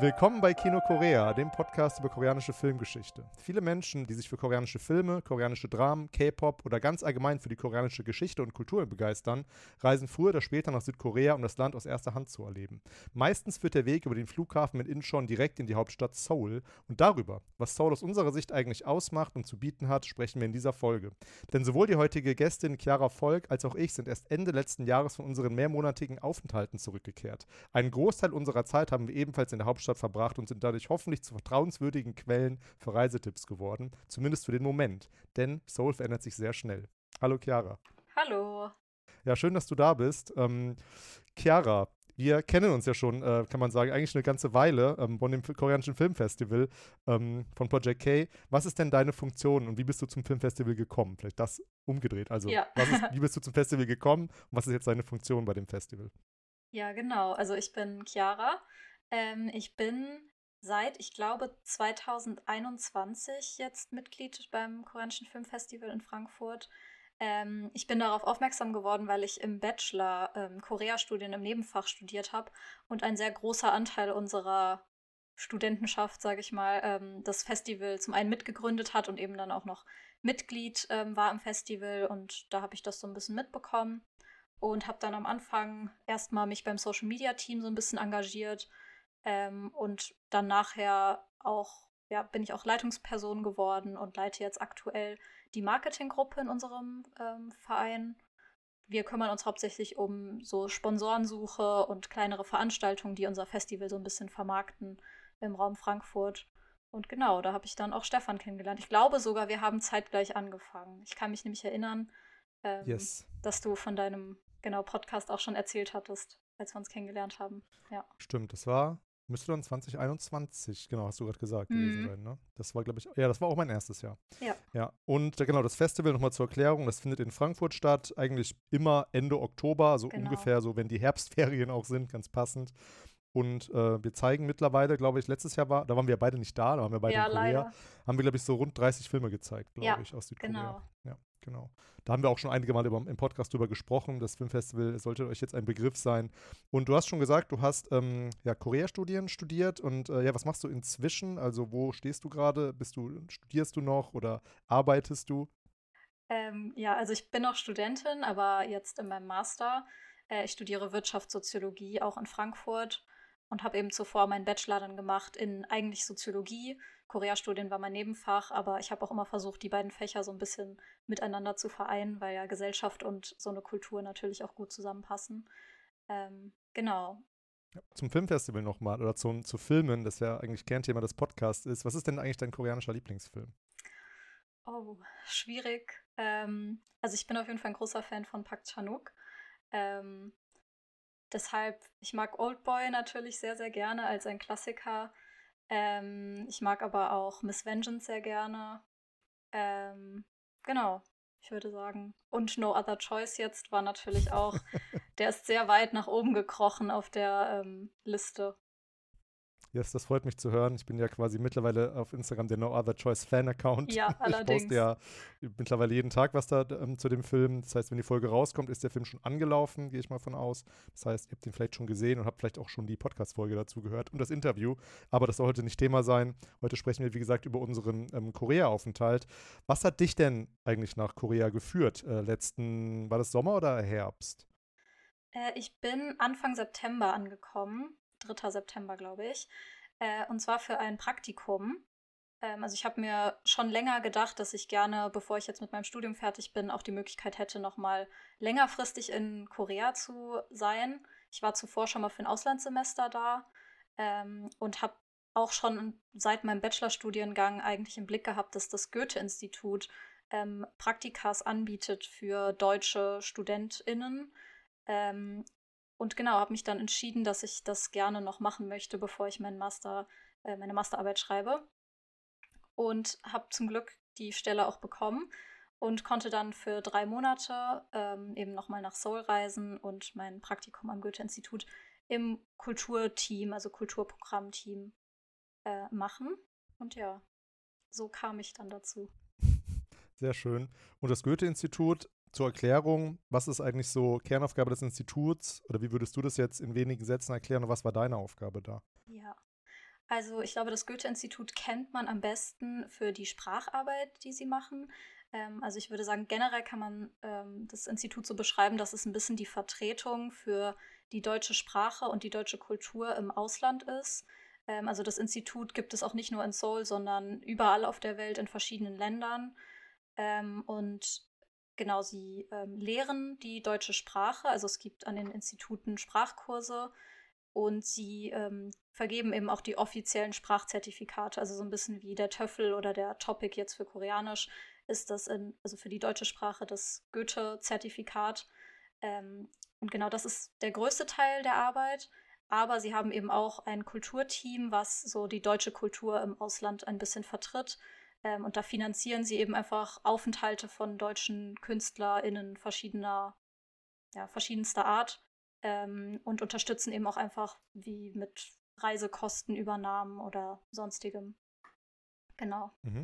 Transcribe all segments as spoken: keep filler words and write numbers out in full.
Willkommen bei Kino Korea, dem Podcast über koreanische Filmgeschichte. Viele Menschen, die sich für koreanische Filme, koreanische Dramen, K-Pop oder ganz allgemein für die koreanische Geschichte und Kultur begeistern, reisen früher oder später nach Südkorea, um das Land aus erster Hand zu erleben. Meistens führt der Weg über den Flughafen mit Incheon direkt in die Hauptstadt Seoul. Und darüber, was Seoul aus unserer Sicht eigentlich ausmacht und zu bieten hat, sprechen wir in dieser Folge. Denn sowohl die heutige Gästin Chiara Volk als auch ich sind erst Ende letzten Jahres von unseren mehrmonatigen Aufenthalten zurückgekehrt. Einen Großteil unserer Zeit haben wir ebenfalls in der Hauptstadt verbracht und sind dadurch hoffentlich zu vertrauenswürdigen Quellen für Reisetipps geworden, zumindest für den Moment, denn Seoul verändert sich sehr schnell. Hallo Chiara. Hallo. Ja, schön, dass du da bist. Ähm, Chiara, wir kennen uns ja schon, äh, kann man sagen, eigentlich eine ganze Weile ähm, von dem koreanischen Filmfestival ähm, von Project K. Was ist denn deine Funktion und wie bist du zum Filmfestival gekommen? Vielleicht das umgedreht. Also, ja. was ist, wie bist du zum Festival gekommen und was ist jetzt deine Funktion bei dem Festival? Ja, genau. Also ich bin Chiara. Ähm, ich bin seit, ich glaube, zweitausendeinundzwanzig jetzt Mitglied beim Koreanischen Filmfestival in Frankfurt. Ähm, ich bin darauf aufmerksam geworden, weil ich im Bachelor ähm, Korea-Studien im Nebenfach studiert habe und ein sehr großer Anteil unserer Studentenschaft, sage ich mal, ähm, das Festival zum einen mitgegründet hat und eben dann auch noch Mitglied ähm, war im Festival. Und da habe ich das so ein bisschen mitbekommen und habe dann am Anfang erstmal mich beim Social-Media-Team so ein bisschen engagiert. Ähm, und dann nachher auch, ja, bin ich auch Leitungsperson geworden und leite jetzt aktuell die Marketinggruppe in unserem ähm, Verein. Wir kümmern uns hauptsächlich um so Sponsorensuche und kleinere Veranstaltungen, die unser Festival so ein bisschen vermarkten im Raum Frankfurt. Und genau, da habe ich dann auch Stefan kennengelernt. Ich glaube sogar, wir haben zeitgleich angefangen. Ich kann mich nämlich erinnern, ähm, Yes. dass du von deinem genau Podcast auch schon erzählt hattest, als wir uns kennengelernt haben. Ja. Stimmt, das war, müsste dann zwanzig einundzwanzig, genau, hast du gerade gesagt, gewesen Mhm. sein, ne? Das war, glaube ich, ja, das war auch mein erstes Jahr. Ja. Ja, und äh, genau, das Festival nochmal zur Erklärung, das findet in Frankfurt statt, eigentlich immer Ende Oktober, so Genau. ungefähr so, wenn die Herbstferien auch sind, ganz passend. Und äh, wir zeigen mittlerweile, glaube ich, letztes Jahr war, da waren wir beide nicht da, da waren wir beide Ja, in Korea, leider. haben wir, glaube ich, so rund dreißig Filme gezeigt, glaube Ja, ich, aus Südkorea. genau. Ja, genau. Da haben wir auch schon einige Mal über, im Podcast drüber gesprochen. Das Filmfestival sollte euch jetzt ein Begriff sein. Und du hast schon gesagt, du hast ähm, ja, Korea-Studien studiert. Und äh, ja, was machst du inzwischen? Also wo stehst du gerade? Bist du, studierst du noch oder arbeitest du? Ähm, ja, also ich bin noch Studentin, aber jetzt in meinem Master. Äh, ich studiere Wirtschaftssoziologie auch in Frankfurt und habe eben zuvor meinen Bachelor dann gemacht in eigentlich Soziologie. Korea-Studien war mein Nebenfach, aber ich habe auch immer versucht, die beiden Fächer so ein bisschen miteinander zu vereinen, weil ja Gesellschaft und so eine Kultur natürlich auch gut zusammenpassen. Ähm, genau. Ja, zum Filmfestival nochmal oder zum, zu Filmen, das ja eigentlich Kernthema des Podcasts ist. Was ist denn eigentlich dein koreanischer Lieblingsfilm? Oh, schwierig. Ähm, also ich bin auf jeden Fall ein großer Fan von Park Chan-wook. Ähm, deshalb, ich mag Oldboy natürlich sehr, sehr gerne als ein Klassiker. Ähm, ich mag aber auch Miss Vengeance sehr gerne. Ähm, genau, ich würde sagen. Und No Other Choice jetzt war natürlich auch, der ist sehr weit nach oben gekrochen auf der ähm, Liste. Yes, das freut mich zu hören. Ich bin ja quasi mittlerweile auf Instagram der No Other Choice Fan-Account. Ja, Ich poste allerdings. ja mittlerweile jeden Tag was da ähm, zu dem Film. Das heißt, wenn die Folge rauskommt, ist der Film schon angelaufen, gehe ich mal von aus. Das heißt, ihr habt ihn vielleicht schon gesehen und habt vielleicht auch schon die Podcast-Folge dazu gehört und das Interview. Aber das soll heute nicht Thema sein. Heute sprechen wir, wie gesagt, über unseren ähm, Korea-Aufenthalt. Was hat dich denn eigentlich nach Korea geführt? Äh, letzten, war das Sommer oder Herbst? Äh, ich bin Anfang September angekommen, dritter September, glaube ich. Äh, und zwar für ein Praktikum. Ähm, also ich habe mir schon länger gedacht, dass ich gerne, bevor ich jetzt mit meinem Studium fertig bin, auch die Möglichkeit hätte, nochmal längerfristig in Korea zu sein. Ich war zuvor schon mal für ein Auslandssemester da ähm, und habe auch schon seit meinem Bachelorstudiengang eigentlich im Blick gehabt, dass das Goethe-Institut ähm, Praktikas anbietet für deutsche StudentInnen. Ähm, und genau, habe mich dann entschieden, dass ich das gerne noch machen möchte, bevor ich meinen Master, äh, meine Masterarbeit schreibe. Und habe zum Glück die Stelle auch bekommen und konnte dann für drei Monate ähm, eben nochmal nach Seoul reisen und mein Praktikum am Goethe-Institut im Kulturteam, also Kulturprogrammteam, äh, machen. Und ja, so kam ich dann dazu. Sehr schön. Und das Goethe-Institut, zur Erklärung, was ist eigentlich so Kernaufgabe des Instituts oder wie würdest du das jetzt in wenigen Sätzen erklären und was war deine Aufgabe da? Ja, Also ich glaube, das Goethe-Institut kennt man am besten für die Spracharbeit, die sie machen. Ähm, also ich würde sagen, generell kann man ähm, das Institut so beschreiben, dass es ein bisschen die Vertretung für die deutsche Sprache und die deutsche Kultur im Ausland ist. Ähm, also das Institut gibt es auch nicht nur in Seoul, sondern überall auf der Welt in verschiedenen Ländern. Ähm, und genau, sie ähm, lehren die deutsche Sprache. Also es gibt an den Instituten Sprachkurse und sie ähm, vergeben eben auch die offiziellen Sprachzertifikate. Also so ein bisschen wie der TOEFL oder der TOPIK jetzt für Koreanisch ist das in, also für die deutsche Sprache das Goethe-Zertifikat. Ähm, und genau das ist der größte Teil der Arbeit. Aber sie haben eben auch ein Kulturteam, was so die deutsche Kultur im Ausland ein bisschen vertritt. Ähm, und da finanzieren sie eben einfach Aufenthalte von deutschen KünstlerInnen verschiedener, ja, verschiedenster Art ähm, und unterstützen eben auch einfach wie mit Reisekostenübernahmen oder sonstigem. Genau. Mhm.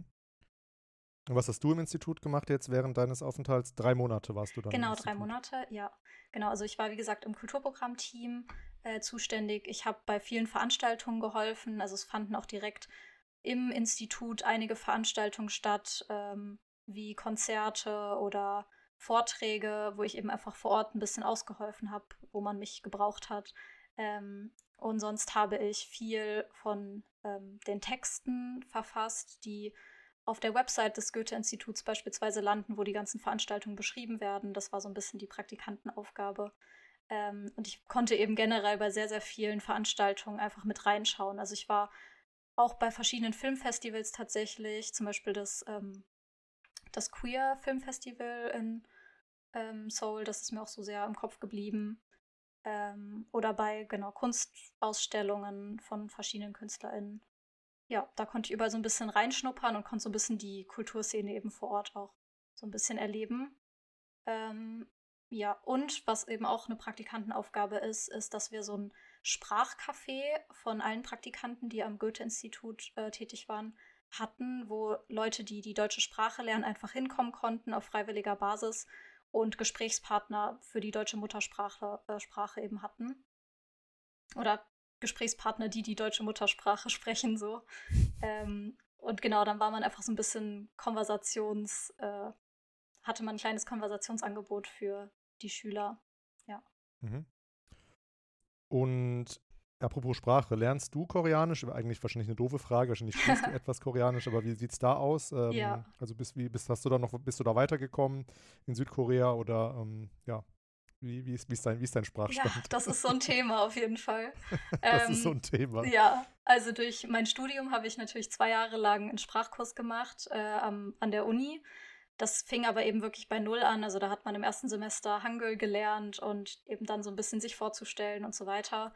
Und was hast du im Institut gemacht jetzt während deines Aufenthalts? Drei Monate warst du dann im Genau, drei Institut. Monate, ja. Genau, also ich war, wie gesagt, im Kulturprogrammteam äh, zuständig. Ich habe bei vielen Veranstaltungen geholfen. Also es fanden auch direkt im Institut einige Veranstaltungen statt, ähm, wie Konzerte oder Vorträge, wo ich eben einfach vor Ort ein bisschen ausgeholfen habe, wo man mich gebraucht hat. Ähm, und sonst habe ich viel von ähm, den Texten verfasst, die auf der Website des Goethe-Instituts beispielsweise landen, wo die ganzen Veranstaltungen beschrieben werden. Das war so ein bisschen die Praktikantenaufgabe. Ähm, und ich konnte eben generell bei sehr, sehr vielen Veranstaltungen einfach mit reinschauen. Also ich war auch bei verschiedenen Filmfestivals tatsächlich, zum Beispiel das, ähm, das Queer Filmfestival in ähm, Seoul, das ist mir auch so sehr im Kopf geblieben. Ähm, oder bei, genau, Kunstausstellungen von verschiedenen KünstlerInnen. Ja, da konnte ich überall so ein bisschen reinschnuppern und konnte so ein bisschen die Kulturszene eben vor Ort auch so ein bisschen erleben. Ähm, ja, und was eben auch eine Praktikantenaufgabe ist, ist, dass wir so ein Sprachcafé von allen Praktikanten, die am Goethe-Institut äh, tätig waren, hatten, wo Leute, die die deutsche Sprache lernen, einfach hinkommen konnten auf freiwilliger Basis und Gesprächspartner für die deutsche Muttersprache äh, Sprache eben hatten. Oder Gesprächspartner, die die deutsche Muttersprache sprechen, so. Ähm, und genau, dann war man einfach so ein bisschen Konversations, äh, hatte man ein kleines Konversationsangebot für die Schüler. Ja. Mhm. Und apropos Sprache, lernst du Koreanisch? Eigentlich wahrscheinlich eine doofe Frage, wahrscheinlich sprichst du etwas Koreanisch, aber wie sieht es da aus? Ja. Ähm, also bist, wie, bist, hast du da noch, bist du da weitergekommen in Südkorea oder ähm, ja, wie, wie, ist, wie, ist dein, wie ist dein Ja, Sprachstand? das ist so ein Thema auf jeden Fall. Das ist so Ähm, ein Thema. ja, also durch mein Studium habe ich natürlich zwei Jahre lang einen Sprachkurs gemacht äh, am, an der Uni. Das fing aber eben wirklich bei Null an. Also da hat man im ersten Semester Hangul gelernt und eben dann so ein bisschen sich vorzustellen und so weiter.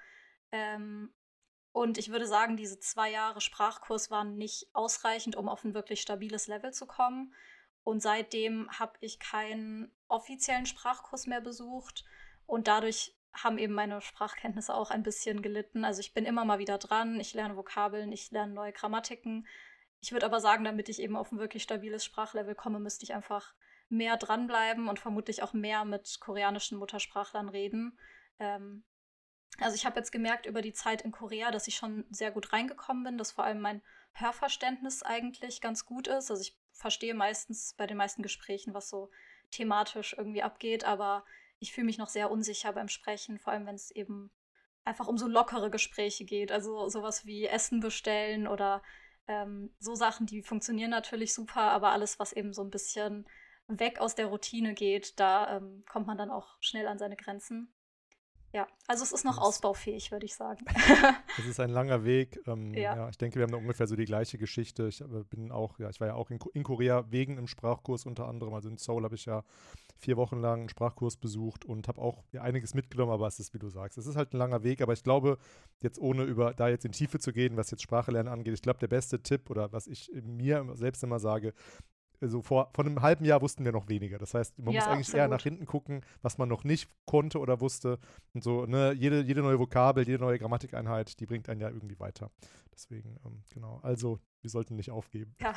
Ähm, und ich würde sagen, diese zwei Jahre Sprachkurs waren nicht ausreichend, um auf ein wirklich stabiles Level zu kommen. Und seitdem habe ich keinen offiziellen Sprachkurs mehr besucht. Und dadurch haben eben meine Sprachkenntnisse auch ein bisschen gelitten. Also ich bin immer mal wieder dran, ich lerne Vokabeln, ich lerne neue Grammatiken. Ich würde aber sagen, damit ich eben auf ein wirklich stabiles Sprachlevel komme, müsste ich einfach mehr dranbleiben und vermutlich auch mehr mit koreanischen Muttersprachlern reden. Ähm, also ich habe jetzt gemerkt über die Zeit in Korea, dass ich schon sehr gut reingekommen bin, dass vor allem mein Hörverständnis eigentlich ganz gut ist. Also ich verstehe meistens bei den meisten Gesprächen, was so thematisch irgendwie abgeht, aber ich fühle mich noch sehr unsicher beim Sprechen, vor allem wenn es eben einfach um so lockere Gespräche geht. Also sowas wie Essen bestellen oder ähm, so Sachen, die funktionieren natürlich super, aber alles, was eben so ein bisschen weg aus der Routine geht, da ähm, kommt man dann auch schnell an seine Grenzen. Ja, also es ist noch Das, ausbaufähig, würde ich sagen. das ist ein langer Weg. Ähm, Ja. ja, ich denke, wir haben da ungefähr so die gleiche Geschichte. Ich äh, bin auch, ja, ich war ja auch in, in Korea wegen einem Sprachkurs unter anderem. Also in Seoul habe ich ja vier Wochen lang einen Sprachkurs besucht und habe auch ja, einiges mitgenommen, aber es ist, wie du sagst, es ist halt ein langer Weg. Aber ich glaube, jetzt ohne über da jetzt in Tiefe zu gehen, was jetzt Sprache lernen angeht, ich glaube, der beste Tipp oder was ich mir selbst immer sage, also vor, vor einem halben Jahr wussten wir noch weniger. Das heißt, man Ja, muss eigentlich eher absolut. nach hinten gucken, was man noch nicht konnte oder wusste. Und so, ne, jede, jede neue Vokabel, jede neue Grammatikeinheit, die bringt einen ja irgendwie weiter. Deswegen, ähm, genau. Also, wir sollten nicht aufgeben. Ja.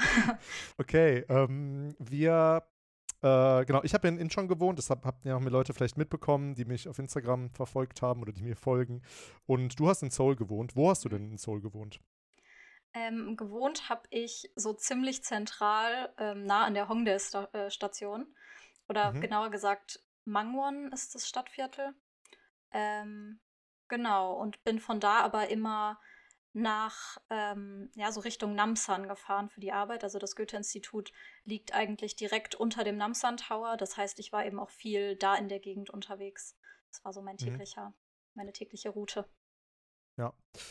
Okay, ähm, wir, äh, genau, ich habe in Incheon gewohnt, deshalb habt ihr auch mir Leute vielleicht mitbekommen, die mich auf Instagram verfolgt haben oder die mir folgen. Und du hast in Seoul gewohnt. Wo hast du denn in Seoul gewohnt? Ähm, gewohnt habe ich so ziemlich zentral ähm, nah an der Hongdae-Station. Oder Mhm. genauer gesagt, Mangwon ist das Stadtviertel. Ähm, genau, und bin von da aber immer nach, ähm, ja, so Richtung Namsan gefahren für die Arbeit. Also das Goethe-Institut liegt eigentlich direkt unter dem Namsan Tower. Das heißt, ich war eben auch viel da in der Gegend unterwegs. Das war so mein Mhm. täglicher, meine tägliche Route. Ja.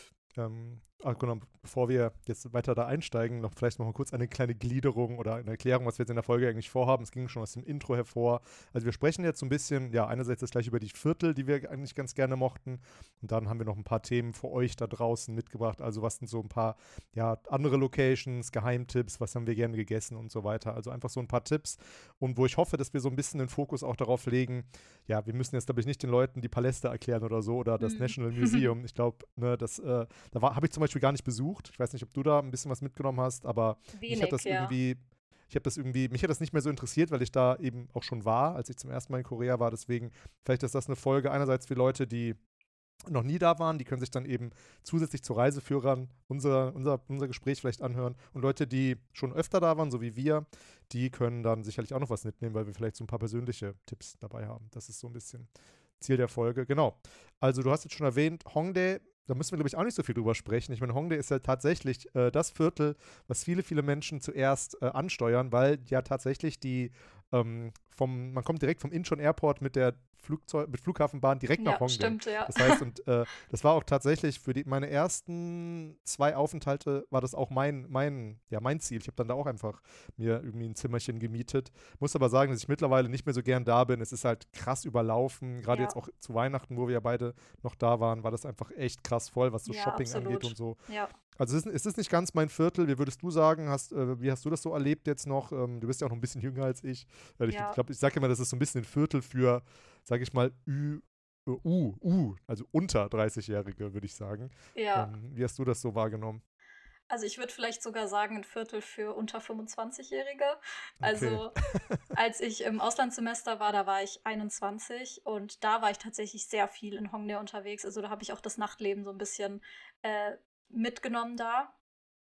Ähm, ah, genau, bevor wir jetzt weiter da einsteigen, noch vielleicht noch mal kurz eine kleine Gliederung oder eine Erklärung, was wir jetzt in der Folge eigentlich vorhaben. Es ging schon aus dem Intro hervor. Also wir sprechen jetzt so ein bisschen, ja, einerseits jetzt gleich über die Viertel, die wir eigentlich ganz gerne mochten. Und dann haben wir noch ein paar Themen für euch da draußen mitgebracht. Also was sind so ein paar, ja, andere Locations, Geheimtipps, was haben wir gerne gegessen und so weiter. Also einfach so ein paar Tipps. Und wo ich hoffe, dass wir so ein bisschen den Fokus auch darauf legen, ja, wir müssen jetzt, glaube ich, nicht den Leuten die Paläste erklären oder so oder das Hm. National Museum. Ich glaube, ne, das äh, da habe ich zum Beispiel gar nicht besucht. Ich weiß nicht, ob du da ein bisschen was mitgenommen hast, aber mich hat Wenig, das ja. irgendwie, ich habe das irgendwie, mich hat das nicht mehr so interessiert, weil ich da eben auch schon war, als ich zum ersten Mal in Korea war. Deswegen, vielleicht ist das eine Folge einerseits für Leute, die noch nie da waren, die können sich dann eben zusätzlich zu Reiseführern unser, unser, unser Gespräch vielleicht anhören. Und Leute, die schon öfter da waren, so wie wir, die können dann sicherlich auch noch was mitnehmen, weil wir vielleicht so ein paar persönliche Tipps dabei haben. Das ist so ein bisschen Ziel der Folge. Genau. Also du hast jetzt schon erwähnt, Hongdae, da müssen wir, glaube ich, auch nicht so viel drüber sprechen. Ich meine, Hongdae ist ja tatsächlich äh, das Viertel, was viele, viele Menschen zuerst äh, ansteuern, weil ja tatsächlich die ähm, vom, man kommt direkt vom Incheon Airport mit der Flugzeug, mit Flughafenbahn direkt nach Ja, Hongdae. stimmt, ja. Das heißt, und äh, das war auch tatsächlich für die, meine ersten zwei Aufenthalte war das auch mein, mein, ja, mein Ziel. Ich habe dann da auch einfach mir irgendwie ein Zimmerchen gemietet. Muss aber sagen, dass ich mittlerweile nicht mehr so gern da bin. Es ist halt krass überlaufen. Gerade Ja, jetzt auch zu Weihnachten, wo wir ja beide noch da waren, war das einfach echt krass voll, was so ja, Shopping angeht absolut. und so. Ja, Also es ist, es ist nicht ganz mein Viertel. Wie würdest du sagen? Hast, äh, wie hast du das so erlebt jetzt noch? Ähm, du bist ja auch noch ein bisschen jünger als ich. Äh, ich ja, glaube, ich sage immer, das ist so ein bisschen ein Viertel für, sage ich mal, Ü, äh, U, U, also unter dreißig-Jährige, würde ich sagen. ja. Ähm, wie hast du das so wahrgenommen? Also ich würde vielleicht sogar sagen, ein Viertel für unter fünfundzwanzig-Jährige. Okay. Also als ich im Auslandssemester war, da war ich einundzwanzig und da war ich tatsächlich sehr viel in Hongdae unterwegs. Also da habe ich auch das Nachtleben so ein bisschen äh, mitgenommen da.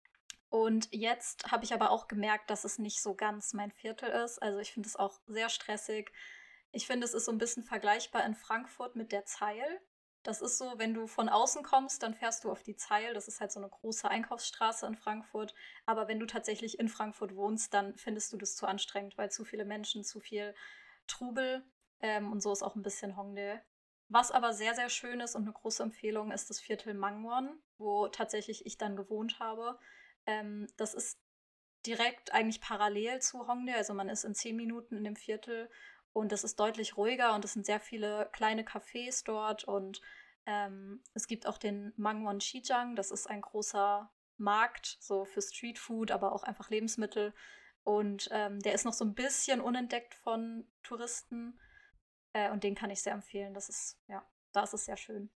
Und jetzt habe ich aber auch gemerkt, dass es nicht so ganz mein Viertel ist. Also ich finde es auch sehr stressig. Ich finde, es ist so ein bisschen vergleichbar in Frankfurt mit der Zeil. Das ist so, wenn du von außen kommst, dann fährst du auf die Zeil. Das ist halt so eine große Einkaufsstraße in Frankfurt. Aber wenn du tatsächlich in Frankfurt wohnst, dann findest du das zu anstrengend, weil zu viele Menschen, zu viel Trubel. Ähm, und so ist auch ein bisschen Hongdae. Was aber sehr, sehr schön ist und eine große Empfehlung ist das Viertel Mangwon, wo tatsächlich ich dann gewohnt habe. Ähm, das ist direkt eigentlich parallel zu Hongdae. Also man ist in zehn Minuten in dem Viertel und das ist deutlich ruhiger und es sind sehr viele kleine Cafés dort und ähm, es gibt auch den Mangwon Shijang. Das ist ein großer Markt, so für Streetfood, aber auch einfach Lebensmittel. Und ähm, der ist noch so ein bisschen unentdeckt von Touristen. Äh, und den kann ich sehr empfehlen. Das ist, ja, da ist es sehr schön.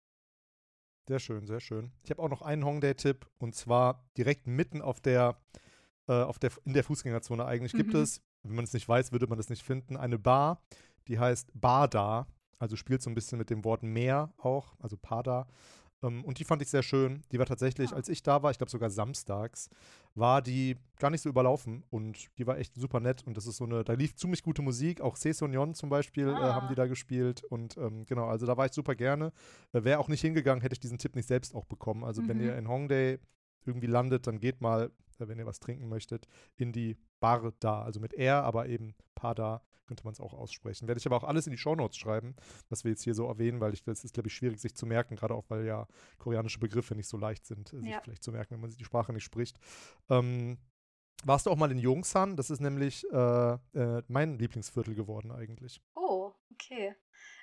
Sehr schön, sehr schön. Ich habe auch noch einen Hongdae-Tipp und zwar direkt mitten auf der, äh, auf der, in der Fußgängerzone eigentlich gibt Mhm. es, wenn man es nicht weiß, würde man das nicht finden, eine Bar, die heißt Bada, also spielt so ein bisschen mit dem Wort Meer auch, also Pada. Ähm, und die fand ich sehr schön. Die war tatsächlich, Ah. als ich da war, ich glaube sogar samstags, war die gar nicht so überlaufen und die war echt super nett und das ist so eine, da lief ziemlich gute Musik, auch Sesonyon zum Beispiel äh, haben die Ah. da gespielt und ähm, genau, also da war ich super gerne. Äh, Wäre auch nicht hingegangen, hätte ich diesen Tipp nicht selbst auch bekommen. Also wenn ihr Mhm. in Hongdae irgendwie landet, dann geht mal, äh, wenn ihr was trinken möchtet, in die Bar da, also mit R, aber eben Pada könnte man es auch aussprechen. Werde ich aber auch alles in die Shownotes schreiben, was wir jetzt hier so erwähnen, weil ich, das ist, glaube ich, schwierig sich zu merken, gerade auch, weil ja koreanische Begriffe nicht so leicht sind, äh, sich Ja. vielleicht zu merken, wenn man die Sprache nicht spricht. Ähm, warst du auch mal in Yongsan? Das ist nämlich äh, äh, mein Lieblingsviertel geworden eigentlich. Oh, okay.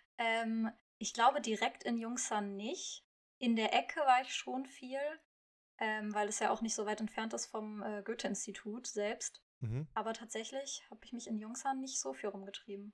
Ähm, ich glaube direkt in Jungsan nicht. In der Ecke war ich schon viel, ähm, weil es ja auch nicht so weit entfernt ist vom äh, Goethe-Institut selbst. Mhm. Aber tatsächlich habe ich mich in Jungsan nicht so viel rumgetrieben.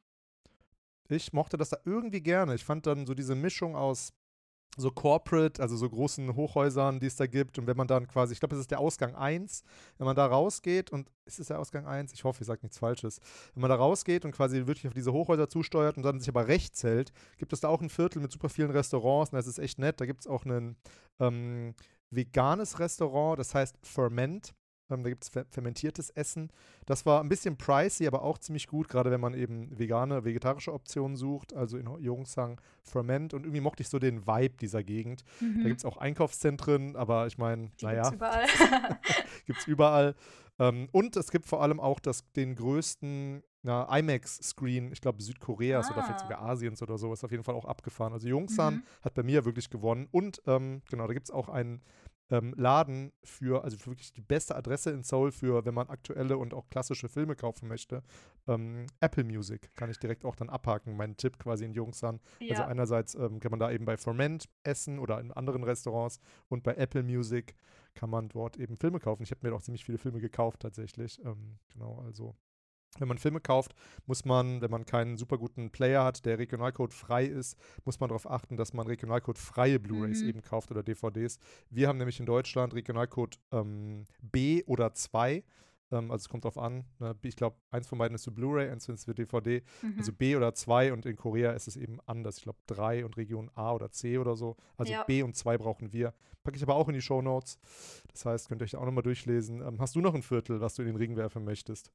Ich mochte das da irgendwie gerne. Ich fand dann so diese Mischung aus so Corporate, also so großen Hochhäusern, die es da gibt. Und wenn man dann quasi, ich glaube, es ist der Ausgang eins, wenn man da rausgeht und ist es der Ausgang eins? Ich hoffe, ich sage nichts Falsches. Wenn man da rausgeht und quasi wirklich auf diese Hochhäuser zusteuert und dann sich aber rechts hält, gibt es da auch ein Viertel mit super vielen Restaurants und das ist echt nett. Da gibt es auch einen, ähm, veganes Restaurant, das heißt Ferment. Ähm, da gibt es fer fermentiertes Essen. Das war ein bisschen pricey, aber auch ziemlich gut, gerade wenn man eben vegane, vegetarische Optionen sucht. Also in Yongsan Ferment. Und irgendwie mochte ich so den Vibe dieser Gegend. Mhm. Da gibt es auch Einkaufszentren, aber ich meine, naja. Gibt's überall. Gibt's überall. Ähm, und es gibt vor allem auch das, den größten na, IMAX-Screen, ich glaube Südkoreas ah. oder vielleicht sogar Asiens oder so, ist auf jeden Fall auch abgefahren. Also Yongsan mhm. hat bei mir wirklich gewonnen. Und ähm, genau, da gibt es auch einen ähm, Laden für, also für wirklich die beste Adresse in Seoul für, wenn man aktuelle und auch klassische Filme kaufen möchte. Ähm, Apple Music kann ich direkt auch dann abhaken, mein Tipp quasi in Yongsan. Ja. Also einerseits ähm, kann man da eben bei Ferment essen oder in anderen Restaurants und bei Apple Music kann man dort eben Filme kaufen. Ich habe mir auch ziemlich viele Filme gekauft tatsächlich. Ähm, genau, also wenn man Filme kauft, muss man, wenn man keinen super guten Player hat, der Regionalcode frei ist, muss man darauf achten, dass man Regionalcode freie Blu-rays mhm. eben kauft oder D V Ds. Wir haben nämlich in Deutschland Regionalcode ähm, B oder zwei. Ähm, also es kommt drauf an. Ne? Ich glaube, eins von beiden ist für Blu-ray, eins ist für D V D. Mhm. Also B oder zwei und in Korea ist es eben anders. Ich glaube drei und Region A oder C oder so. Also ja. B und zwei brauchen wir. Packe ich aber auch in die Shownotes. Das heißt, könnt ihr euch da auch nochmal durchlesen. Ähm, hast du noch ein Viertel, was du in den Ring werfen möchtest?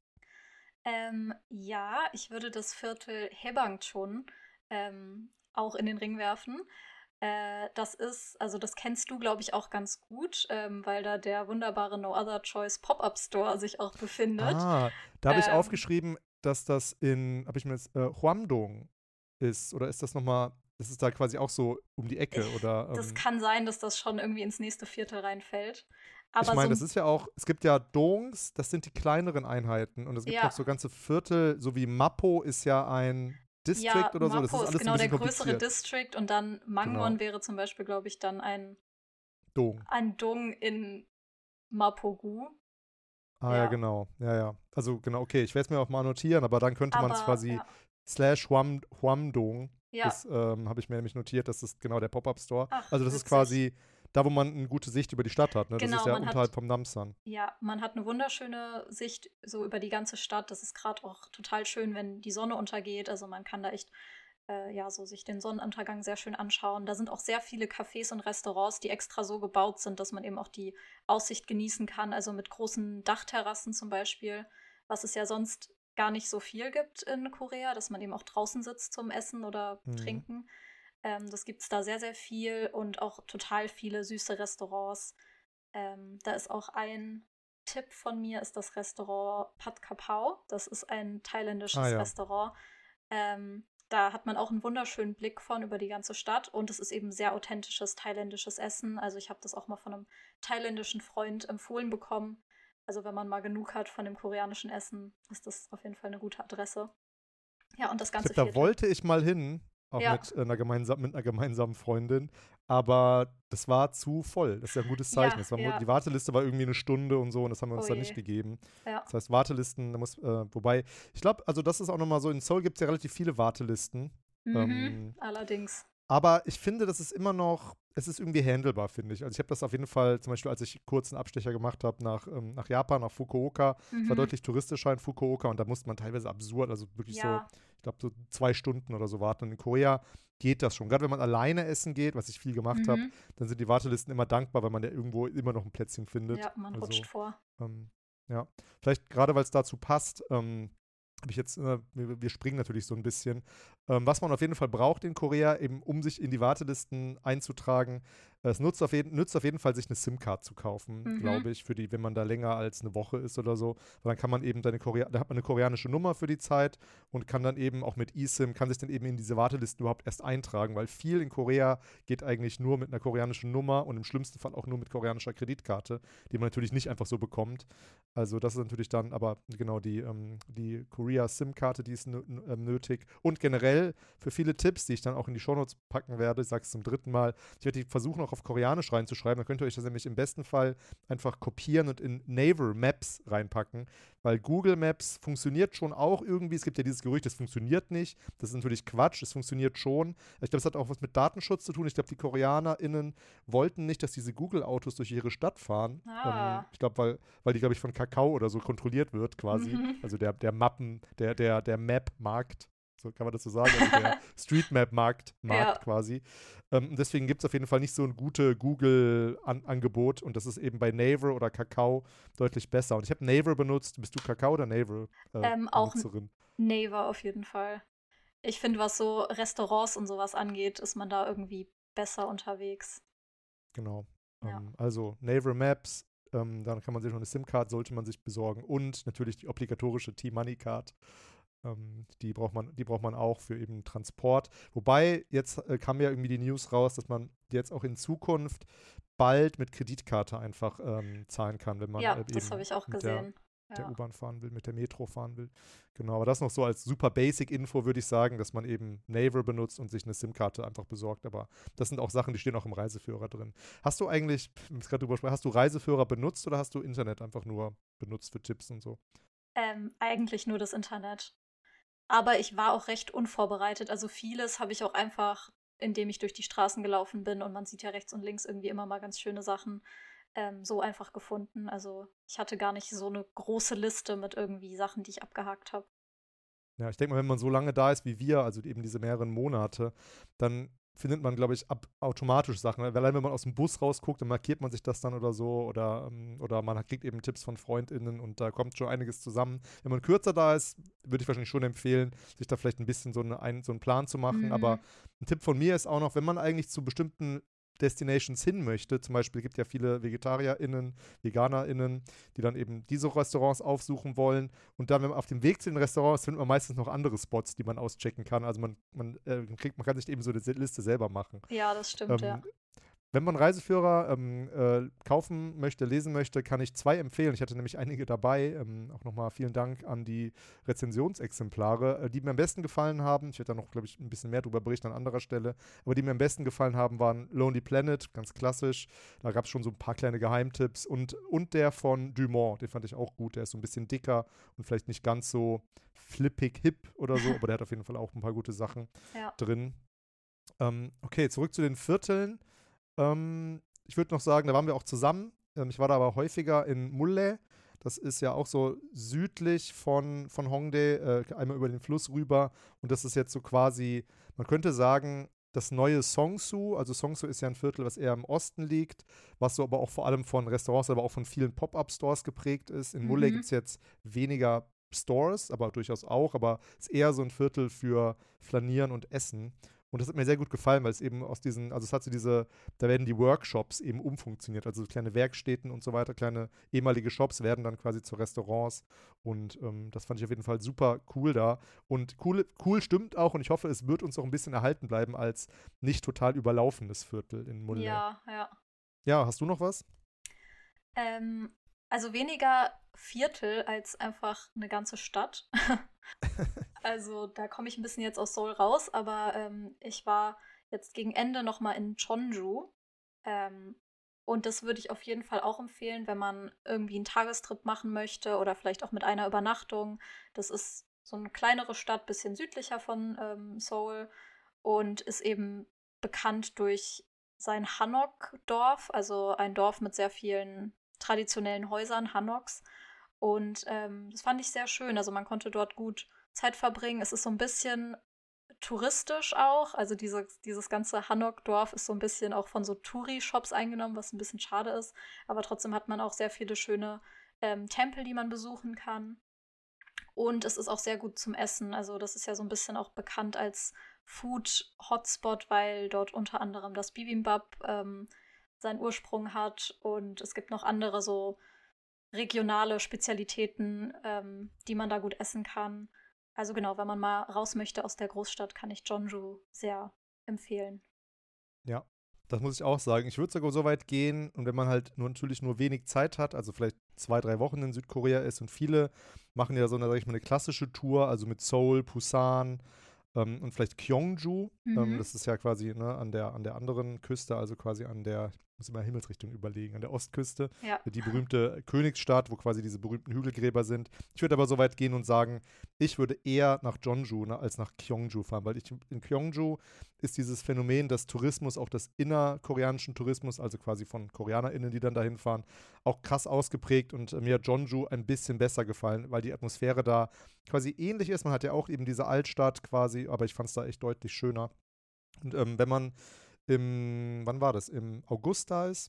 Ähm, ja, ich würde das Viertel Haebangchon ähm, auch in den Ring werfen. Äh, das ist, also das kennst du, glaube ich, auch ganz gut, ähm, weil da der wunderbare No Other Choice Pop-Up Store sich auch befindet. Ah, da habe ich Ähm, aufgeschrieben, dass das in, habe ich mir jetzt, äh, Hwamdong ist. Oder ist das nochmal, das ist da quasi auch so um die Ecke, oder? Ähm, das kann sein, dass das schon irgendwie ins nächste Viertel reinfällt. Aber ich meine, so das ist ja auch, es gibt ja Dongs, das sind die kleineren Einheiten. Und es gibt ja. auch so ganze Viertel, so wie Mappo ist ja ein District ja, oder so. Mappo Das ist alles ist genau ein der bisschen größere District und dann Mangwon genau. wäre zum Beispiel, glaube ich, dann ein Dong. Ein Dong in Mapogu. Ah ja. ja, genau. Ja, ja. Also genau, okay, ich werde es mir auch mal notieren, aber dann könnte man es quasi ja. slash Hwam, Hwamdong. Ja. Das ähm, habe ich mir nämlich notiert, das ist genau der Pop-Up-Store. Ach, also das witzig. ist quasi da, wo man eine gute Sicht über die Stadt hat. Ne? Genau, das ist ja man unterhalb hat, vom Namsan. Ja, man hat eine wunderschöne Sicht so über die ganze Stadt. Das ist gerade auch total schön, wenn die Sonne untergeht. Also man kann da echt äh, ja so sich den Sonnenuntergang sehr schön anschauen. Da sind auch sehr viele Cafés und Restaurants, die extra so gebaut sind, dass man eben auch die Aussicht genießen kann. Also mit großen Dachterrassen zum Beispiel, was es ja sonst gar nicht so viel gibt in Korea, dass man eben auch draußen sitzt zum Essen oder mhm. Trinken. Ähm, das gibt es da sehr, sehr viel und auch total viele süße Restaurants. Ähm, da ist auch ein Tipp von mir, ist das Restaurant Pat Kapau. Das ist ein thailändisches ah, ja. Restaurant. Ähm, da hat man auch einen wunderschönen Blick von über die ganze Stadt und es ist eben sehr authentisches thailändisches Essen. Also ich habe das auch mal von einem thailändischen Freund empfohlen bekommen. Also wenn man mal genug hat von dem koreanischen Essen, ist das auf jeden Fall eine gute Adresse. Ja, und das ganze ich glaub, Da wollte ich mal hin. Auch ja. mit, einer gemeinsam, mit einer gemeinsamen Freundin. Aber das war zu voll. Das ist ja ein gutes Zeichen. Ja, das war, ja. Die Warteliste war irgendwie eine Stunde und so und das haben wir uns oh dann nicht gegeben. Ja. Das heißt, Wartelisten, da muss, äh, wobei, ich glaube, also das ist auch nochmal so, in Seoul gibt es ja relativ viele Wartelisten. Mhm, ähm, allerdings. Aber ich finde, das ist immer noch, es ist irgendwie handelbar, finde ich. Also ich habe das auf jeden Fall, zum Beispiel, als ich kurz einen Abstecher gemacht habe nach, ähm, nach Japan, nach Fukuoka. Es mhm. war deutlich touristischer in Fukuoka und da musste man teilweise absurd, also wirklich ja. so, ich glaube, so zwei Stunden oder so warten. Und in Korea geht das schon. Gerade wenn man alleine essen geht, was ich viel gemacht mhm. habe, dann sind die Wartelisten immer dankbar, weil man ja irgendwo immer noch ein Plätzchen findet. Ja, man also, rutscht vor. Ähm, ja, vielleicht gerade, weil es dazu passt, ähm, habe ich jetzt, äh, wir, wir springen natürlich so ein bisschen. Ähm, was man auf jeden Fall braucht in Korea, eben um sich in die Wartelisten einzutragen, es nutzt auf, jeden, nützt auf jeden Fall, sich eine SIM-Card zu kaufen, mhm. glaube ich, für die, wenn man da länger als eine Woche ist oder so. Weil dann kann man eben deine Korea da hat man eine koreanische Nummer für die Zeit und kann dann eben auch mit eSIM, kann sich dann eben in diese Wartelisten überhaupt erst eintragen, weil viel in Korea geht eigentlich nur mit einer koreanischen Nummer und im schlimmsten Fall auch nur mit koreanischer Kreditkarte, die man natürlich nicht einfach so bekommt. Also das ist natürlich dann, aber genau die, ähm, die Korea-SIM-Karte, die ist nö- äh, nötig. Und generell für viele Tipps, die ich dann auch in die Shownotes packen werde, ich sage es zum dritten Mal, ich werde die versuchen auch auf Koreanisch reinzuschreiben, dann könnt ihr euch das nämlich im besten Fall einfach kopieren und in Naver Maps reinpacken, weil Google Maps funktioniert schon auch irgendwie, es gibt ja dieses Gerücht, es funktioniert nicht, das ist natürlich Quatsch, es funktioniert schon. Ich glaube, es hat auch was mit Datenschutz zu tun, ich glaube, die KoreanerInnen wollten nicht, dass diese Google-Autos durch ihre Stadt fahren. Ah. Ähm, ich glaube, weil, weil die, glaube ich, von Kakao oder so kontrolliert wird quasi, mhm. also der, der Mappen, der, der, der Map-Markt so kann man das so sagen, also der Streetmap-Markt Markt Ja. quasi. Ähm, deswegen gibt es auf jeden Fall nicht so ein gutes Google-Angebot und das ist eben bei Naver oder Kakao deutlich besser. Und ich habe Naver benutzt. Bist du Kakao oder Ähm, auch Naver-Benutzerin? Naver auf jeden Fall. Ich finde, was so Restaurants und sowas angeht, ist man da irgendwie besser unterwegs. Genau. Ja. Ähm, also Naver Maps, ähm, dann kann man sich noch eine SIM-Card, sollte man sich besorgen. Und natürlich die obligatorische T-Money-Card. Ähm, die braucht man, die braucht man auch für eben Transport. Wobei, jetzt äh, kam ja irgendwie die News raus, dass man jetzt auch in Zukunft bald mit Kreditkarte einfach ähm, zahlen kann, wenn man Ja, äh, das habe eben ich auch mit der gesehen. der Ja. U-Bahn fahren will, mit der Metro fahren will. Genau, aber das noch so als super Basic-Info würde ich sagen, dass man eben Naver benutzt und sich eine SIM-Karte einfach besorgt. Aber das sind auch Sachen, die stehen auch im Reiseführer drin. Hast du eigentlich, wenn wir gerade drüber sprechen, hast du Reiseführer benutzt oder hast du Internet einfach nur benutzt für Tipps und so? Ähm, eigentlich nur das Internet. Aber ich war auch recht unvorbereitet. Also vieles habe ich auch einfach, indem ich durch die Straßen gelaufen bin und man sieht ja rechts und links irgendwie immer mal ganz schöne Sachen, ähm, so einfach gefunden. Also ich hatte gar nicht so eine große Liste mit irgendwie Sachen, die ich abgehakt habe. Ja, ich denke mal, wenn man so lange da ist wie wir, also eben diese mehreren Monate, dann findet man, glaube ich, ab, automatisch Sachen. Allein wenn man aus dem Bus rausguckt, dann markiert man sich das dann oder so oder, ähm, oder man kriegt eben Tipps von FreundInnen und da kommt schon einiges zusammen. Wenn man kürzer da ist, würde ich wahrscheinlich schon empfehlen, sich da vielleicht ein bisschen so, eine, ein, so einen Plan zu machen. Aber Mhm. ein Tipp von mir ist auch noch, wenn man eigentlich zu bestimmten Destinations hin möchte, zum Beispiel gibt es ja viele VegetarierInnen, VeganerInnen, die dann eben diese Restaurants aufsuchen wollen. Und dann, wenn man auf dem Weg zu den Restaurants, findet man meistens noch andere Spots, die man auschecken kann. Also man, man, äh, kriegt, man kann sich eben so eine Liste selber machen. Ja, das stimmt, ja. Ähm, Wenn man Reiseführer ähm, äh, kaufen möchte, lesen möchte, kann ich zwei empfehlen. Ich hatte nämlich einige dabei. Ähm, auch nochmal vielen Dank an die Rezensionsexemplare, äh, die mir am besten gefallen haben. Ich werde da noch, glaube ich, ein bisschen mehr drüber berichten an anderer Stelle. Aber die mir am besten gefallen haben, waren Lonely Planet, ganz klassisch. Da gab es schon so ein paar kleine Geheimtipps. Und, und der von Dumont, den fand ich auch gut. Der ist so ein bisschen dicker und vielleicht nicht ganz so flippig hip oder so. Aber der hat auf jeden Fall auch ein paar gute Sachen Ja. drin. Ähm, okay, zurück zu den Vierteln. Ähm, ich würde noch sagen, da waren wir auch zusammen. Ähm, ich war da aber häufiger in Mulle. Das ist ja auch so südlich von, von Hongdae, äh, einmal über den Fluss rüber. Und das ist jetzt so quasi, man könnte sagen, das neue Seongsu. Also Seongsu ist ja ein Viertel, was eher im Osten liegt, was so aber auch vor allem von Restaurants, aber auch von vielen Pop-Up-Stores geprägt ist. In Mulle gibt Mhm. es jetzt weniger Stores, aber durchaus auch, aber es ist eher so ein Viertel für Flanieren und Essen. Und das hat mir sehr gut gefallen, weil es eben aus diesen, also es hat so diese, da werden die Workshops eben umfunktioniert, also so kleine Werkstätten und so weiter, kleine ehemalige Shops werden dann quasi zu Restaurants und ähm, das fand ich auf jeden Fall super cool da. Und cool, cool stimmt auch und ich hoffe, es wird uns auch ein bisschen erhalten bleiben als nicht total überlaufenes Viertel in Mulle. Ja, ja. Ja, hast du noch was? Ähm, also weniger Viertel als einfach eine ganze Stadt. Also da komme ich ein bisschen jetzt aus Seoul raus, aber ähm, ich war jetzt gegen Ende noch mal in Jeonju. Ähm, und das würde ich auf jeden Fall auch empfehlen, wenn man irgendwie einen Tagestrip machen möchte oder vielleicht auch mit einer Übernachtung. Das ist so eine kleinere Stadt, bisschen südlicher von ähm, Seoul und ist eben bekannt durch sein Hanok-Dorf, also ein Dorf mit sehr vielen traditionellen Häusern, Hanoks. Und ähm, das fand ich sehr schön. Also man konnte dort gut Zeit verbringen. Es ist so ein bisschen touristisch auch. Also diese, dieses ganze Hanok-Dorf ist so ein bisschen auch von so Touri-Shops eingenommen, was ein bisschen schade ist. Aber trotzdem hat man auch sehr viele schöne ähm, Tempel, die man besuchen kann. Und es ist auch sehr gut zum Essen. Also das ist ja so ein bisschen auch bekannt als Food-Hotspot, weil dort unter anderem das Bibimbap ähm, seinen Ursprung hat. Und es gibt noch andere so regionale Spezialitäten, ähm, die man da gut essen kann. Also genau, wenn man mal raus möchte aus der Großstadt, kann ich Jeonju sehr empfehlen. Ja, das muss ich auch sagen. Ich würde sogar so weit gehen und wenn man halt nur natürlich nur wenig Zeit hat, also vielleicht zwei, drei Wochen in Südkorea ist und viele machen ja so eine, sag ich mal, eine klassische Tour, also mit Seoul, Busan ähm, und vielleicht Gyeongju. Ähm, Mhm. das ist ja quasi ne, an der, an der anderen Küste, also quasi an der, muss immer Himmelsrichtung überlegen, an der Ostküste, Ja. die berühmte Königsstadt, wo quasi diese berühmten Hügelgräber sind. Ich würde aber so weit gehen und sagen, ich würde eher nach Jeonju ne, als nach Gyeongju fahren, weil ich in Gyeongju ist dieses Phänomen des Tourismus, auch des innerkoreanischen Tourismus, also quasi von KoreanerInnen, die dann dahin fahren, auch krass ausgeprägt und äh, mir hat Jeonju ein bisschen besser gefallen, weil die Atmosphäre da quasi ähnlich ist. Man hat ja auch eben diese Altstadt quasi, aber ich fand es da echt deutlich schöner. Und ähm, wenn man im, wann war das, im August da ist,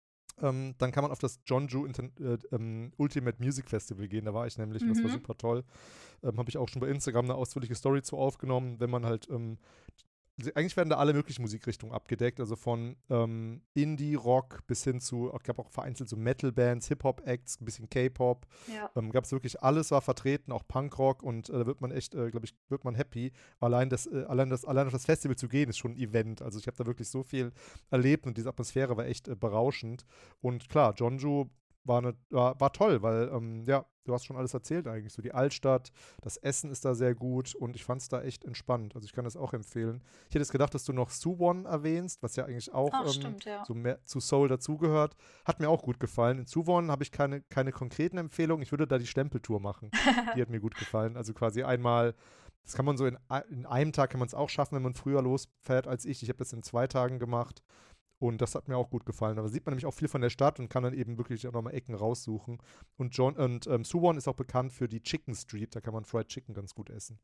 ähm, dann kann man auf das Jeonju Inter äh, ähm, Ultimate Music Festival gehen. Da war ich nämlich und das war Mhm. super toll. Ähm, Habe ich auch schon bei Instagram eine ausführliche Story zu aufgenommen, wenn man halt ähm, eigentlich werden da alle möglichen Musikrichtungen abgedeckt, also von ähm, Indie-Rock bis hin zu, ich glaube auch vereinzelt so Metal-Bands, Hip-Hop-Acts, ein bisschen K-Pop. Ja. Ähm, Gab es wirklich alles, war vertreten, auch Punkrock und äh, da wird man echt, äh, glaube ich, wird man happy. Allein das, äh, allein das, allein auf das Festival zu gehen, ist schon ein Event. Also ich habe da wirklich so viel erlebt und diese Atmosphäre war echt äh, berauschend. Und klar, Jeonju war, eine, war, war toll, weil, ähm, ja, du hast schon alles erzählt eigentlich. So die Altstadt, das Essen ist da sehr gut und ich fand es da echt entspannt. Also ich kann das auch empfehlen. Ich hätte jetzt gedacht, dass du noch Suwon erwähnst, was ja eigentlich auch Ach, ähm, stimmt, ja. so mehr zu Seoul dazugehört. Hat mir auch gut gefallen. In Suwon habe ich keine, keine konkreten Empfehlungen. Ich würde da die Stempeltour machen. Die hat mir gut gefallen. Also quasi einmal, das kann man so in, in einem Tag kann man es auch schaffen, wenn man früher losfährt als ich. Ich habe das in zwei Tagen gemacht. Und das hat mir auch gut gefallen. Aber sieht man nämlich auch viel von der Stadt und kann dann eben wirklich auch nochmal Ecken raussuchen. Und, John, und ähm, Suwon ist auch bekannt für die Chicken Street. Da kann man Fried Chicken ganz gut essen.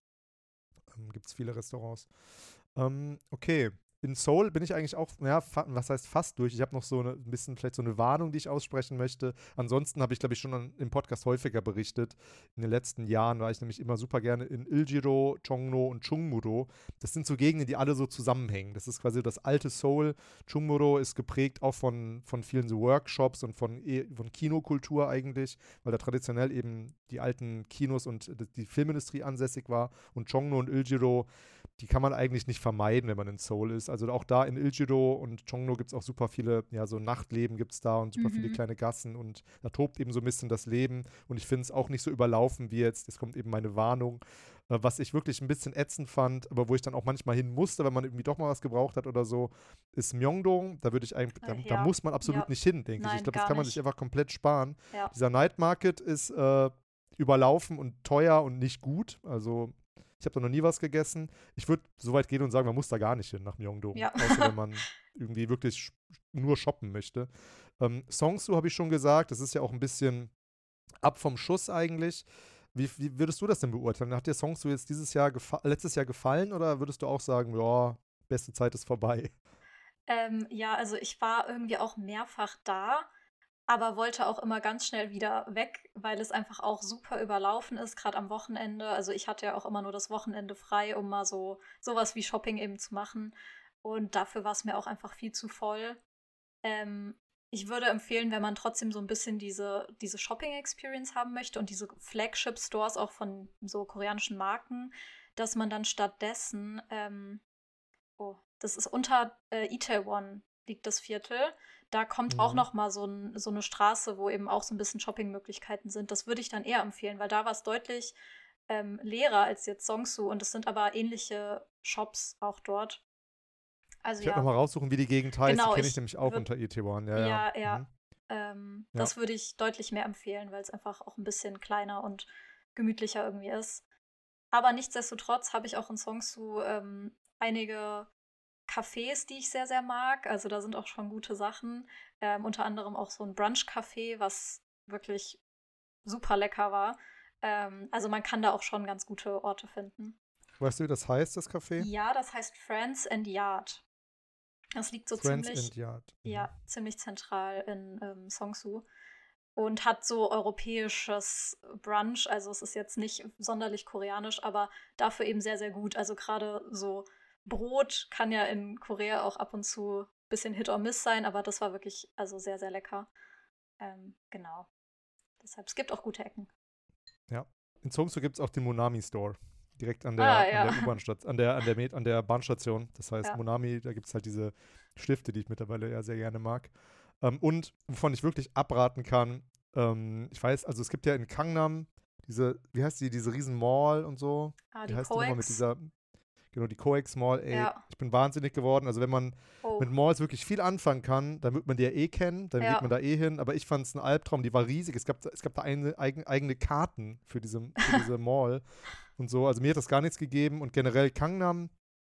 Ähm, Gibt es viele Restaurants. Ähm, okay. In Seoul bin ich eigentlich auch, ja, was heißt fast durch. Ich habe noch so eine, ein bisschen vielleicht so eine Warnung, die ich aussprechen möchte. Ansonsten habe ich, glaube ich, schon an, im Podcast häufiger berichtet. In den letzten Jahren war ich nämlich immer super gerne in Iljiro, Chongno und Chungmuro. Das sind so Gegenden, die alle so zusammenhängen. Das ist quasi das alte Seoul. Chungmuro ist geprägt auch von, von vielen so Workshops und von, von Kinokultur eigentlich, weil da traditionell eben die alten Kinos und die Filmindustrie ansässig war. Und Chongno und Iljiro, die kann man eigentlich nicht vermeiden, wenn man in Seoul ist. Also auch da in Iljiro und Chongno gibt es auch super viele, ja, so Nachtleben gibt es da und super mhm. viele kleine Gassen und da tobt eben so ein bisschen das Leben und ich finde es auch nicht so überlaufen wie jetzt, jetzt kommt eben meine Warnung, äh, was ich wirklich ein bisschen ätzend fand, aber wo ich dann auch manchmal hin musste, wenn man irgendwie doch mal was gebraucht hat oder so, ist Myeongdong. Da würde ich eigentlich, da, äh, ja. da muss man absolut ja. nicht hin, denke ich. Ich glaube, das kann man nicht. sich einfach komplett sparen. Ja. Dieser Night Market ist äh, überlaufen und teuer und nicht gut, also ich habe da noch nie was gegessen. Ich würde so weit gehen und sagen, man muss da gar nicht hin nach Myeongdong. Ja. Außer wenn man irgendwie wirklich nur shoppen möchte. Ähm, Seongsu habe ich schon gesagt, das ist ja auch ein bisschen ab vom Schuss eigentlich. Wie, wie würdest du das denn beurteilen? Hat dir Seongsu jetzt dieses Jahr letztes Jahr gefallen oder würdest du auch sagen, ja, beste Zeit ist vorbei? Ähm, ja, also ich war irgendwie auch mehrfach da. Aber wollte auch immer ganz schnell wieder weg, weil es einfach auch super überlaufen ist, gerade am Wochenende. Also ich hatte ja auch immer nur das Wochenende frei, um mal so sowas wie Shopping eben zu machen. Und dafür war es mir auch einfach viel zu voll. Ähm, ich würde empfehlen, wenn man trotzdem so ein bisschen diese, diese Shopping-Experience haben möchte und diese Flagship-Stores auch von so koreanischen Marken, dass man dann stattdessen, ähm, oh, das ist unter äh, Itaewon liegt das Viertel. Da kommt mhm. auch noch mal so, ein, so eine Straße, wo eben auch so ein bisschen Shoppingmöglichkeiten sind. Das würde ich dann eher empfehlen, weil da war es deutlich ähm, leerer als jetzt Seongsu und es sind aber ähnliche Shops auch dort. Also ich ja. werde nochmal raussuchen, wie die Gegend heißt. Genau, die kenne ich nämlich auch unter Itaewon. Ja, ja. Ja, ja. Mhm. Ähm, ja. Das würde ich deutlich mehr empfehlen, weil es einfach auch ein bisschen kleiner und gemütlicher irgendwie ist. Aber nichtsdestotrotz habe ich auch in Seongsu ähm, einige Cafés, die ich sehr, sehr mag. Also da sind auch schon gute Sachen. Ähm, unter anderem auch so ein Brunch-Café, was wirklich super lecker war. Ähm, also man kann da auch schon ganz gute Orte finden. Weißt du, wie das heißt, das Café? Ja, das heißt Friends and Yard. Das liegt so Friends ziemlich, and Yard. Mhm. ja, ziemlich zentral in ähm, Seongsu. Und hat so europäisches Brunch. Also es ist jetzt nicht sonderlich koreanisch, aber dafür eben sehr, sehr gut. Also gerade so Brot kann ja in Korea auch ab und zu ein bisschen Hit or Miss sein, aber das war wirklich also sehr, sehr lecker. Ähm, genau. Deshalb, es gibt auch gute Ecken. Ja. In Seongsu gibt es auch den Monami Store. Direkt an der, ah, ja. an der U-Bahn-Station, an der, an, der, an der Bahnstation. Das heißt, ja. Monami, da gibt es halt diese Stifte, die ich mittlerweile ja sehr gerne mag. Ähm, und wovon ich wirklich abraten kann, ähm, ich weiß, also es gibt ja in Gangnam diese, wie heißt die, diese riesen Mall und so. Ah, wie die heißt Coex. die nochmal mit dieser Genau, die Coex Mall, ey, Ja. ich bin wahnsinnig geworden. Also wenn man Oh. mit Malls wirklich viel anfangen kann, dann wird man die ja eh kennen, dann Ja. geht man da eh hin. Aber ich fand es ein Albtraum, die war riesig. Es gab, es gab da eine, eigen, eigene Karten für diese, für diese Mall und so. Also mir hat das gar nichts gegeben. Und generell Gangnam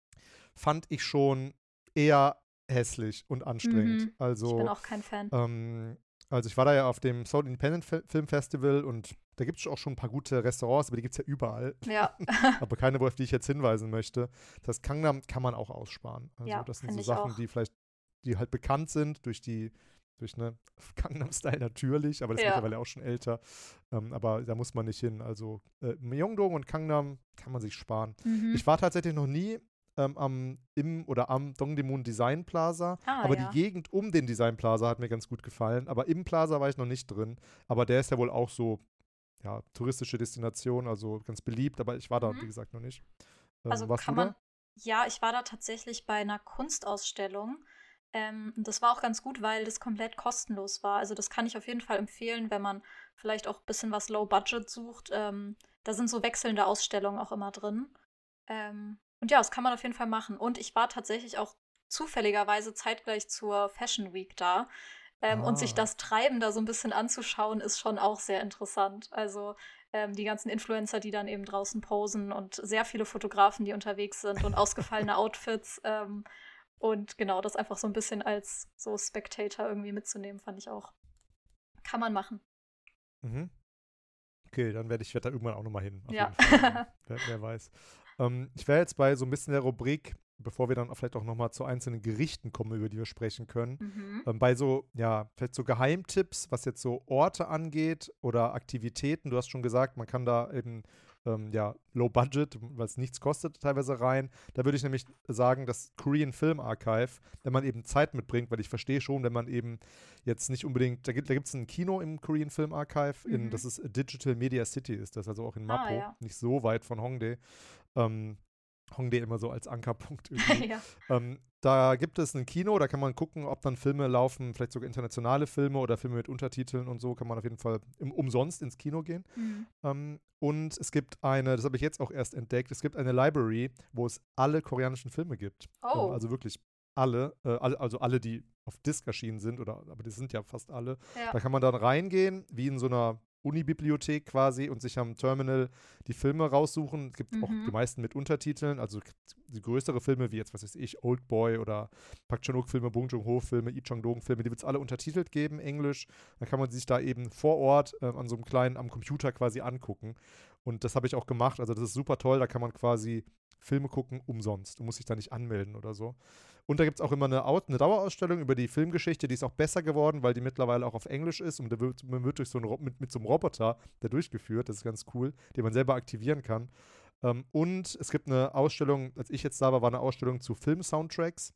fand ich schon eher hässlich und anstrengend. Mhm. Ich bin Also, auch kein Fan. ähm, also ich war da ja auf dem Seoul Independent Fe- Film Festival und da gibt es auch schon ein paar gute Restaurants, aber die gibt es ja überall. Ja. Aber keine, auf die ich jetzt hinweisen möchte. Das Gangnam kann man auch aussparen. Also Ja, das sind finde so ich Sachen, auch. die vielleicht, die halt bekannt sind durch die, durch eine Gangnam-Style natürlich, aber das ist Ja. mittlerweile auch schon älter. Ähm, aber da muss man nicht hin. Also äh, Myeongdong und Gangnam kann man sich sparen. Mhm. Ich war tatsächlich noch nie ähm, am im oder am Dongdaemun Design Plaza, Ah, aber ja. die Gegend um den Design Plaza hat mir ganz gut gefallen. Aber im Plaza war ich noch nicht drin. Aber der ist ja wohl auch so, ja, touristische Destination, also ganz beliebt, aber ich war da, Mhm. wie gesagt, noch nicht. Ähm, Also warst kann du da? man, ja, ich war da tatsächlich bei einer Kunstausstellung. Ähm, und das war auch ganz gut, weil das komplett kostenlos war. Also das kann ich auf jeden Fall empfehlen, wenn man vielleicht auch ein bisschen was Low Budget sucht. Ähm, da sind so wechselnde Ausstellungen auch immer drin. Ähm, und ja, das kann man auf jeden Fall machen. Und ich war tatsächlich auch zufälligerweise zeitgleich zur Fashion Week da. Ähm, und sich Ah. das Treiben da so ein bisschen anzuschauen, ist schon auch sehr interessant. Also ähm, die ganzen Influencer, die dann eben draußen posen und sehr viele Fotografen, die unterwegs sind und ausgefallene Outfits. Ähm, und genau, das einfach so ein bisschen als so Spectator irgendwie mitzunehmen, fand ich auch. Kann man machen. Mhm. Okay, dann werde ich werd da irgendwann auch nochmal hin. Auf Ja. jeden Fall. wer, wer weiß. Ähm, ich wäre jetzt bei so ein bisschen der Rubrik, bevor wir dann vielleicht auch nochmal zu einzelnen Gerichten kommen, über die wir sprechen können. Mhm. Ähm, bei so, ja, vielleicht so Geheimtipps, was jetzt so Orte angeht oder Aktivitäten. Du hast schon gesagt, man kann da eben, ähm, ja, Low Budget, weil es nichts kostet, teilweise rein. Da würde ich nämlich sagen, das Korean Film Archive, wenn man eben Zeit mitbringt, weil ich verstehe schon, wenn man eben jetzt nicht unbedingt, da gibt da gibt's ein Kino im Korean Film Archive, in, Mhm. das ist Digital Media City, ist das, also auch in Ah, Mapo, ja. nicht so weit von Hongdae. Ähm, Hongdae immer so als Ankerpunkt irgendwie. Ja. Ähm, da gibt es ein Kino, da kann man gucken, ob dann Filme laufen, vielleicht sogar internationale Filme oder Filme mit Untertiteln und so, kann man auf jeden Fall im, umsonst ins Kino gehen. Mhm. Ähm, und es gibt eine, das habe ich jetzt auch erst entdeckt, es gibt eine Library, wo es alle koreanischen Filme gibt. Ähm, Oh. also wirklich alle, äh, alle, also alle, die auf Disc erschienen sind, oder aber das sind ja fast alle. Ja. Da kann man dann reingehen, wie in so einer Unibibliothek quasi und sich am Terminal die Filme raussuchen. Es gibt auch Mhm. die meisten mit Untertiteln, also die größere Filme wie jetzt, was weiß ich, Old Boy oder Park Chan-wook-Filme, Bong Joon-ho-Filme, Lee Chang-dong-Filme, die wird es alle untertitelt geben, Englisch. Dann kann man sich da eben vor Ort äh, an so einem kleinen, am Computer quasi angucken. Und das habe ich auch gemacht. Also das ist super toll, da kann man quasi Filme gucken umsonst. Du musst dich da nicht anmelden oder so. Und da gibt es auch immer eine, Au- eine Dauerausstellung über die Filmgeschichte, die ist auch besser geworden, weil die mittlerweile auch auf Englisch ist und da wird, man wird durch so einen, Ro- mit, mit so einem Roboter da durchgeführt. Das ist ganz cool, den man selber aktivieren kann. Ähm, und es gibt eine Ausstellung, als ich jetzt da war, war eine Ausstellung zu Film-Soundtracks.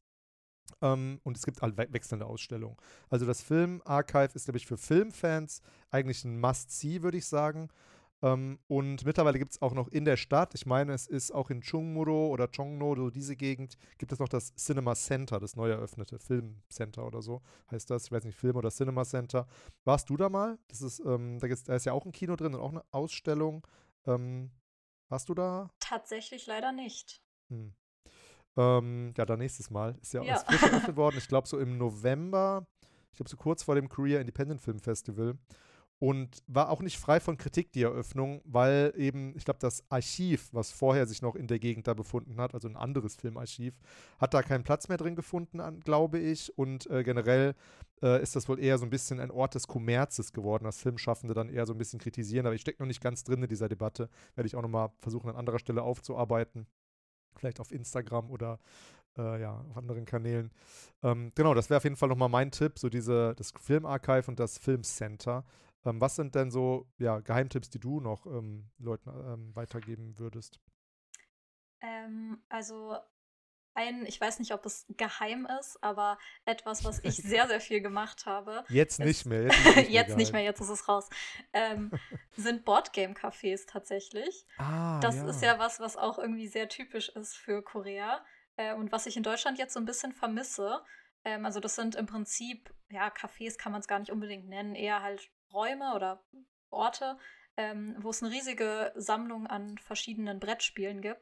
Ähm, und es gibt halt we wechselnde Ausstellungen. Also das Film-Archive ist, glaube ich, für Filmfans eigentlich ein Must-See, würde ich sagen. Ähm, und mittlerweile gibt es auch noch in der Stadt, ich meine, es ist auch in Chungmuro oder Chongno, so diese Gegend, gibt es noch das Cinema Center, das neu eröffnete Filmcenter oder so heißt das. Ich weiß nicht, Film oder Cinema Center. Warst du da mal? Das ist, ähm, da, gibt's, da ist ja auch ein Kino drin und auch eine Ausstellung. Ähm, warst du da? Tatsächlich leider nicht. Hm. Ähm, ja, dann nächstes Mal. Ist ja Ja. ist frisch eröffnet worden, ich glaube so im November, ich glaube so kurz vor dem Korea Independent Film Festival. Und war auch nicht frei von Kritik, die Eröffnung, weil eben, ich glaube, das Archiv, was vorher sich noch in der Gegend da befunden hat, also ein anderes Filmarchiv, hat da keinen Platz mehr drin gefunden, an, glaube ich. Und äh, generell äh, ist das wohl eher so ein bisschen ein Ort des Kommerzes geworden, dass Filmschaffende dann eher so ein bisschen kritisieren. Aber ich stecke noch nicht ganz drin in dieser Debatte. Werde ich auch nochmal versuchen, an anderer Stelle aufzuarbeiten. Vielleicht auf Instagram oder äh, ja, auf anderen Kanälen. Ähm, genau, das wäre auf jeden Fall nochmal mein Tipp, so diese, das Filmarchive und das Filmcenter. Ähm, was sind denn so ja, Geheimtipps, die du noch ähm, Leuten ähm, weitergeben würdest? Ähm, also ein, ich weiß nicht, ob es geheim ist, aber etwas, was ich sehr, sehr viel gemacht habe, Jetzt nicht ist mehr, jetzt ist es nicht mehr jetzt nicht geheim. mehr, jetzt ist es raus, ähm, sind Boardgame-Cafés tatsächlich. Ah, Das ist ja. ja was, was auch irgendwie sehr typisch ist für Korea äh, und was ich in Deutschland jetzt so ein bisschen vermisse. Ähm, also das sind im Prinzip, ja, Cafés kann man es gar nicht unbedingt nennen, eher halt Räume oder Orte, ähm, wo es eine riesige Sammlung an verschiedenen Brettspielen gibt.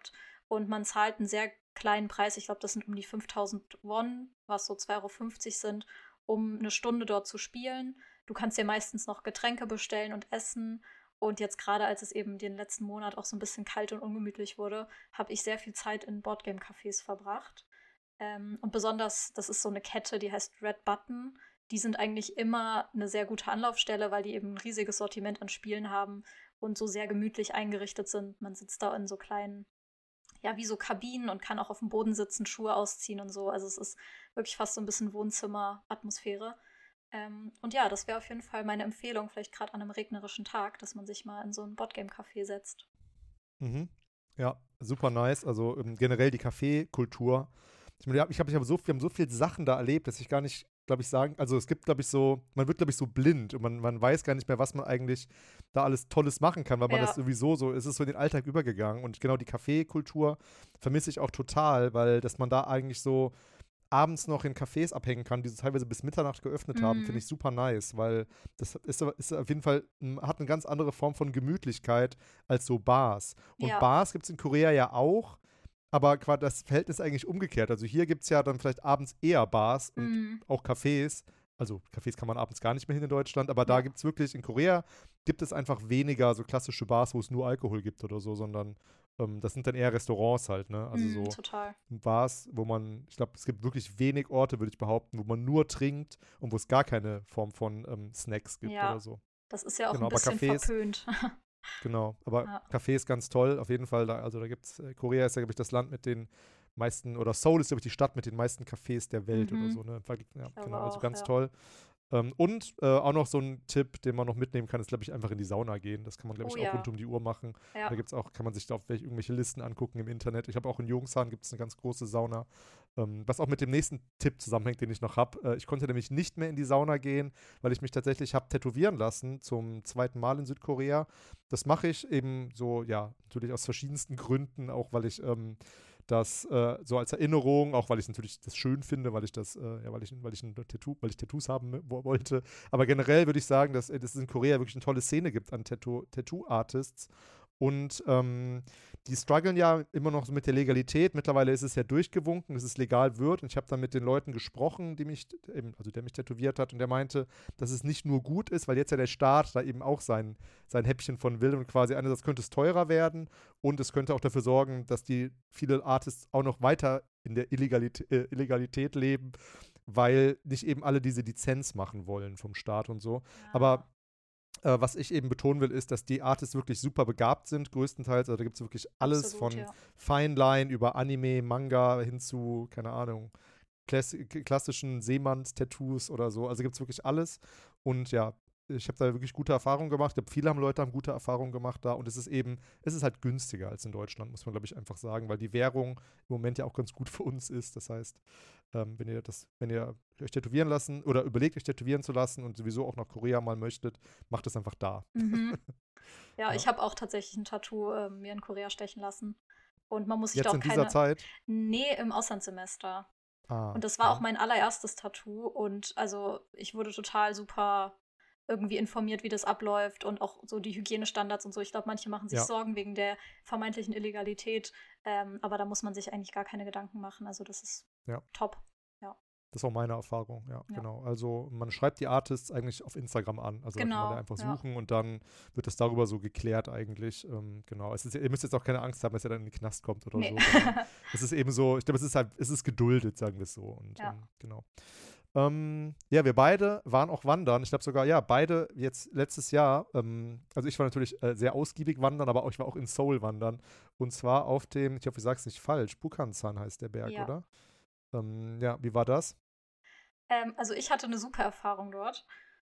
und man zahlt einen sehr kleinen Preis. Ich glaube, das sind um die fünftausend Won, was so zwei Euro fünfzig sind, um eine Stunde dort zu spielen. Du kannst dir meistens noch Getränke bestellen und essen. Und jetzt gerade, als es eben den letzten Monat auch so ein bisschen kalt und ungemütlich wurde, habe ich sehr viel Zeit in Boardgame-Cafés verbracht. Ähm, und besonders, das ist so eine Kette, die heißt Red Button. Die sind eigentlich immer eine sehr gute Anlaufstelle, weil die eben ein riesiges Sortiment an Spielen haben und so sehr gemütlich eingerichtet sind. Man sitzt da in so kleinen, ja, wie so Kabinen und kann auch auf dem Boden sitzen, Schuhe ausziehen und so. Also es ist wirklich fast so ein bisschen Wohnzimmer-Atmosphäre. Ähm, und ja, das wäre auf jeden Fall meine Empfehlung, vielleicht gerade an einem regnerischen Tag, dass man sich mal in so ein Boardgame-Café setzt. Mhm. Ja, super nice. Also ähm, generell die Kaffeekultur. Ich meine, ja, ich habe ich hab so, wir haben so viele Sachen da erlebt, dass ich gar nicht, glaube ich, sagen, also es gibt, glaube ich, so, man wird, glaube ich, so blind und man, man weiß gar nicht mehr, was man eigentlich da alles Tolles machen kann, weil man das Ja. sowieso so, es ist so in den Alltag übergegangen. Und genau die Kaffeekultur vermisse ich auch total, weil dass man da eigentlich so abends noch in Cafés abhängen kann, die so teilweise bis Mitternacht geöffnet haben, finde Mhm. ich super nice, weil das ist, ist auf jeden Fall, m, hat eine ganz andere Form von Gemütlichkeit als so Bars. Und Ja. Bars gibt es in Korea ja auch, aber quasi das Verhältnis ist eigentlich umgekehrt. Also hier gibt es ja dann vielleicht abends eher Bars und Mhm. auch Cafés. Also Cafés kann man abends gar nicht mehr hin in Deutschland, aber da Ja. gibt es wirklich, in Korea gibt es einfach weniger so klassische Bars, wo es nur Alkohol gibt oder so, sondern ähm, das sind dann eher Restaurants halt, ne? Also Mhm, so total. Bars, wo man, ich glaube, es gibt wirklich wenig Orte, würde ich behaupten, wo man nur trinkt und wo es gar keine Form von ähm, Snacks gibt oder Ja. so. Das ist ja auch Genau, ein aber bisschen Cafés, verpönt. genau, aber Ja. Cafés ganz toll, auf jeden Fall. Da, also da gibt es, äh, Korea ist ja, glaube ich, das Land mit den meisten, oder Seoul ist, glaube ich, die Stadt mit den meisten Cafés der Welt oder Mhm. so, ne? Ja, Ich glaube genau, also auch, ganz ja. toll. Ähm, und äh, auch noch so ein Tipp, den man noch mitnehmen kann, ist, glaube ich, einfach in die Sauna gehen. Das kann man, glaube Oh ich, auch rund ja. um die Uhr machen. Ja. Da gibt es auch, kann man sich da auf welche, irgendwelche Listen angucken im Internet. Ich habe auch in Jungshahn gibt es eine ganz große Sauna. Ähm, was auch mit dem nächsten Tipp zusammenhängt, den ich noch habe. Äh, ich konnte nämlich nicht mehr in die Sauna gehen, weil ich mich tatsächlich habe tätowieren lassen zum zweiten Mal in Südkorea. Das mache ich eben so, ja, natürlich aus verschiedensten Gründen, auch weil ich ähm, das äh, so als Erinnerung, auch weil ich natürlich das schön finde, weil ich das, äh, ja, weil ich, weil ich ein Tattoo, weil ich Tattoos haben wo- wollte. Aber generell würde ich sagen, dass, äh, dass es in Korea wirklich eine tolle Szene gibt an Tattoo, Tattoo-Artists. Und ähm, die strugglen ja immer noch so mit der Legalität. Mittlerweile ist es ja durchgewunken, dass es legal wird. Und ich habe dann mit den Leuten gesprochen, die mich, eben, also der mich tätowiert hat, und der meinte, dass es nicht nur gut ist, weil jetzt ja der Staat da eben auch sein, sein Häppchen von will und quasi einerseits könnte es teurer werden und es könnte auch dafür sorgen, dass die viele Artists auch noch weiter in der Illegalität, äh, Illegalität leben, weil nicht eben alle diese Lizenz machen wollen vom Staat und so. Ja. Aber äh, was ich eben betonen will, ist, dass die Artists wirklich super begabt sind, größtenteils. Also da gibt es wirklich alles Absolut, von ja. Fine Line über Anime, Manga hin zu, keine Ahnung, klass klassischen Seemanns-Tattoos oder so. Also gibt es wirklich alles. Und ja, ich habe da wirklich gute Erfahrungen gemacht. Ich glaube, viele haben Leute haben gute Erfahrungen gemacht da. Und es ist eben, es ist halt günstiger als in Deutschland, muss man, glaube ich, einfach sagen, weil die Währung im Moment ja auch ganz gut für uns ist. Das heißt, ähm, wenn ihr das, wenn ihr euch tätowieren lassen oder überlegt, euch tätowieren zu lassen und sowieso auch nach Korea mal möchtet, macht es einfach da. Mhm. Ja, Ja. ich habe auch tatsächlich ein Tattoo äh, mir in Korea stechen lassen. Und man muss sich da Jetzt auch in dieser keine. Zeit. Nee, im Auslandssemester. Ah. Und das war auch Mhm. mein allererstes Tattoo. Und also ich wurde total super irgendwie informiert, wie das abläuft und auch so die Hygienestandards und so. Ich glaube, manche machen sich Ja, Sorgen wegen der vermeintlichen Illegalität. Ähm, aber da muss man sich eigentlich gar keine Gedanken machen. Also das ist ja. top. Ja, Das ist auch meine Erfahrung, ja, ja. genau. Also man schreibt die Artists eigentlich auf Instagram an. Also da kann man da Genau, einfach ja. suchen und dann wird das darüber so geklärt eigentlich. Ähm, genau. Es ist, ihr müsst jetzt auch keine Angst haben, dass ihr dann in den Knast kommt oder Nee. so, sondern es ist eben so, ich glaube, es ist halt, es ist geduldet, sagen wir es so. Und Ja. ähm, genau. Ähm, ja, wir beide waren auch wandern. Ich glaube sogar, ja, beide jetzt letztes Jahr. Ähm, also ich war natürlich äh, sehr ausgiebig wandern, aber auch, ich war auch in Seoul wandern. Und zwar auf dem, ich hoffe, ich sage es nicht falsch, Bukhansan heißt der Berg, Ja. oder? Ähm, ja, wie war das? Ähm, also ich hatte eine super Erfahrung dort.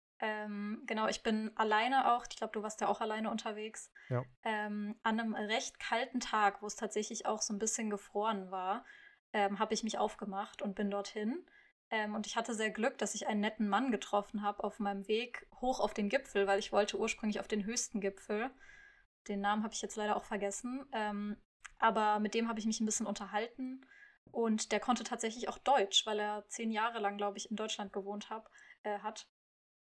Ähm, genau, ich bin alleine auch, ich glaube, du warst ja auch alleine unterwegs, Ja. ähm, an einem recht kalten Tag, wo es tatsächlich auch so ein bisschen gefroren war, ähm, habe ich mich aufgemacht und bin dorthin. Ähm, und ich hatte sehr Glück, dass ich einen netten Mann getroffen habe auf meinem Weg hoch auf den Gipfel, weil ich wollte ursprünglich auf den höchsten Gipfel. Den Namen habe ich jetzt leider auch vergessen. Ähm, aber mit dem habe ich mich ein bisschen unterhalten. Und der konnte tatsächlich auch Deutsch, weil er zehn Jahre lang, glaube ich, in Deutschland gewohnt hab, äh, hat.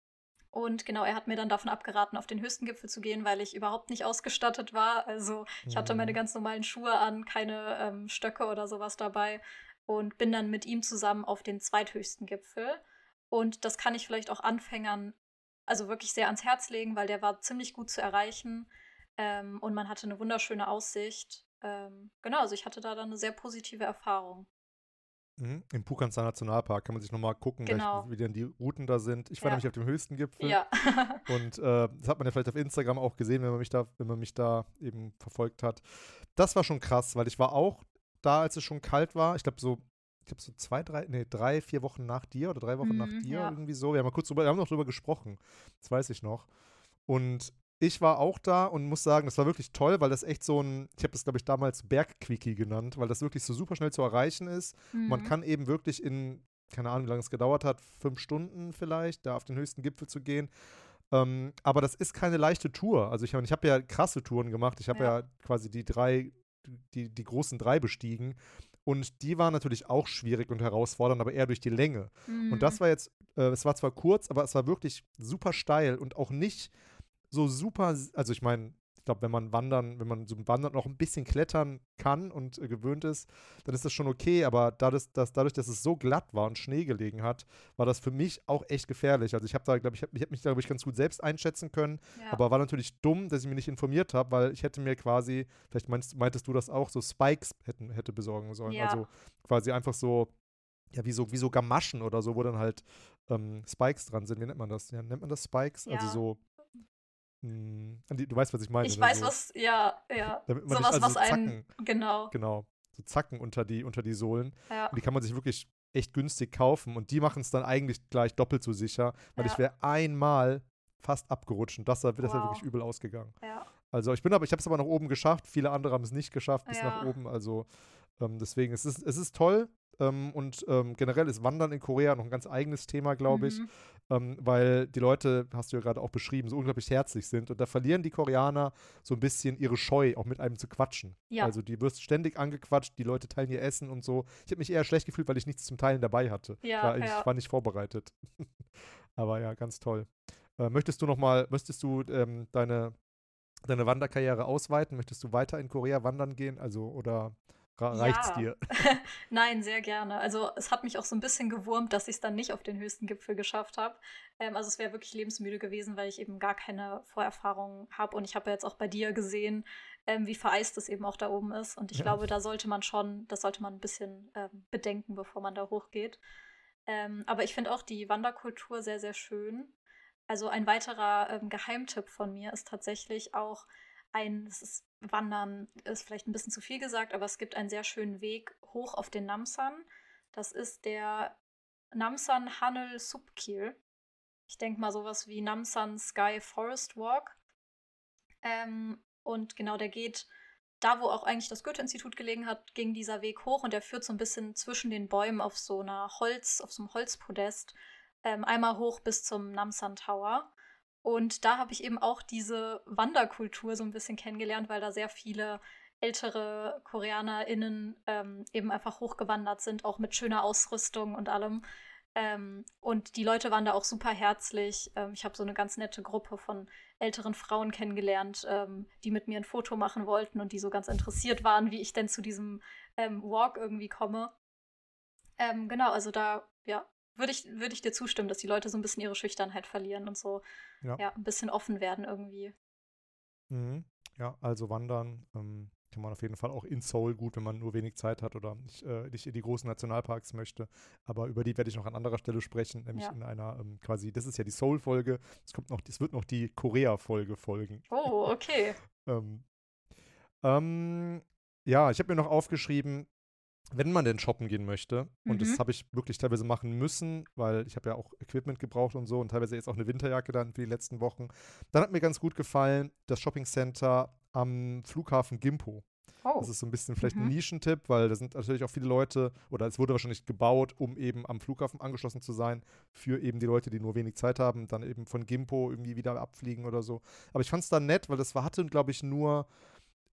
Und genau, er hat mir dann davon abgeraten, auf den höchsten Gipfel zu gehen, weil ich überhaupt nicht ausgestattet war. Also ich hatte meine Mhm. ganz normalen Schuhe an, keine ähm, Stöcke oder sowas dabei und bin dann mit ihm zusammen auf den zweithöchsten Gipfel. Und das kann ich vielleicht auch Anfängern also wirklich sehr ans Herz legen, weil der war ziemlich gut zu erreichen ähm, und man hatte eine wunderschöne Aussicht. Ähm, genau, also ich hatte da dann eine sehr positive Erfahrung. Mhm. Im Pukanzer Nationalpark kann man sich nochmal gucken, gleich, Genau, wie denn die Routen da sind. Ich war ja, nämlich auf dem höchsten Gipfel ja. und äh, das hat man ja vielleicht auf Instagram auch gesehen, wenn man mich da, wenn man mich da eben verfolgt hat. Das war schon krass, weil ich war auch da, als es schon kalt war. Ich glaube so, ich glaube so zwei, drei, nee, drei, vier Wochen nach dir oder drei Wochen nach Mhm, dir, ja. irgendwie so. Wir haben mal kurz drüber, wir haben noch drüber gesprochen. Das weiß ich noch. Und ich war auch da und muss sagen, das war wirklich toll, weil das echt so ein, ich habe das, glaube ich, damals Bergquickie genannt, weil das wirklich so super schnell zu erreichen ist. Und man Mhm. kann eben wirklich in, keine Ahnung, wie lange es gedauert hat, fünf Stunden vielleicht, da auf den höchsten Gipfel zu gehen. Ähm, aber das ist keine leichte Tour. Also ich, mein, ich habe ja krasse Touren gemacht. Ich habe Ja. ja quasi die drei, die, die großen drei bestiegen. Und die waren natürlich auch schwierig und herausfordernd, aber eher durch die Länge. Und Mhm. das war jetzt, äh, es war zwar kurz, aber es war wirklich super steil und auch nicht so super, also ich meine, ich glaube, wenn man wandern, wenn man so wandern noch ein bisschen klettern kann und äh, gewöhnt ist, dann ist das schon okay, aber dadurch, dass, dadurch, dass es so glatt war und Schnee gelegen hat, war das für mich auch echt gefährlich. Also ich habe da, glaube ich, hab, ich habe mich da, glaube ich, ganz gut selbst einschätzen können, Ja. aber war natürlich dumm, dass ich mich nicht informiert habe, weil ich hätte mir quasi, vielleicht meinst, meintest du das auch, so Spikes hätten, hätte besorgen sollen. Ja. Also quasi einfach so, ja, wie so, wie so Gamaschen oder so, wo dann halt ähm, Spikes dran sind. Wie nennt man das? Ja, nennt man das Spikes? Also Ja. so hm, an die, du weißt, was ich meine, Ich ne? weiß, So, was, ja, ja. damit man nicht, Sowas, also was so einen, Zacken, genau. genau, so Zacken unter die, unter die Sohlen. Ja. Und die kann man sich wirklich echt günstig kaufen. Und die machen es dann eigentlich gleich doppelt so sicher, weil ich Ja. wäre einmal fast abgerutscht und das, das wäre wirklich Wow. übel ausgegangen. Ja. Also ich bin aber, ich habe es aber nach oben geschafft. Viele andere haben es nicht geschafft bis nach Ja. oben. Also ähm, deswegen, es ist, es ist toll. Ähm, und ähm, generell ist Wandern in Korea noch ein ganz eigenes Thema, glaube ich. Mhm. Ähm, weil die Leute, hast du ja gerade auch beschrieben, so unglaublich herzlich sind. Und da verlieren die Koreaner so ein bisschen ihre Scheu, auch mit einem zu quatschen. Ja. Also die wirst ständig angequatscht, die Leute teilen ihr Essen und so. Ich habe mich eher schlecht gefühlt, weil ich nichts zum Teilen dabei hatte. Ich Ja. war, ich Ja. war nicht vorbereitet. Aber ja, ganz toll. Äh, möchtest du noch mal, möchtest du ähm, deine, deine Wanderkarriere ausweiten? Möchtest du weiter in Korea wandern gehen? Also, oder ra- reicht's Ja. dir? Nein, sehr gerne. Also es hat mich auch so ein bisschen gewurmt, dass ich es dann nicht auf den höchsten Gipfel geschafft habe. Ähm, also es wäre wirklich lebensmüde gewesen, weil ich eben gar keine Vorerfahrung habe. Und ich habe ja jetzt auch bei dir gesehen, ähm, wie vereist es eben auch da oben ist. Und ich Ja. glaube, da sollte man schon, das sollte man ein bisschen ähm, bedenken, bevor man da hochgeht. Ähm, aber ich finde auch die Wanderkultur sehr, sehr schön. Also ein weiterer ähm, Geheimtipp von mir ist tatsächlich auch ein, das ist Wandern, ist vielleicht ein bisschen zu viel gesagt, aber es gibt einen sehr schönen Weg hoch auf den Namsan. Das ist der Namsan Hanel Subkil. Ich denke mal sowas wie Namsan Sky Forest Walk. Ähm, und genau, der geht da, wo auch eigentlich das Goethe-Institut gelegen hat, ging dieser Weg hoch und der führt so ein bisschen zwischen den Bäumen auf so einer Holz, auf so einem Holzpodest, ähm, einmal hoch bis zum Namsan Tower. Und da habe ich eben auch diese Wanderkultur so ein bisschen kennengelernt, weil da sehr viele ältere KoreanerInnen ähm, eben einfach hochgewandert sind, auch mit schöner Ausrüstung und allem. Ähm, und die Leute waren da auch super herzlich. Ähm, ich habe so eine ganz nette Gruppe von älteren Frauen kennengelernt, ähm, die mit mir ein Foto machen wollten und die so ganz interessiert waren, wie ich denn zu diesem ähm, Walk irgendwie komme. Ähm, genau, also da, ja, würde ich, würd ich dir zustimmen, dass die Leute so ein bisschen ihre Schüchternheit verlieren und so, Ja. ja, ein bisschen offen werden irgendwie. Mhm. Ja, also wandern ähm, kann man auf jeden Fall auch in Seoul gut, wenn man nur wenig Zeit hat oder nicht, äh, nicht in die großen Nationalparks möchte. Aber über die werde ich noch an anderer Stelle sprechen, nämlich Ja. in einer ähm, quasi, das ist ja die Seoul-Folge, es kommt noch, es wird noch die Korea-Folge folgen. Oh, okay. Ähm, ähm, ja, ich habe mir noch aufgeschrieben, wenn man denn shoppen gehen möchte, und das Mhm. habe ich wirklich teilweise machen müssen, weil ich habe ja auch Equipment gebraucht und so und teilweise jetzt auch eine Winterjacke dann für die letzten Wochen, dann hat mir ganz gut gefallen das Shoppingcenter am Flughafen Gimpo. Das Oh. ist so ein bisschen vielleicht ein Mhm. Nischentipp, weil da sind natürlich auch viele Leute, oder es wurde wahrscheinlich gebaut, um eben am Flughafen angeschlossen zu sein, für eben die Leute, die nur wenig Zeit haben, dann eben von Gimpo irgendwie wieder abfliegen oder so. Aber ich fand es dann nett, weil das war, hatte, glaube ich, nur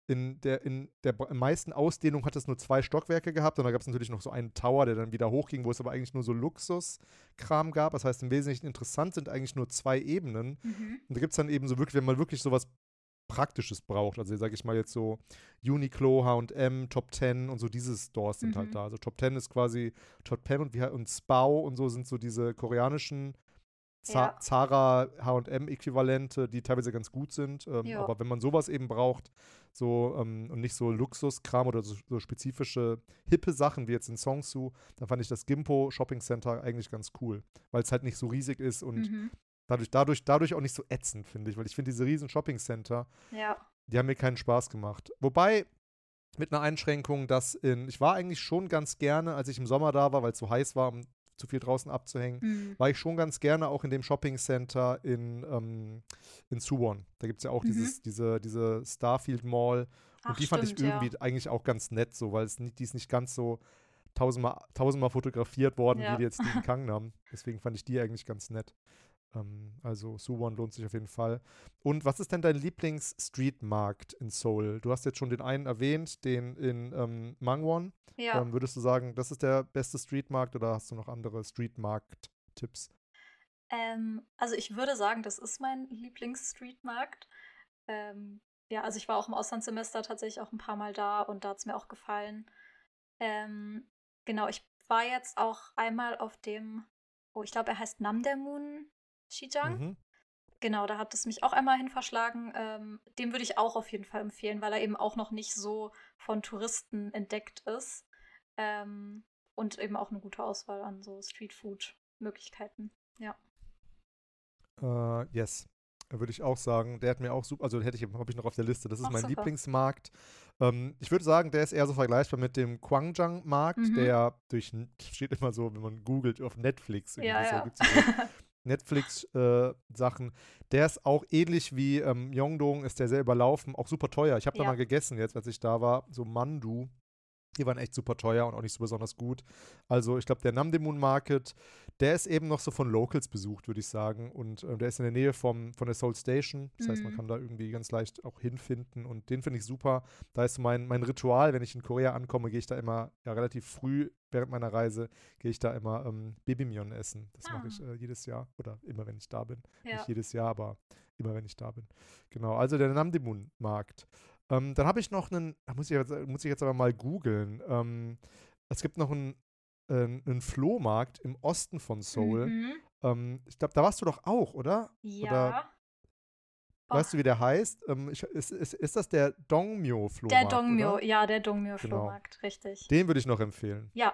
in der, in der meisten Ausdehnung hat es nur zwei Stockwerke gehabt und da gab es natürlich noch so einen Tower, der dann wieder hochging, wo es aber eigentlich nur so Luxuskram gab. Das heißt, im Wesentlichen interessant sind eigentlich nur zwei Ebenen. Mhm. Und da gibt es dann eben so wirklich, wenn man wirklich sowas Praktisches braucht, also sage ich mal jetzt so Uniqlo, H und M, Top Ten und so diese Stores sind Mhm. halt da. Also Top Ten ist quasi Top Ten und, wie, und Spao und so sind so diese koreanischen Ja. Zara, H und M-Äquivalente, die teilweise ganz gut sind. Ähm, Ja. aber wenn man sowas eben braucht, so ähm, und nicht so Luxuskram oder so, so spezifische, hippe Sachen wie jetzt in Seongsu, dann fand ich das Gimpo Shopping Center eigentlich ganz cool, weil es halt nicht so riesig ist und Mhm. dadurch, dadurch, dadurch auch nicht so ätzend, finde ich. Weil ich finde, diese riesen Shopping Center, Ja. die haben mir keinen Spaß gemacht. Wobei, mit einer Einschränkung, dass in, ich war eigentlich schon ganz gerne, als ich im Sommer da war, weil es so heiß war, um zu viel draußen abzuhängen, Mhm. war ich schon ganz gerne auch in dem Shopping Center in, ähm, in Suwon. Da gibt es ja auch Mhm. dieses, diese, diese Starfield Mall. Und Ach, die fand ich stimmt, ja. irgendwie eigentlich auch ganz nett, so, weil es nicht, die ist nicht ganz so tausendmal, tausendmal fotografiert worden, Ja. wie jetzt die in Gangnam. Deswegen fand ich die eigentlich ganz nett. Ähm, also Suwon lohnt sich auf jeden Fall. Und was ist denn dein Lieblings-Streetmarkt in Seoul? Du hast jetzt schon den einen erwähnt, den in ähm, Mangwon. Ja. Ähm, würdest du sagen, das ist der beste Streetmarkt oder hast du noch andere Streetmarkt-Tipps? Ähm, also ich würde sagen, das ist mein Lieblings-Streetmarkt. Ähm, ja, also ich war auch im Auslandssemester tatsächlich auch ein paar Mal da und da hat es mir auch gefallen. Ähm, genau, ich war jetzt auch einmal auf dem, oh, ich glaube, er heißt Namdaemun Sijang. Mhm. Genau, da hat es mich auch einmal hin verschlagen. Ähm, den würde ich auch auf jeden Fall empfehlen, weil er eben auch noch nicht so von Touristen entdeckt ist. Ähm, und eben auch eine gute Auswahl an so Streetfood-Möglichkeiten. Ja. Äh, yes. Würde ich auch sagen. Der hat mir auch super, also hätte ich, habe ich noch auf der Liste. Das ist Ach, mein super. Lieblingsmarkt. Ähm, ich würde sagen, der ist eher so vergleichbar mit dem Gwangjang-Markt, Mhm. der durch, steht immer so, wenn man googelt, auf Netflix. Irgendwie Ja, so, ja. gibt's diese Netflix-Sachen. Der ist auch ähnlich wie ähm, Myeongdong, ist der sehr überlaufen, auch super teuer. Ich habe da Ja. mal gegessen jetzt, als ich da war, so Mandu. Die waren echt super teuer und auch nicht so besonders gut. Also ich glaube, der Namdaemun Market, der ist eben noch so von Locals besucht, würde ich sagen. Und äh, der ist in der Nähe vom, von der Seoul Station. Das heißt, man Mhm. kann da irgendwie ganz leicht auch hinfinden. Und den finde ich super. Da ist so mein, mein Ritual, wenn ich in Korea ankomme, gehe ich da immer ja, relativ früh während meiner Reise, gehe ich da immer ähm, Bibimyeon essen. Das mache ich Ah. äh, jedes Jahr. Oder immer, wenn ich da bin. Ja. Nicht jedes Jahr, aber immer, wenn ich da bin. Genau, also der Namdaemun Markt. Ähm, dann habe ich noch einen, da muss ich jetzt, muss ich jetzt aber mal googeln. Ähm, es gibt noch einen, äh, einen Flohmarkt im Osten von Seoul. Mhm. Ähm, ich glaube, da warst du doch auch, oder? Oder Ja. Oh, weißt du, wie der heißt? Ähm, ich, ist, ist, ist das der der Dongmyo-Flohmarkt, Dongmyo, oder? ja, der Genau. Dongmyo-Flohmarkt, richtig. Den würde ich noch empfehlen. Ja,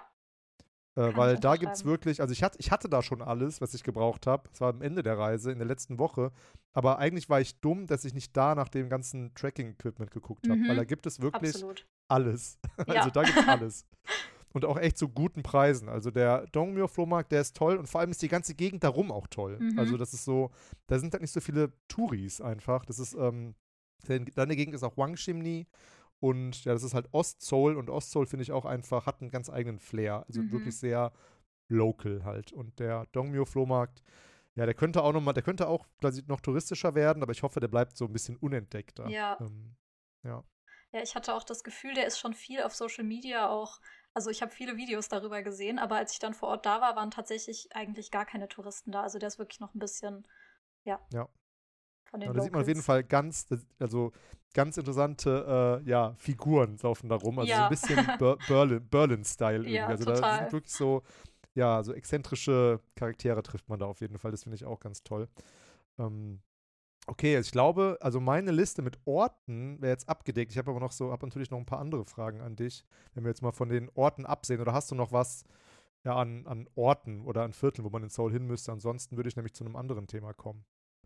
Äh, kann ich weil da gibt es unterschreiben. wirklich, also ich hatte, ich hatte da schon alles, was ich gebraucht habe. Es war am Ende der Reise, in der letzten Woche. Aber eigentlich war ich dumm, dass ich nicht da nach dem ganzen Tracking-Equipment geguckt habe. Weil da Mhm. gibt es wirklich Absolut. alles. Also Ja. da gibt es alles. Und auch echt zu guten Preisen. Also der Dongmyo-Flohmarkt, der ist toll und vor allem ist die ganze Gegend darum auch toll. Mhm. Also das ist so, da sind halt nicht so viele Touris einfach. Das ist, ähm, deine Gegend ist auch Hwangchimni und ja, das ist halt Ost-Seoul und Ost-Seoul finde ich auch einfach, hat einen ganz eigenen Flair. Also Mhm. wirklich sehr local halt. Und der Dongmyo-Flohmarkt, ja, der könnte auch noch mal, der könnte auch quasi noch touristischer werden, aber ich hoffe, der bleibt so ein bisschen unentdeckter. Ja. Ähm, ja. Ja, ich hatte auch das Gefühl, der ist schon viel auf Social Media auch. Also ich habe viele Videos darüber gesehen, aber als ich dann vor Ort da war, waren tatsächlich eigentlich gar keine Touristen da. Also der ist wirklich noch ein bisschen, ja, Ja. von den Ja, da sieht man auf jeden Locals. Fall ganz, also ganz interessante äh, ja, Figuren laufen da rum. Also so ein Ja. bisschen Ber Berlin, Berlin-Style irgendwie. Ja, Also da sind total. wirklich so, ja, so exzentrische Charaktere trifft man da auf jeden Fall. Das finde ich auch ganz toll. Ähm, okay, ich glaube, also meine Liste mit Orten wäre jetzt abgedeckt. Ich habe aber noch so, habe natürlich noch ein paar andere Fragen an dich, wenn wir jetzt mal von den Orten absehen. Oder hast du noch was ja, an, an Orten oder an Vierteln, wo man in Seoul hin müsste? Ansonsten würde ich nämlich zu einem anderen Thema kommen.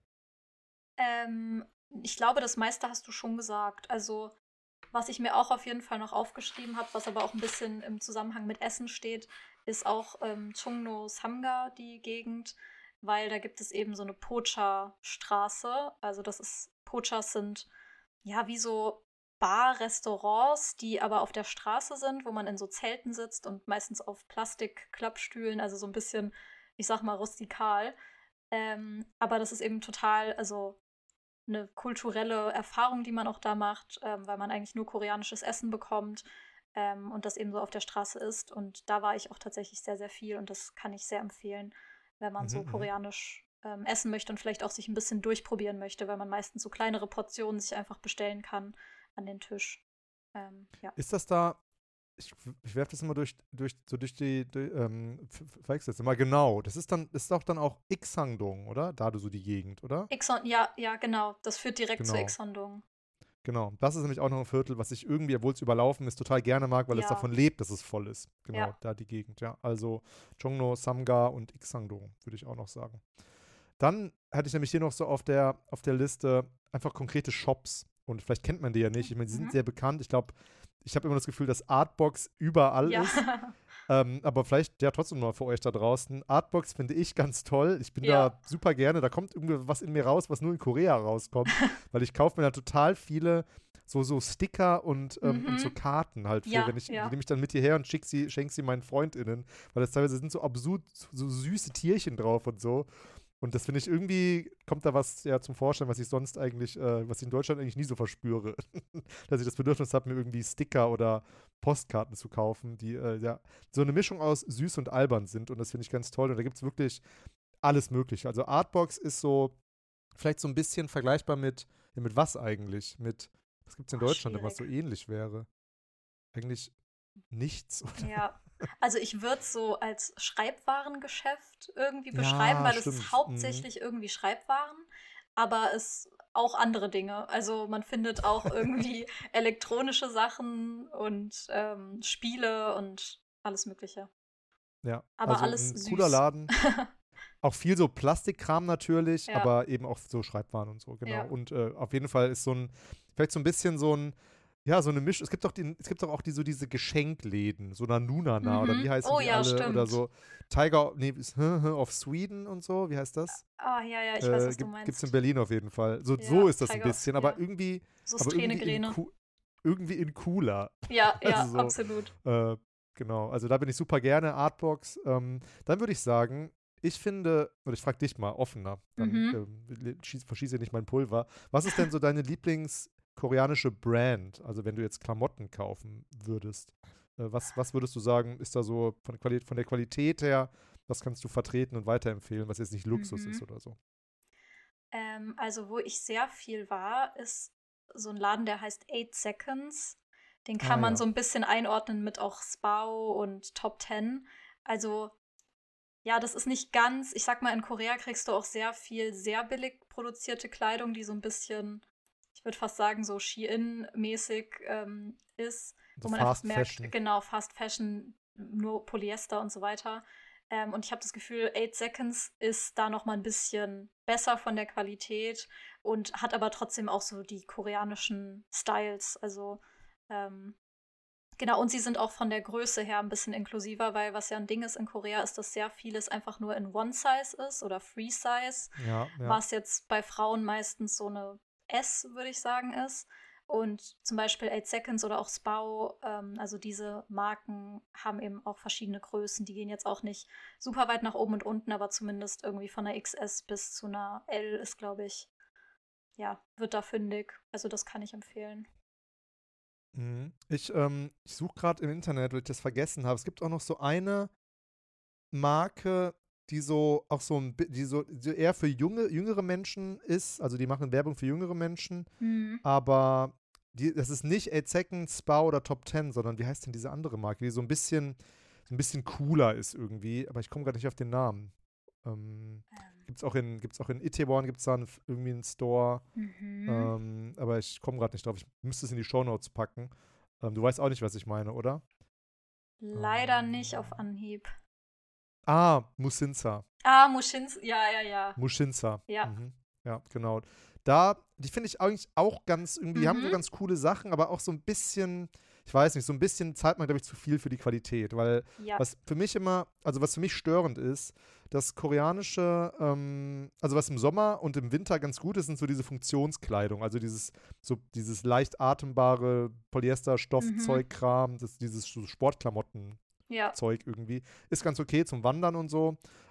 Ähm, ich glaube, das meiste hast du schon gesagt. Also, was ich mir auch auf jeden Fall noch aufgeschrieben habe, was aber auch ein bisschen im Zusammenhang mit Essen steht, ist auch ähm, Chungno Samga, die Gegend, weil da gibt es eben so eine Pocha-Straße. Also, das ist, Pochas sind ja wie so Bar-Restaurants, die aber auf der Straße sind, wo man in so Zelten sitzt und meistens auf Plastik-Klappstühlen, also so ein bisschen, ich sag mal, rustikal. Ähm, aber das ist eben total, also eine kulturelle Erfahrung, die man auch da macht, ähm, weil man eigentlich nur koreanisches Essen bekommt ähm, und das eben so auf der Straße ist. Und da war ich auch tatsächlich sehr, sehr viel und das kann ich sehr empfehlen, wenn man Mhm, so mhm. koreanisch ähm, essen möchte und vielleicht auch sich ein bisschen durchprobieren möchte, weil man meistens so kleinere Portionen sich einfach bestellen kann an den Tisch. Ähm, ja. Ist das da, ich, ich werfe das immer durch, durch, so durch die, durch, ähm, ver- ver- verwechsel das immer genau. Das ist dann, das ist doch dann auch Ixangdong, oder? Da so die Gegend, oder? Ixon, ja, ja, genau. Das führt direkt zu Genau, Ixondong. genau. Das ist nämlich auch noch ein Viertel, was ich irgendwie, obwohl es überlaufen ist, total gerne mag, weil es Ja, davon lebt, dass es voll ist. ja. Genau, da die Gegend, ja. Also Chongno, Samga und Ixangdong, würde ich auch noch sagen. Dann hatte ich nämlich hier noch so auf der, auf der Liste einfach konkrete Shops. Und vielleicht kennt man die ja nicht. Ich meine, die sind Mhm. sehr bekannt. Ich glaube, ich habe immer das Gefühl, dass Artbox überall Ja. ist. Ähm, aber vielleicht ja trotzdem mal für euch da draußen. Artbox finde ich ganz toll. Ich bin Ja. da super gerne. Da kommt irgendwie was in mir raus, was nur in Korea rauskommt. Weil ich kaufe mir da total viele so, so Sticker und, ähm, und so Mhm. Karten halt für, Ja, wenn ich, die ja. nehme ich dann mit hierher und schick sie, schenke sie meinen FreundInnen. Weil das teilweise sind so absurd, so süße Tierchen drauf und so. Und das finde ich irgendwie, kommt da was ja zum Vorschein, was ich sonst eigentlich, äh, was ich in Deutschland eigentlich nie so verspüre. Dass ich das Bedürfnis habe, mir irgendwie Sticker oder Postkarten zu kaufen, die äh, ja so eine Mischung aus süß und albern sind. Und das finde ich ganz toll. Und da gibt es wirklich alles Mögliche. Also Artbox ist so vielleicht so ein bisschen vergleichbar mit, ja, mit was eigentlich? Mit, was gibt es in Oh, Deutschland, denn was so schwierig. ähnlich wäre? Eigentlich nichts, oder? Ja. Also ich würde es so als Schreibwarengeschäft irgendwie beschreiben, Ja, weil es ist stimmt. Mhm. hauptsächlich irgendwie Schreibwaren, aber es auch andere Dinge. Also man findet auch irgendwie elektronische Sachen und ähm, Spiele und alles Mögliche. Ja, Aber also alles ein cooler süß. Laden. Auch viel so Plastikkram natürlich, Ja, aber eben auch so Schreibwaren und so, genau. ja. Und äh, auf jeden Fall ist so ein, vielleicht so ein bisschen so ein, ja, so eine Mischung. Es gibt doch die, es gibt doch auch die, so diese Geschenkläden, so Nanunana oder wie Mhm. heißen Oh die ja, alle? Oder stimmt. so Tiger, nee, ist of Sweden und so, wie heißt das? Ah, ja, ja, ich weiß, Äh, was du gibt, gibt's in meinst. Berlin auf jeden Fall. So, so Ja, ist das ein Tiger of, bisschen, aber ja. irgendwie, So aber irgendwie in, Strähne-Gräne. coo- irgendwie in cooler. Ja, Also ja, so, absolut. äh, genau, also da bin ich super gerne, Artbox. Ähm, dann würde ich sagen, ich finde, oder ich frage dich mal offener, dann Mhm. ähm, le- schieß, verschieße nicht mein Pulver. Was ist denn so deine Lieblingskoreanische Brand? Also wenn du jetzt Klamotten kaufen würdest, äh, was, was würdest du sagen, ist da so von, Quali von der Qualität her, was kannst du vertreten und weiterempfehlen, was jetzt nicht Luxus ist Mhm. oder so? Ähm, also, wo ich sehr viel war, ist so ein Laden, der heißt Eight Seconds. Den kann Ah man ja, so ein bisschen einordnen mit auch Spau und Top Ten. Also, ja, das ist nicht ganz, ich sag mal, in Korea kriegst du auch sehr viel sehr billig produzierte Kleidung, die so ein bisschen, ich würde fast sagen, so Shein-mäßig ähm, ist, so wo man einfach Fast merkt, Fashion. genau, Fast Fashion, nur Polyester und so weiter. Ähm, und ich habe das Gefühl, Eight Seconds ist da noch mal ein bisschen besser von der Qualität und hat aber trotzdem auch so die koreanischen Styles. Also ähm, genau, und sie sind auch von der Größe her ein bisschen inklusiver, weil was ja ein Ding ist in Korea, ist, dass sehr vieles einfach nur in One Size ist oder Free Size, Ja, ja. was jetzt bei Frauen meistens so eine S, würde ich sagen, ist. Und zum Beispiel Eight Seconds oder auch Spau, ähm, also diese Marken haben eben auch verschiedene Größen. Die gehen jetzt auch nicht super weit nach oben und unten, aber zumindest irgendwie von einer X S bis zu einer L ist, glaube ich, ja, wird da fündig. Also das kann ich empfehlen. Mhm. Ich, ähm, ich suche gerade im Internet, weil ich das vergessen habe. Es gibt auch noch so eine Marke, die so auch so ein bi- die so, so eher für junge, jüngere Menschen ist. Also die machen Werbung für jüngere Menschen, Mhm. aber die, das ist nicht Eight Seconds, Spa oder Top Ten, sondern wie heißt denn diese andere Marke, die so ein bisschen, so ein bisschen cooler ist irgendwie, aber ich komme gerade nicht auf den Namen. Ähm, Ähm, gibt's auch in, gibt's auch in Itaewon, gibt's da einen, irgendwie einen Store. mhm. Ähm, aber ich komme gerade nicht drauf. Ich müsste es in die Shownotes packen. Ähm, du weißt auch nicht, was ich meine, oder? Leider nicht auf Ähm, Anhieb. ah, Musinsa. Ah, Muschins, ja, ja, ja. Mushinsa. Ja. Mhm. Ja, genau. Da, die finde ich eigentlich auch ganz irgendwie, die haben so Mhm. ganz coole Sachen, aber auch so ein bisschen, ich weiß nicht, so ein bisschen zahlt man, glaube ich, zu viel für die Qualität. Weil Ja. was für mich immer, also was für mich störend ist, das koreanische, ähm, also was im Sommer und im Winter ganz gut ist, sind so diese Funktionskleidung. Also dieses, so dieses leicht atembare Mhm. Polyester-Stoffzeug-Kram, das, dieses so Sportklamotten. Ja. Zeug irgendwie. Ist ganz okay zum Wandern und so.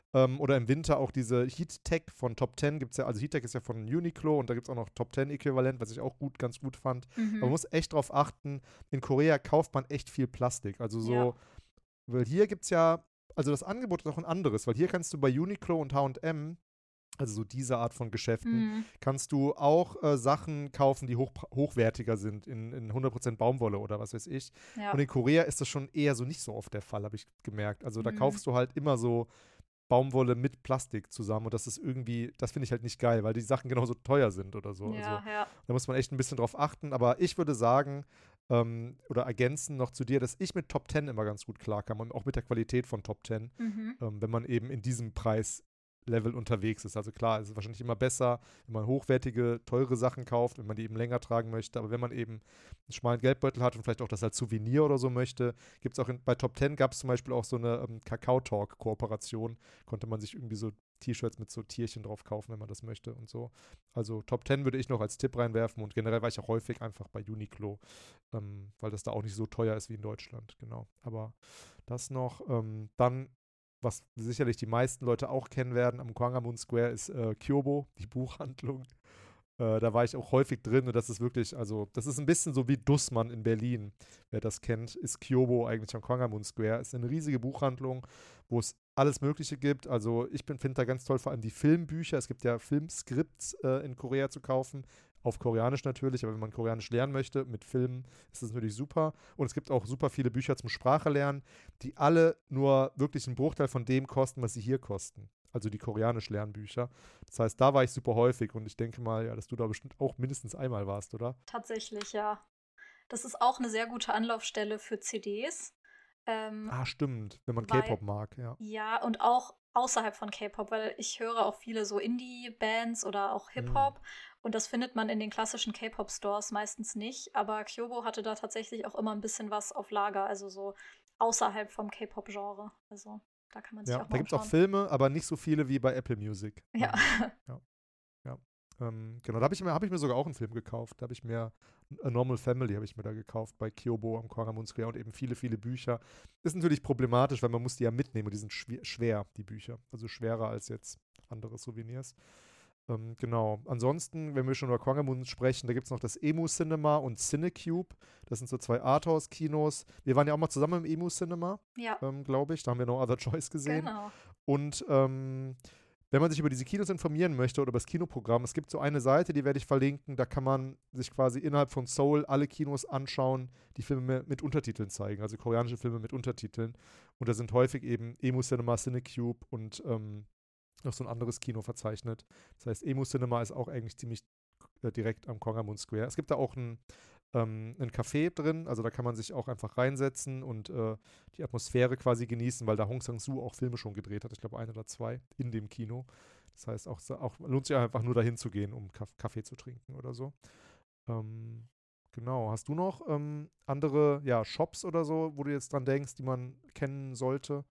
Ähm, oder im Winter auch diese Heattech von Top Ten gibt es ja, also Heattech ist ja von Uniqlo und da gibt es auch noch Top Ten-Äquivalent, was ich auch gut, ganz gut fand. Aber man Mhm. muss echt drauf achten, in Korea kauft man echt viel Plastik. Also Ja. so, weil hier gibt es ja, also das Angebot ist auch ein anderes, weil hier kannst du bei Uniqlo und H und M, also so diese Art von Geschäften, Mhm. kannst du auch äh, Sachen kaufen, die hoch, hochwertiger sind, in, in hundert Prozent Baumwolle oder was weiß ich. Und Ja. in Korea ist das schon eher so nicht so oft der Fall, habe ich gemerkt. Also da Mhm. kaufst du halt immer so Baumwolle mit Plastik zusammen und das ist irgendwie, das finde ich halt nicht geil, weil die Sachen genauso teuer sind oder so. Also Ja, ja. da muss man echt ein bisschen drauf achten. Aber ich würde sagen, ähm, oder ergänzen noch zu dir, dass ich mit Top Ten immer ganz gut klarkam und auch mit der Qualität von Top Ten, Mhm. ähm, wenn man eben in diesem Preislevel unterwegs ist. Also klar, es ist wahrscheinlich immer besser, wenn man hochwertige, teure Sachen kauft, wenn man die eben länger tragen möchte. Aber wenn man eben einen schmalen Geldbeutel hat und vielleicht auch das als Souvenir oder so möchte, gibt es auch in, bei Top Ten gab es zum Beispiel auch so eine ähm, Kakao-Talk-Kooperation. Konnte man sich irgendwie so T-Shirts mit so Tierchen drauf kaufen, wenn man das möchte und so. Also Top Ten würde ich noch als Tipp reinwerfen und generell war ich auch häufig einfach bei Uniqlo, ähm, weil das da auch nicht so teuer ist wie in Deutschland, genau. Aber das noch, ähm, dann, was sicherlich die meisten Leute auch kennen werden, am Gwanghwamun Square ist äh, Kyobo, die Buchhandlung. Äh, da war ich auch häufig drin und das ist wirklich, also das ist ein bisschen so wie Dussmann in Berlin. Wer das kennt, ist Kyobo eigentlich am Gwanghwamun Square. Ist eine riesige Buchhandlung, wo es alles Mögliche gibt. Also ich finde da ganz toll vor allem die Filmbücher. Es gibt ja Filmskripts äh, in Korea zu kaufen. Auf Koreanisch natürlich, aber wenn man Koreanisch lernen möchte mit Filmen, ist das natürlich super. Und es gibt auch super viele Bücher zum Sprache lernen, die alle nur wirklich einen Bruchteil von dem kosten, was sie hier kosten. Also die Koreanisch-Lernbücher. Das heißt, da war ich super häufig und ich denke mal, ja, dass du da bestimmt auch mindestens einmal warst, oder? Tatsächlich, ja. Das ist auch eine sehr gute Anlaufstelle für C Ds, ähm, Ah, stimmt, wenn man weil K-Pop mag, ja. ja, und auch außerhalb von K-Pop, weil ich höre auch viele so Indie-Bands oder auch Hm. Hip-Hop und das findet man in den klassischen K-Pop-Stores meistens nicht, aber Kyobo hatte da tatsächlich auch immer ein bisschen was auf Lager, also so außerhalb vom K-Pop-Genre. Also da kann man sich Ja, auch da mal gibt es auch umschauen. Filme, aber nicht so viele wie bei Apple Music. Ja. Ähm, ja, ja. Ähm, genau, da habe ich, mir- hab ich mir sogar auch einen Film gekauft. Da habe ich mir A Normal Family habe ich mir da gekauft bei Kyobo am Gwanghwamun Square und eben viele, viele Bücher. Ist natürlich problematisch, weil man muss die ja mitnehmen und die sind schwer, schwer, die Bücher. Also schwerer als jetzt andere Souvenirs. Ähm, genau. Ansonsten, wenn wir schon über Gwanghwamun sprechen, da gibt es noch das Emu Cinema und Cinecube. Das sind so zwei Arthouse-Kinos. Wir waren ja auch mal zusammen im Emu Cinema, Ja, ähm, glaube ich. Da haben wir No Other Choice gesehen. genau. Und ähm, wenn man sich über diese Kinos informieren möchte oder über das Kinoprogramm, es gibt so eine Seite, die werde ich verlinken, da kann man sich quasi innerhalb von Seoul alle Kinos anschauen, die Filme mit Untertiteln zeigen, also koreanische Filme mit Untertiteln. Und da sind häufig eben Emu Cinema, Cinecube und ähm, noch so ein anderes Kino verzeichnet. Das heißt, Emu Cinema ist auch eigentlich ziemlich äh, direkt am Gwanghwamun Square. Es gibt da auch ein, ähm, ein Café drin, also da kann man sich auch einfach reinsetzen und äh, die Atmosphäre quasi genießen, weil da Hong Sang-soo auch Filme schon gedreht hat, ich glaube ein oder zwei, in dem Kino. Das heißt, auch, auch lohnt sich einfach nur dahin zu gehen, um Kaff- Kaffee zu trinken oder so. Ähm, genau. Hast du noch ähm, andere ja, Shops oder so, wo du jetzt dran denkst, die man kennen sollte?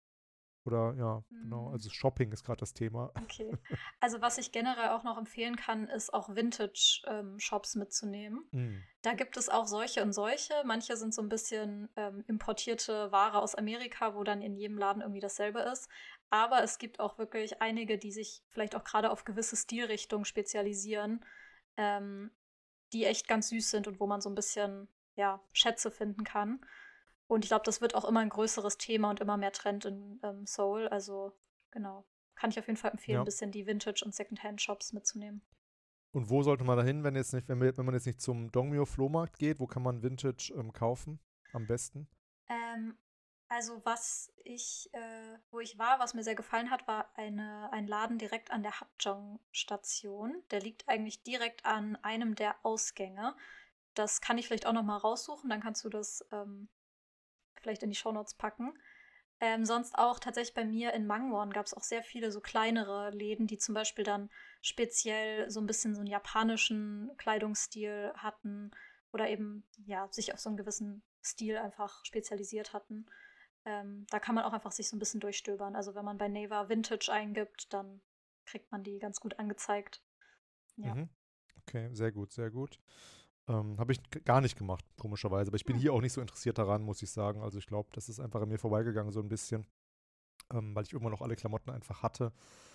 Oder ja, genau, Mm, also Shopping ist gerade das Thema. Okay. Also was ich generell auch noch empfehlen kann, ist auch Vintage-Shops mitzunehmen. Mm. Da gibt es auch solche und solche. Manche sind so ein bisschen ähm, importierte Ware aus Amerika, wo dann in jedem Laden irgendwie dasselbe ist. Aber es gibt auch wirklich einige, die sich vielleicht auch gerade auf gewisse Stilrichtungen spezialisieren, ähm, die echt ganz süß sind und wo man so ein bisschen, ja, Schätze finden kann. Und ich glaube, das wird auch immer ein größeres Thema und immer mehr Trend in ähm, Seoul. Also genau. Kann ich auf jeden Fall empfehlen, ein Ja. bisschen die Vintage- und Secondhand-Shops mitzunehmen. Und wo sollte man da hin, wenn jetzt nicht, wenn, wir, wenn man jetzt nicht zum Dongmyo-Flohmarkt geht? Wo kann man Vintage ähm, kaufen? Am besten? Ähm, also was ich, äh, wo ich war, was mir sehr gefallen hat, war eine, ein Laden direkt an der Hapjeong-Station. Der liegt eigentlich direkt an einem der Ausgänge. Das kann ich vielleicht auch noch mal raussuchen, dann kannst du das ähm, vielleicht in die Shownotes packen. Ähm, sonst auch tatsächlich bei mir in Mangwon gab es auch sehr viele so kleinere Läden, die zum Beispiel dann speziell so ein bisschen so einen japanischen Kleidungsstil hatten oder eben ja sich auf so einen gewissen Stil einfach spezialisiert hatten. Ähm, da kann man auch einfach sich so ein bisschen durchstöbern. Also wenn man bei Naver Vintage eingibt, dann kriegt man die ganz gut angezeigt. Ja. Mhm. Okay, sehr gut, sehr gut. Ähm, Habe ich g- gar nicht gemacht, komischerweise. Aber ich bin Hm. hier auch nicht so interessiert daran, muss ich sagen. Also ich glaube, das ist einfach an mir vorbeigegangen, so ein bisschen. ähm, weil ich irgendwann noch alle Klamotten einfach hatte.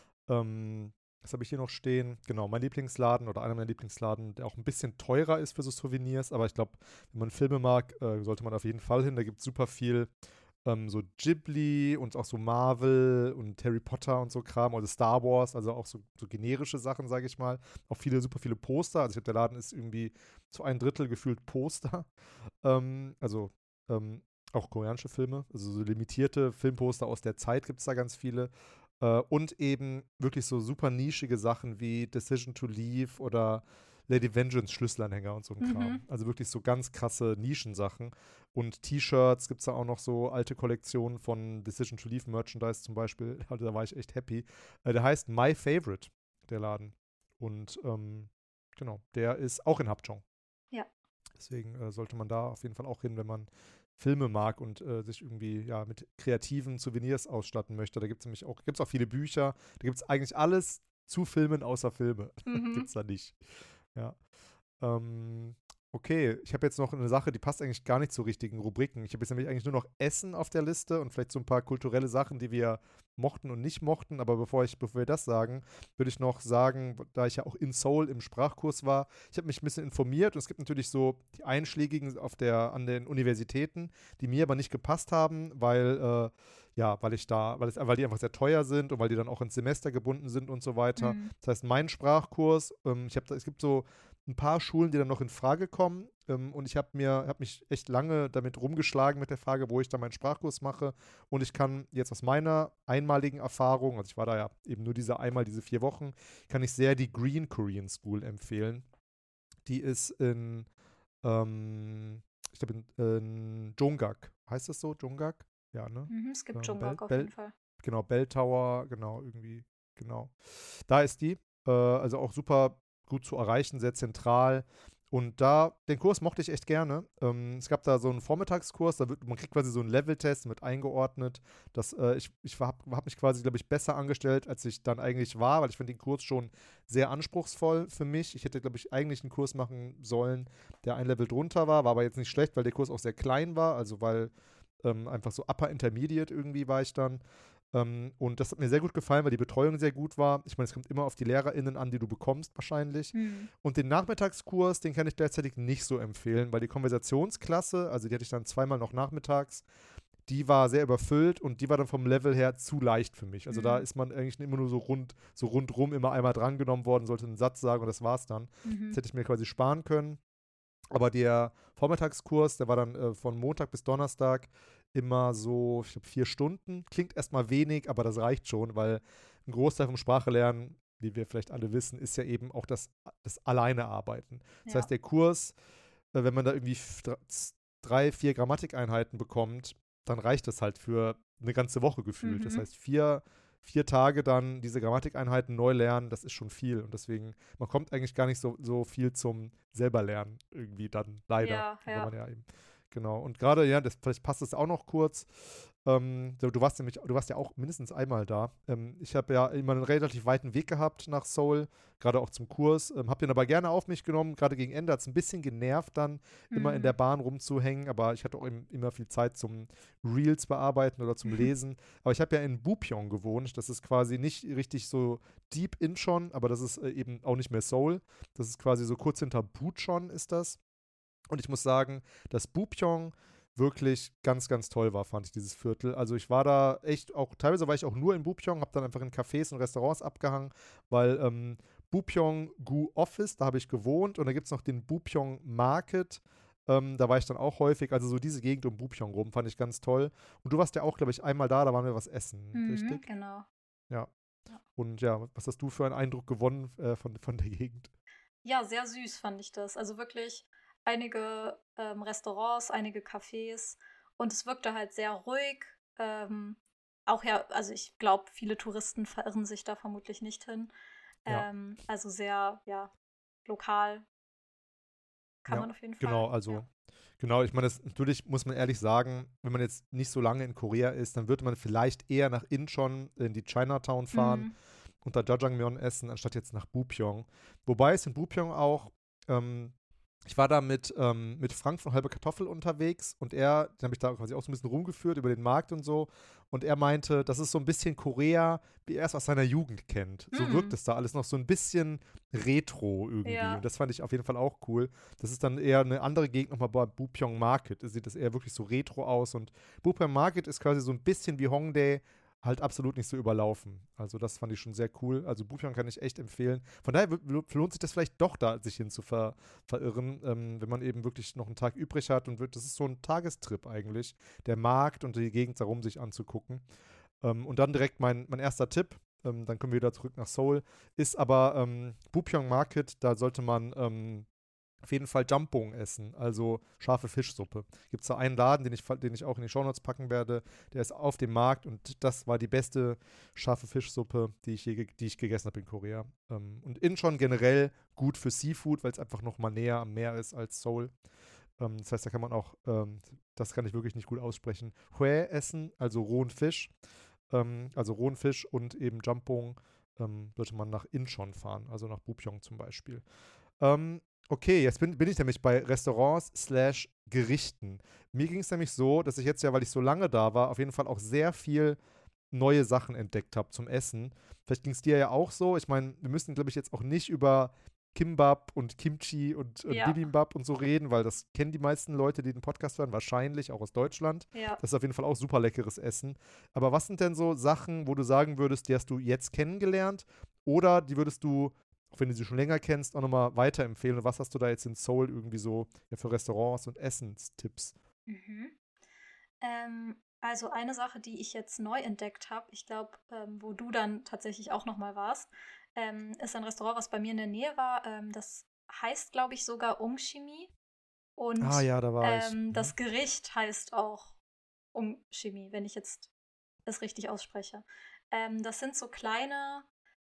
Ähm, was habe ich hier noch stehen? Genau, mein Lieblingsladen oder einer meiner Lieblingsladen, der auch ein bisschen teurer ist für so Souvenirs, aber ich glaube, wenn man Filme mag, äh, sollte man auf jeden Fall hin. Da gibt es super viel ähm, so Ghibli und auch so Marvel und Harry Potter und so Kram, oder Star Wars, also auch so, so generische Sachen, sage ich mal. Auch viele, super viele Poster. Also ich glaube, der Laden ist irgendwie zu ein Drittel gefühlt Poster. Ähm, also ähm, auch koreanische Filme, also so limitierte Filmposter aus der Zeit gibt es da ganz viele. Äh, und eben wirklich so super nischige Sachen wie Decision to Leave oder Lady Vengeance Schlüsselanhänger und so ein Mhm. Kram. Also wirklich so ganz krasse Nischensachen. Und T-Shirts gibt es da auch noch so alte Kollektionen von Decision to Leave Merchandise zum Beispiel. Also da war ich echt happy. Äh, der heißt My Favorite, der Laden. Und ähm, genau, der ist auch in Hapjeong. Ja. Deswegen äh, sollte man da auf jeden Fall auch hin, wenn man Filme mag und äh, sich irgendwie ja mit kreativen Souvenirs ausstatten möchte. Da gibt es nämlich auch, gibt's auch viele Bücher. Da gibt es eigentlich alles zu Filmen außer Filme. Mhm. Gibt es da nicht. Ja. Ähm, okay, ich habe jetzt noch eine Sache, die passt eigentlich gar nicht zu richtigen Rubriken. Ich habe jetzt nämlich eigentlich nur noch Essen auf der Liste und vielleicht so ein paar kulturelle Sachen, die wir mochten und nicht mochten. Aber bevor ich, bevor wir das sagen, würde ich noch sagen, da ich ja auch in Seoul im Sprachkurs war, ich habe mich ein bisschen informiert und es gibt natürlich so die einschlägigen auf der, an den Universitäten, die mir aber nicht gepasst haben, weil äh, ja, weil ich da, weil es, weil die einfach sehr teuer sind und weil die dann auch ins Semester gebunden sind und so weiter. Mhm. Das heißt, mein Sprachkurs, ähm, ich habe da, es gibt so ein paar Schulen, die dann noch in Frage kommen. Ähm, und ich habe mir, habe mich echt lange damit rumgeschlagen mit der Frage, wo ich da meinen Sprachkurs mache. Und ich kann jetzt aus meiner einmaligen Erfahrung, also ich war da ja eben nur diese einmal, diese vier Wochen, kann ich sehr die Green Korean School empfehlen. Die ist in, ähm, ich glaube in, in Jongak. Heißt das so? Jongak? Ja, ne? Mhm. Es gibt Ähm, Bell, Jungkook auf Bell, jeden Fall. genau, Bell Tower, genau, irgendwie, genau. Da ist die. Äh, also auch super gut zu erreichen, sehr zentral. Und da, den Kurs mochte ich echt gerne. Ähm, es gab da so einen Vormittagskurs, da wird, man kriegt quasi so einen Leveltest mit eingeordnet. Das, äh, ich ich habe hab mich quasi, glaube ich, besser angestellt, als ich dann eigentlich war, weil ich finde den Kurs schon sehr anspruchsvoll für mich. Ich hätte, glaube ich, eigentlich einen Kurs machen sollen, der ein Level drunter war, war aber jetzt nicht schlecht, weil der Kurs auch sehr klein war, also weil ähm, einfach so Upper Intermediate irgendwie war ich dann. Ähm, und das hat mir sehr gut gefallen, weil die Betreuung sehr gut war. Ich meine, es kommt immer auf die LehrerInnen an, die du bekommst, wahrscheinlich. Mhm. Und den Nachmittagskurs, den kann ich gleichzeitig nicht so empfehlen, weil die Konversationsklasse, also die hatte ich dann zweimal noch nachmittags, die war sehr überfüllt und die war dann vom Level her zu leicht für mich. Also da Mhm. ist man eigentlich immer nur so rund, so rundrum immer einmal drangenommen worden, sollte einen Satz sagen und das war's dann. Das Mhm. hätte ich mir quasi sparen können. Aber der Vormittagskurs, der war dann äh, von Montag bis Donnerstag immer so, ich glaube, vier Stunden. Klingt erstmal wenig, aber das reicht schon, weil ein Großteil vom Sprachelernen, wie wir vielleicht alle wissen, ist ja eben auch das, das Alleine-Arbeiten. Das Ja. heißt, der Kurs, äh, wenn man da irgendwie f- dr- z- drei, vier Grammatikeinheiten bekommt, dann reicht das halt für eine ganze Woche gefühlt. Das Mhm. heißt, vier, vier Tage dann diese Grammatikeinheiten neu lernen, das ist schon viel. Und deswegen, man kommt eigentlich gar nicht so, so viel zum selber lernen irgendwie dann leider, Ja, weil man ja. ja eben genau. Und gerade, ja, das, vielleicht passt das auch noch kurz. Ähm, du, du warst nämlich, du warst ja auch mindestens einmal da. Ähm, ich habe ja immer einen relativ weiten Weg gehabt nach Seoul, gerade auch zum Kurs. Ähm, habe den aber gerne auf mich genommen. Gerade gegen Ende hat es ein bisschen genervt, dann immer in der Mhm. Bahn rumzuhängen. Aber ich hatte auch im, immer viel Zeit zum Reels bearbeiten oder zum Lesen. Aber ich habe ja in Bupyeong gewohnt. Das ist quasi nicht richtig so deep Incheon, aber das ist äh, eben auch nicht mehr Seoul. Das ist quasi so kurz hinter Bucheon ist das. Und ich muss sagen, dass Bupyeong wirklich ganz, ganz toll war, fand ich dieses Viertel. Also ich war da echt auch, teilweise war ich auch nur in Bupyeong, habe dann einfach in Cafés und Restaurants abgehangen, weil ähm, Bupyeong-gu Office, da habe ich gewohnt und da gibt es noch den Bupyeong Market, ähm, da war ich dann auch häufig, also so diese Gegend um Bupyeong rum, fand ich ganz toll. Und du warst ja auch, glaube ich, einmal da, da waren wir was essen, Mhm. richtig? Genau. Ja. Ja. Und ja, was hast du für einen Eindruck gewonnen äh, von, von der Gegend? Ja, sehr süß fand ich das. Also wirklich einige ähm, Restaurants, einige Cafés und es wirkte halt sehr ruhig. Ähm, auch ja, also ich glaube, viele Touristen verirren sich da vermutlich nicht hin. Ja. Ähm, also sehr, ja, lokal kann Ja, man auf jeden genau, Fall. Ja. also genau, ich meine, das natürlich muss man ehrlich sagen, wenn man jetzt nicht so lange in Korea ist, dann würde man vielleicht eher nach Incheon in die Chinatown fahren Mhm. und da Jajangmyeon essen, anstatt jetzt nach Bupyeong. Wobei es in Bupyeong auch ähm, ich war da mit, ähm, mit Frank von Halbe Kartoffel unterwegs und er, den habe ich da quasi auch so ein bisschen rumgeführt über den Markt und so. Und er meinte, das ist so ein bisschen Korea, wie er es aus seiner Jugend kennt. So wirkt Hm. es da alles noch so ein bisschen retro irgendwie. Und Ja. das fand ich auf jeden Fall auch cool. Das ist dann eher eine andere Gegend nochmal bei Bupyeong Market. Da sieht das eher wirklich so retro aus. Und Bupyeong Market ist quasi so ein bisschen wie Hongdae, halt absolut nicht so überlaufen. Also das fand ich schon sehr cool. Also Bupyeong kann ich echt empfehlen. Von daher w- w- lohnt sich das vielleicht doch da, sich hin zu ver verirren, ähm, wenn man eben wirklich noch einen Tag übrig hat und wird, das ist so ein Tagestrip eigentlich, der Markt und die Gegend darum sich anzugucken. Ähm, und dann direkt mein, mein erster Tipp, ähm, dann kommen wir wieder zurück nach Seoul, ist aber ähm, Bupyeong Market, da sollte man ähm, auf jeden Fall Jjampong essen, also scharfe Fischsuppe. Gibt es da einen Laden, den ich, den ich auch in die Shownotes packen werde, der ist auf dem Markt und das war die beste scharfe Fischsuppe, die ich, je, ge- die ich gegessen habe in Korea. Ähm, und Incheon generell gut für Seafood, weil es einfach noch mal näher am Meer ist als Seoul. Ähm, das heißt, da kann man auch, ähm, das kann ich wirklich nicht gut aussprechen, Hue essen, also rohen Fisch. Ähm, also rohen Fisch und eben Jjampong ähm, sollte man nach Incheon fahren, also nach Bupyeong zum Beispiel. Ähm, okay, jetzt bin, bin ich nämlich bei Restaurants slash Gerichten. Mir ging es nämlich so, dass ich jetzt ja, weil ich so lange da war, auf jeden Fall auch sehr viel neue Sachen entdeckt habe zum Essen. Vielleicht ging es dir ja auch so. Ich meine, wir müssen, glaube ich, jetzt auch nicht über Kimbap und Kimchi und, und Ja. Bibimbap und so reden, weil das kennen die meisten Leute, die den Podcast hören, wahrscheinlich auch aus Deutschland. Ja. Das ist auf jeden Fall auch super leckeres Essen. Aber was sind denn so Sachen, wo du sagen würdest, die hast du jetzt kennengelernt oder die würdest du, auch wenn du sie schon länger kennst, auch nochmal weiterempfehlen? Und was hast du da jetzt in Seoul irgendwie so ja, für Restaurants und Essenstipps? Mhm. Ähm, also eine Sache, die ich jetzt neu entdeckt habe, ich glaube, ähm, wo du dann tatsächlich auch noch mal warst, ähm, ist ein Restaurant, was bei mir in der Nähe war. Ähm, das heißt, glaube ich, sogar Ongshimi. Ah Und ja, da war ich. ähm, Mhm. das Gericht heißt auch Ongshimi, wenn ich jetzt es richtig ausspreche. Ähm, das sind so kleine,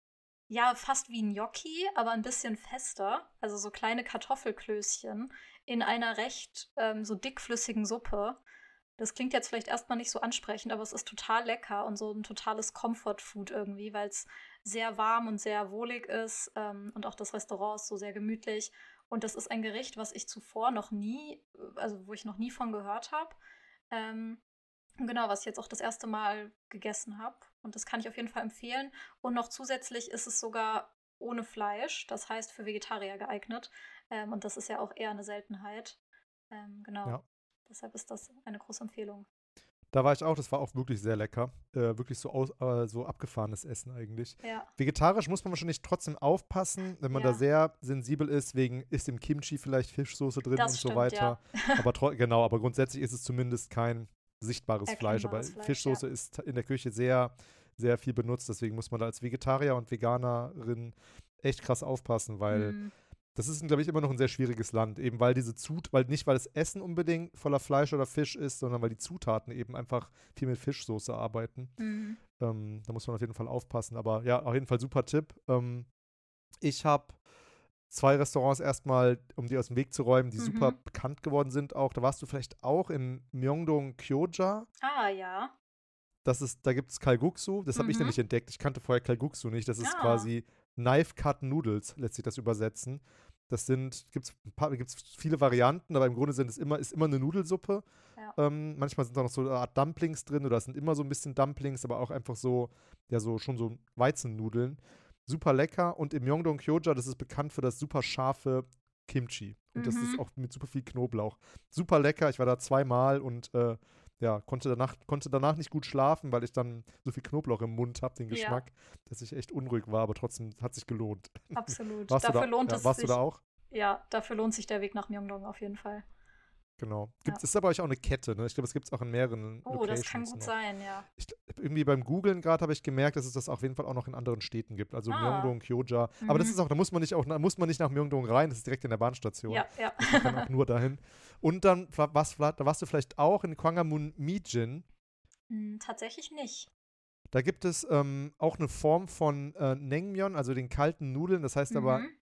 ja, fast wie Gnocchi, aber ein bisschen fester. Also so kleine Kartoffelklößchen in einer recht ähm, so dickflüssigen Suppe. Das klingt jetzt vielleicht erstmal nicht so ansprechend, aber es ist total lecker und so ein totales Comfort-Food irgendwie, weil es sehr warm und sehr wohlig ist, ähm, und auch das Restaurant ist so sehr gemütlich. Und das ist ein Gericht, was ich zuvor noch nie, äh, also wo ich noch nie von gehört habe. Ähm, genau, was ich jetzt auch das erste Mal gegessen habe. Und das kann ich auf jeden Fall empfehlen. Und noch zusätzlich ist es sogar ohne Fleisch, das heißt für Vegetarier geeignet. Ähm, und das ist ja auch eher eine Seltenheit. Ähm, genau. Ja. Deshalb ist das eine große Empfehlung. Da war ich auch, das war auch wirklich sehr lecker. Äh, wirklich so, aus, äh, so abgefahrenes Essen eigentlich. Ja, Vegetarisch muss man wahrscheinlich trotzdem aufpassen, wenn man da ja, sehr sensibel ist, wegen ist im Kimchi vielleicht Fischsoße drin das und so stimmt, weiter. ja. Aber tro- genau, aber grundsätzlich ist es zumindest kein sichtbares Fleisch. Aber Erkennbares Fleisch, ja. Fischsoße ist in der Küche sehr, sehr viel benutzt. Deswegen muss man da als Vegetarier und Veganerin echt krass aufpassen, weil Hm. das ist, glaube ich, immer noch ein sehr schwieriges Land, eben weil diese Zut, weil nicht weil das Essen unbedingt voller Fleisch oder Fisch ist, sondern weil die Zutaten eben einfach viel mit Fischsoße arbeiten. Hm. Ähm, da muss man auf jeden Fall aufpassen. Aber ja, auf jeden Fall super Tipp. Ähm, ich habe zwei Restaurants erstmal, um die aus dem Weg zu räumen, die super Mhm. bekannt geworden sind auch. Da warst du vielleicht auch in Myeongdong Gyoja. Ah, ja. Das ist, da gibt es Kalguksu. Das habe ich Mhm. nämlich entdeckt. Ich kannte vorher Kalguksu nicht. Das ist Ah, quasi Knife Cut Noodles, lässt sich das übersetzen. Das sind, gibt es viele Varianten, aber im Grunde sind es immer, ist immer eine Nudelsuppe. ja. Ähm, manchmal sind da noch so eine Art Dumplings drin oder es sind immer so ein bisschen Dumplings, aber auch einfach so, ja, so schon so Weizennudeln. Super lecker. Und im Myeongdong Gyoja, das ist bekannt für das super scharfe Kimchi. Und das ist Mhm. auch mit super viel Knoblauch. Super lecker. Ich war da zweimal und äh, ja, konnte danach, konnte danach nicht gut schlafen, weil ich dann so viel Knoblauch im Mund habe, den Ja, Geschmack, dass ich echt unruhig war, aber trotzdem hat sich gelohnt. absolut. Warst du Dafür da, lohnt ja, es warst du da sich, auch? ja, dafür lohnt sich der Weg nach Myeongdong auf jeden Fall. Genau. Ja. Gibt's, ist aber euch auch eine Kette, ne? Ich glaube, es gibt es auch in mehreren Oh, das kann Locations gut noch. sein, ja. Ich, irgendwie beim Googlen gerade habe ich gemerkt, dass es das auf jeden Fall auch noch in anderen Städten gibt. Also Ah, Myeongdong, Gyoja. Aber das mhm. ist auch, da muss man nicht auch, da muss man nicht nach Myeongdong rein, das ist direkt in der Bahnstation. Ja, ja. Das heißt, man kann auch nur dahin. Und dann warst, da warst du vielleicht auch in Gwanghwamun Mijin. Hm, tatsächlich nicht. Da gibt es ähm, auch eine Form von äh, Naengmyeon, also den kalten Nudeln. Das heißt aber Mhm.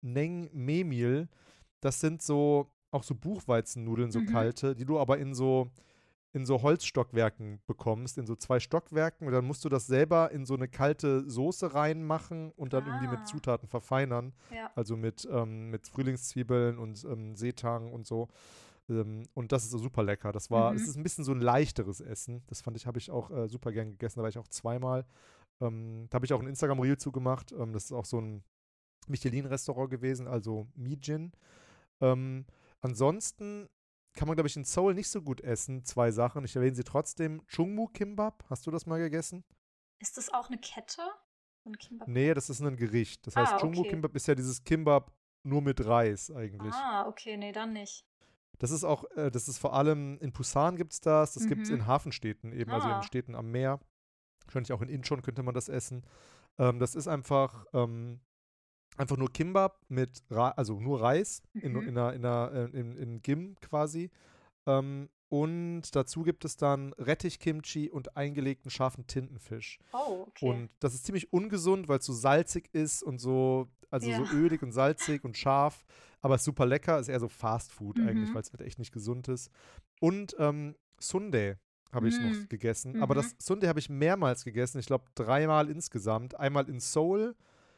Naengmyeon. Das sind so auch so Buchweizennudeln, so Mhm. kalte, die du aber in so in so Holzstockwerken bekommst, in so zwei Stockwerken. Und dann musst du das selber in so eine kalte Soße reinmachen und dann irgendwie mit Ah, Zutaten verfeinern. ja. Also mit, ähm, mit Frühlingszwiebeln und ähm, Seetang und so. Ähm, und das ist so super lecker. Das war, es Mhm. ist ein bisschen so ein leichteres Essen. Das fand ich, habe ich auch äh, super gern gegessen. Da war ich auch zweimal. Ähm, da habe ich auch ein Instagram-Reel zugemacht. Ähm, das ist auch so ein Michelin-Restaurant gewesen, also Mijin. Ähm, ansonsten kann man, glaube ich, in Seoul nicht so gut essen. Zwei Sachen. Ich erwähne sie trotzdem. Chungmu Kimbap. Hast du das mal gegessen? Ist das auch eine Kette? So eine Kimbap-Kette? Nee, das ist ein Gericht. Das heißt, Ah, Chungmu okay. Kimbap ist ja dieses Kimbap nur mit Reis eigentlich. Ah, okay, nee, dann nicht. Das ist auch, äh, das ist vor allem in Busan gibt es das. Das gibt es Mhm. in Hafenstädten eben, also in Ah, Städten am Meer. Wahrscheinlich auch in Incheon könnte man das essen. Ähm, das ist einfach, ähm, einfach nur Kimbap mit, Ra also nur Reis in, mhm. in, einer, in, einer, äh, in, in Gim quasi. Ähm, und dazu gibt es dann Rettichkimchi und eingelegten scharfen Tintenfisch. Oh, okay. Und das ist ziemlich ungesund, weil es so salzig ist und so, also Ja. so ölig und salzig und scharf, aber ist super lecker. Ist eher so Fast Food eigentlich, Mhm. weil es halt echt nicht gesund ist. Und ähm, Sundae habe ich noch Mhm. gegessen. Aber Mhm. das Sundae habe ich mehrmals gegessen. Ich glaube dreimal insgesamt. Einmal in Seoul,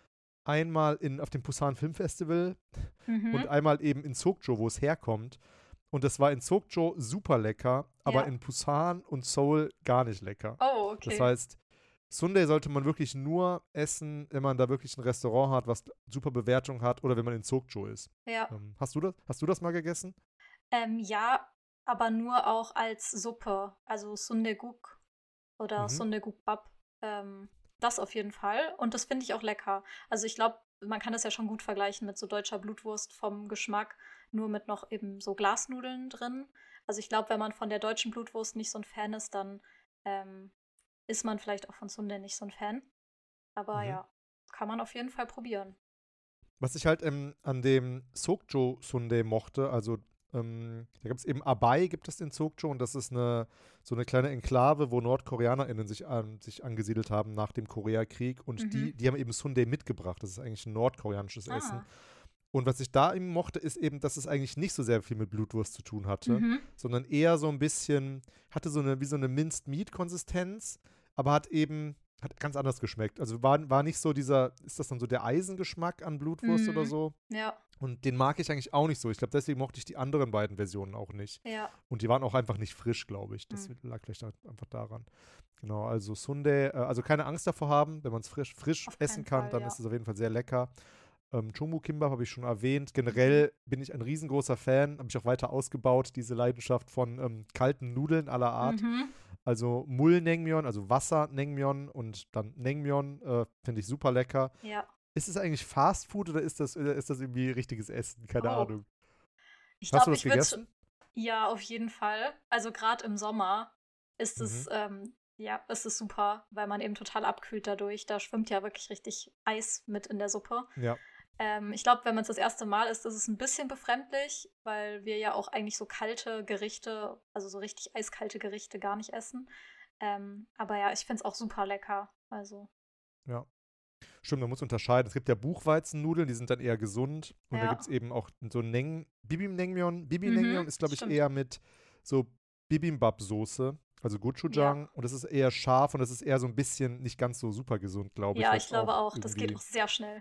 einmal in, auf dem Busan Film Festival und Mhm. einmal eben in Sokcho, wo es herkommt. Und das war in Sokcho super lecker, aber Ja. in Busan und Seoul gar nicht lecker. Oh, Das okay. heißt, Sundae sollte man wirklich nur essen, wenn man da wirklich ein Restaurant hat, was super Bewertung hat oder wenn man in Sokcho ist. Ja. Ähm, hast du das, hast du das mal gegessen? Ähm, ja, aber nur auch als Suppe. Also Sundeguk oder Mhm. Sundeguk-Bap. Ähm, das auf jeden Fall. Und das finde ich auch lecker. Also ich glaube, man kann das ja schon gut vergleichen mit so deutscher Blutwurst vom Geschmack, nur mit noch eben so Glasnudeln drin. Also ich glaube, wenn man von der deutschen Blutwurst nicht so ein Fan ist, dann ähm, ist man vielleicht auch von Sundae nicht so ein Fan. Aber Mhm. ja, kann man auf jeden Fall probieren. Was ich halt ähm, an dem Sokcho Sundae mochte, also ähm, da gibt es eben Abai, gibt es in Sokcho und das ist eine, so eine kleine Enklave, wo NordkoreanerInnen sich, an, sich angesiedelt haben nach dem Koreakrieg und Mhm. die, die haben eben Sundae mitgebracht. Das ist eigentlich ein nordkoreanisches Essen. Ah. Und was ich da eben mochte, ist eben, dass es eigentlich nicht so sehr viel mit Blutwurst zu tun hatte, Mhm. sondern eher so ein bisschen, hatte so eine, wie so eine Minced Meat-Konsistenz, aber hat eben, hat ganz anders geschmeckt. Also war, war nicht so dieser, ist das dann so der Eisengeschmack an Blutwurst oder Mhm. so? Ja, Und den mag ich eigentlich auch nicht so. Ich glaube, deswegen mochte ich die anderen beiden Versionen auch nicht. ja. Und die waren auch einfach nicht frisch, glaube ich. Das Mhm. lag vielleicht einfach daran. Genau, also Sundae, äh, also keine Angst davor haben, wenn man es frisch, frisch Auf essen keinen kann, Fall, dann ist ja. es auf jeden Fall sehr lecker. Ähm, Chomu Kimbap habe ich schon erwähnt. Mhm. Generell bin ich ein riesengroßer Fan, habe ich auch weiter ausgebaut, diese Leidenschaft von ähm, kalten Nudeln aller Art. Mhm. Also Mul-Naengmyeon, also Wasser-Naengmyeon und dann Naengmyeon, äh, finde ich super lecker. Ja. Ist es eigentlich Fast Food oder ist das, oder ist das irgendwie richtiges Essen? Keine Oh. Ahnung. Ich Hast du glaube, das ich würde gegessen? ja, auf jeden Fall. Also gerade im Sommer ist Mhm. es, ähm, ja, ist es super, weil man eben total abkühlt dadurch. Da schwimmt ja wirklich richtig Eis mit in der Suppe. Ja. Ähm, ich glaube, wenn man es das erste Mal isst, ist es ein bisschen befremdlich, weil wir ja auch eigentlich so kalte Gerichte, also so richtig eiskalte Gerichte gar nicht essen. Ähm, aber ja, ich finde es auch super lecker. Also, Ja. Stimmt, man muss unterscheiden. Es gibt ja Buchweizennudeln, die sind dann eher gesund. Und da gibt es ja. eben auch so Neng, Bibimbap-Naengmyeon. Mhm, Bibi-Naengmyeon ist, glaube ich, stimmt. eher mit so Bibimbap-Soße, also Ja. Gochujang. Und das ist eher scharf und das ist eher so ein bisschen nicht ganz so super gesund, glaube ich, Ja, weil ich es glaube auch auch. Das geht irgendwie, auch sehr schnell.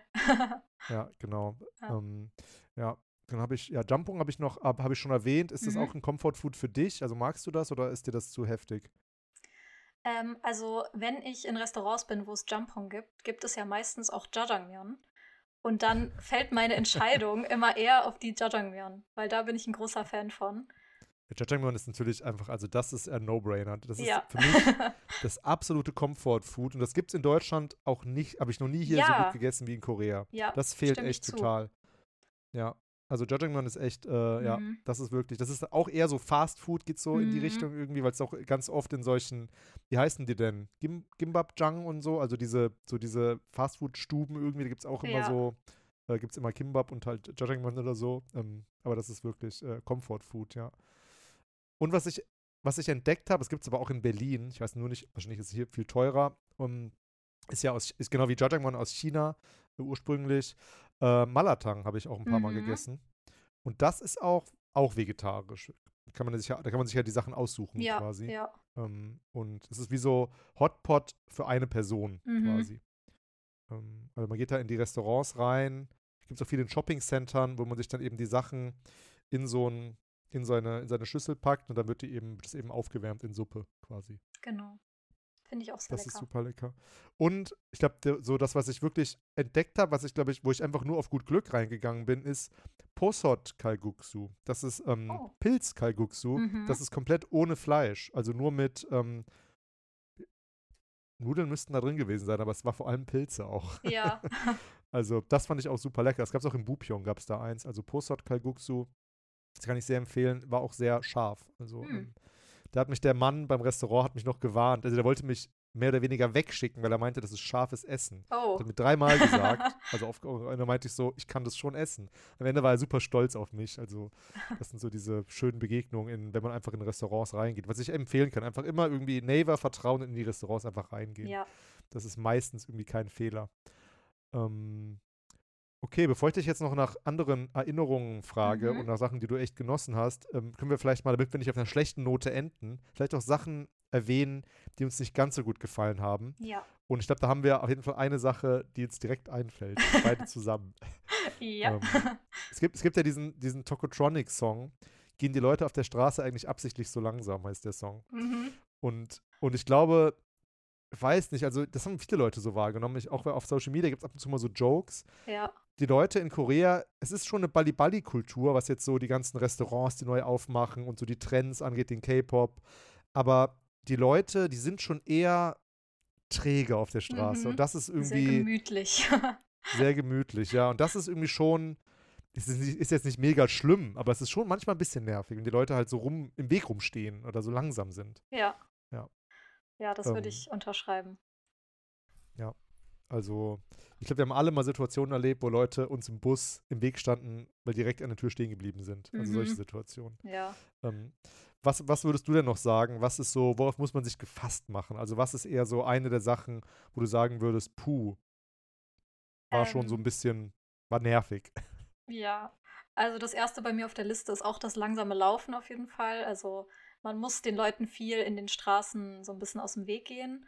ja, genau. Ja. Ähm, ja, dann habe ich, ja, Jampong habe ich noch, habe hab ich schon erwähnt. Ist das Mhm. auch ein Comfort-Food für dich? Also magst du das oder ist dir das zu heftig? Ähm, also, wenn ich in Restaurants bin, wo es Jampong gibt, gibt es ja meistens auch Jjajangmyeon. Und dann fällt meine Entscheidung immer eher auf die Jjajangmyeon, weil da bin ich ein großer Fan von. Jajangmyeon ist natürlich einfach, also das ist ein No-Brainer. Das ist Ja. für mich das absolute Comfort-Food und das gibt es in Deutschland auch nicht, habe ich noch nie hier so gut Ja, gegessen wie in Korea. ja, Das fehlt stimme ich echt zu. total. Ja, also Jajangmyeon ist echt, äh, ja, Mhm. das ist wirklich, das ist auch eher so Fast-Food, geht so in die Mhm. Richtung irgendwie, weil es auch ganz oft in solchen, wie heißen die denn? Gim Gimbap-Jang und so, also diese, so diese Fast-Food-Stuben irgendwie, da gibt es auch immer Ja. so, äh, gibt es immer Kimbap und halt Jajangmyeon oder so. Ähm, aber das ist wirklich äh, Comfort-Food, ja. Und was ich, was ich entdeckt habe, es gibt es aber auch in Berlin, ich weiß nur nicht, wahrscheinlich ist es hier viel teurer, um, ist ja aus, ist genau wie Jajangmyeon aus China äh, ursprünglich. Äh, Malatang habe ich auch ein paar Mal Mhm. gegessen. Und das ist auch, auch vegetarisch. kann man sich ja, da kann man sich ja die Sachen aussuchen Ja, quasi. ja. Ähm, und es ist wie so Hotpot für eine Person Mhm. quasi. Ähm, also man geht da in die Restaurants rein. Gibt es auch viele in Shopping-Centern, wo man sich dann eben die Sachen in so ein, in seine, in seine Schüssel packt und dann wird die eben, das eben aufgewärmt in Suppe quasi. Genau. Finde ich auch sehr Das ist lecker. super lecker. Und ich glaube, so das, was ich wirklich entdeckt habe, was ich glaube ich, wo ich einfach nur auf gut Glück reingegangen bin, ist Posot Kalguksu. Das ist ähm, Oh. Pilz Kalguksu. Mhm. Das ist komplett ohne Fleisch. Also nur mit ähm, Nudeln müssten da drin gewesen sein, aber es war vor allem Pilze auch. Ja. Also das fand ich auch super lecker. Das gab es auch in Bupyeong, gab es da eins. Also Posot Kalguksu. Das kann ich sehr empfehlen. War auch sehr scharf. Also Hm. ähm, da hat mich der Mann beim Restaurant hat mich noch gewarnt. Also der wollte mich mehr oder weniger wegschicken, weil er meinte, das ist scharfes Essen. Oh. Hat er mir dreimal gesagt. Also auf, und dann meinte ich so, ich kann das schon essen. Am Ende war er super stolz auf mich. Also das sind so diese schönen Begegnungen, in, wenn man einfach in Restaurants reingeht. Was ich empfehlen kann, einfach immer irgendwie Naver vertrauen und in die Restaurants einfach reingehen. Ja. Das ist meistens irgendwie kein Fehler. Ähm, Okay, bevor ich dich jetzt noch nach anderen Erinnerungen frage Mhm. und nach Sachen, die du echt genossen hast, ähm, können wir vielleicht mal, damit wir nicht auf einer schlechten Note enden, vielleicht auch Sachen erwähnen, die uns nicht ganz so gut gefallen haben. Ja. Und ich glaube, da haben wir auf jeden Fall eine Sache, die uns direkt einfällt. Beide zusammen. Ja. Ähm, es, gibt, es gibt ja diesen, diesen Tokotronic-Song. Gehen die Leute auf der Straße eigentlich absichtlich so langsam, heißt der Song. Mhm. Und, und ich glaube, ich weiß nicht, also das haben viele Leute so wahrgenommen. Ich, auch auf Social Media gibt es ab und zu mal so Jokes. Ja. Die Leute in Korea, es ist schon eine Bali-Bali-Kultur, was jetzt so die ganzen Restaurants, die neu aufmachen und so die Trends angeht, den K-Pop. Aber die Leute, die sind schon eher träge auf der Straße. Mhm. Und das ist Sehr irgendwie gemütlich. sehr gemütlich, ja. Und das ist irgendwie schon, es ist, nicht- ist jetzt nicht mega schlimm, aber es ist schon manchmal ein bisschen nervig, wenn die Leute halt so rum im Weg rumstehen oder so langsam sind. Ja. Ja. Ja, das würde Ähm, ich unterschreiben. Ja. Also, ich glaube, wir haben alle mal Situationen erlebt, wo Leute uns im Bus im Weg standen, weil direkt an der Tür stehen geblieben sind. Also solche Mhm. Situationen. Ja. Ähm, was, was würdest du denn noch sagen? Was ist so, worauf muss man sich gefasst machen? Also, was ist eher so eine der Sachen, wo du sagen würdest, puh, war schon so Ähm, ein bisschen, war nervig. ja. Also das erste bei mir auf der Liste ist auch das langsame Laufen auf jeden Fall. Also man muss den Leuten viel in den Straßen so ein bisschen aus dem Weg gehen.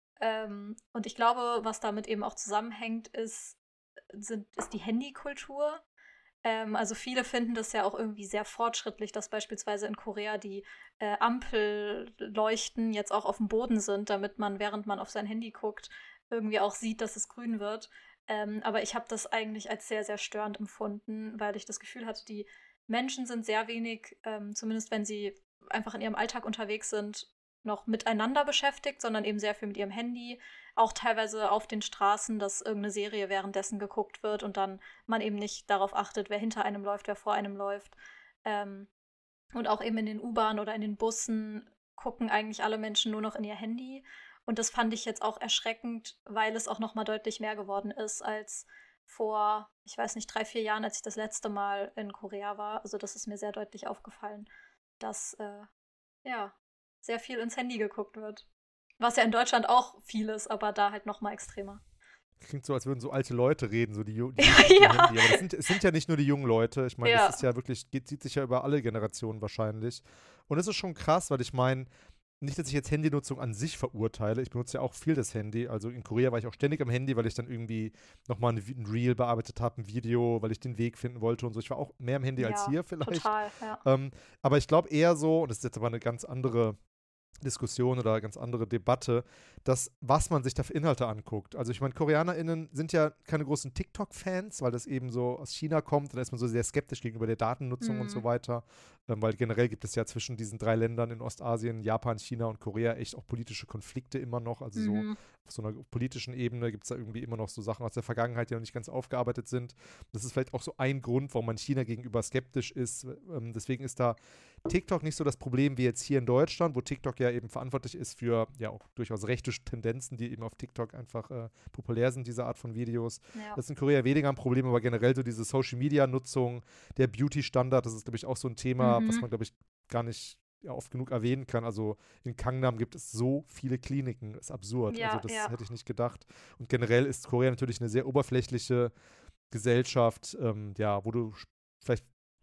Ähm, und ich glaube, was damit eben auch zusammenhängt, ist, sind, ist die Handykultur. Ähm, also viele finden das ja auch irgendwie sehr fortschrittlich, dass beispielsweise in Korea die äh, Ampelleuchten jetzt auch auf dem Boden sind, damit man, während man auf sein Handy guckt, irgendwie auch sieht, dass es grün wird. Ähm, aber ich habe das eigentlich als sehr, sehr störend empfunden, weil ich das Gefühl hatte, die Menschen sind sehr wenig, ähm, zumindest wenn sie einfach in ihrem Alltag unterwegs sind, noch miteinander beschäftigt, sondern eben sehr viel mit ihrem Handy. Auch teilweise auf den Straßen, dass irgendeine Serie währenddessen geguckt wird und dann man eben nicht darauf achtet, wer hinter einem läuft, wer vor einem läuft. Ähm, und auch eben in den U-Bahnen oder in den Bussen gucken eigentlich alle Menschen nur noch in ihr Handy. Und das fand ich jetzt auch erschreckend, weil es auch noch mal deutlich mehr geworden ist als vor, ich weiß nicht, drei, vier Jahren, als ich das letzte Mal in Korea war. Also das ist mir sehr deutlich aufgefallen, dass äh, ja sehr viel ins Handy geguckt wird. Was ja in Deutschland auch viel ist, aber da halt noch mal extremer. Klingt so, als würden so alte Leute reden, so die, Ju- die Jugend auf dem Ja, Handy. Aber das sind, es sind ja nicht nur die jungen Leute. Ich meine, das ja, ist ja wirklich, geht, zieht sich ja über alle Generationen wahrscheinlich. Und es ist schon krass, weil ich meine, nicht, dass ich jetzt Handynutzung an sich verurteile. Ich benutze ja auch viel das Handy. Also in Korea war ich auch ständig am Handy, weil ich dann irgendwie nochmal ein, ein Reel bearbeitet habe, ein Video, weil ich den Weg finden wollte und so. Ich war auch mehr am Handy als ja, hier vielleicht. total, ja. Ähm, aber ich glaube eher so, und das ist jetzt aber eine ganz andere Diskussion oder ganz andere Debatte, dass was man sich da für Inhalte anguckt. Also ich meine, KoreanerInnen sind ja keine großen TikTok-Fans, weil das eben so aus China kommt und da ist man so sehr skeptisch gegenüber der Datennutzung und so Mhm. weiter, ähm, weil generell gibt es ja zwischen diesen drei Ländern in Ostasien, Japan, China und Korea echt auch politische Konflikte immer noch, also so Mhm. auf so einer politischen Ebene gibt es da irgendwie immer noch so Sachen aus der Vergangenheit, die noch nicht ganz aufgearbeitet sind. Das ist vielleicht auch so ein Grund, warum man China gegenüber skeptisch ist. Ähm, deswegen ist da TikTok nicht so das Problem wie jetzt hier in Deutschland, wo TikTok ja eben verantwortlich ist für ja auch durchaus rechte Tendenzen, die eben auf TikTok einfach äh, populär sind, diese Art von Videos. Ja. Das ist in Korea weniger ein Problem, aber generell so diese Social-Media-Nutzung, der Beauty-Standard, das ist, glaube ich, auch so ein Thema, was Mhm. man, glaube ich, gar nicht ja, oft genug erwähnen kann. Also in Gangnam gibt es so viele Kliniken, das ist absurd. Ja, Also das ja. hätte ich nicht gedacht. Und generell ist Korea natürlich eine sehr oberflächliche Gesellschaft, ähm, ja, wo du sch- vielleicht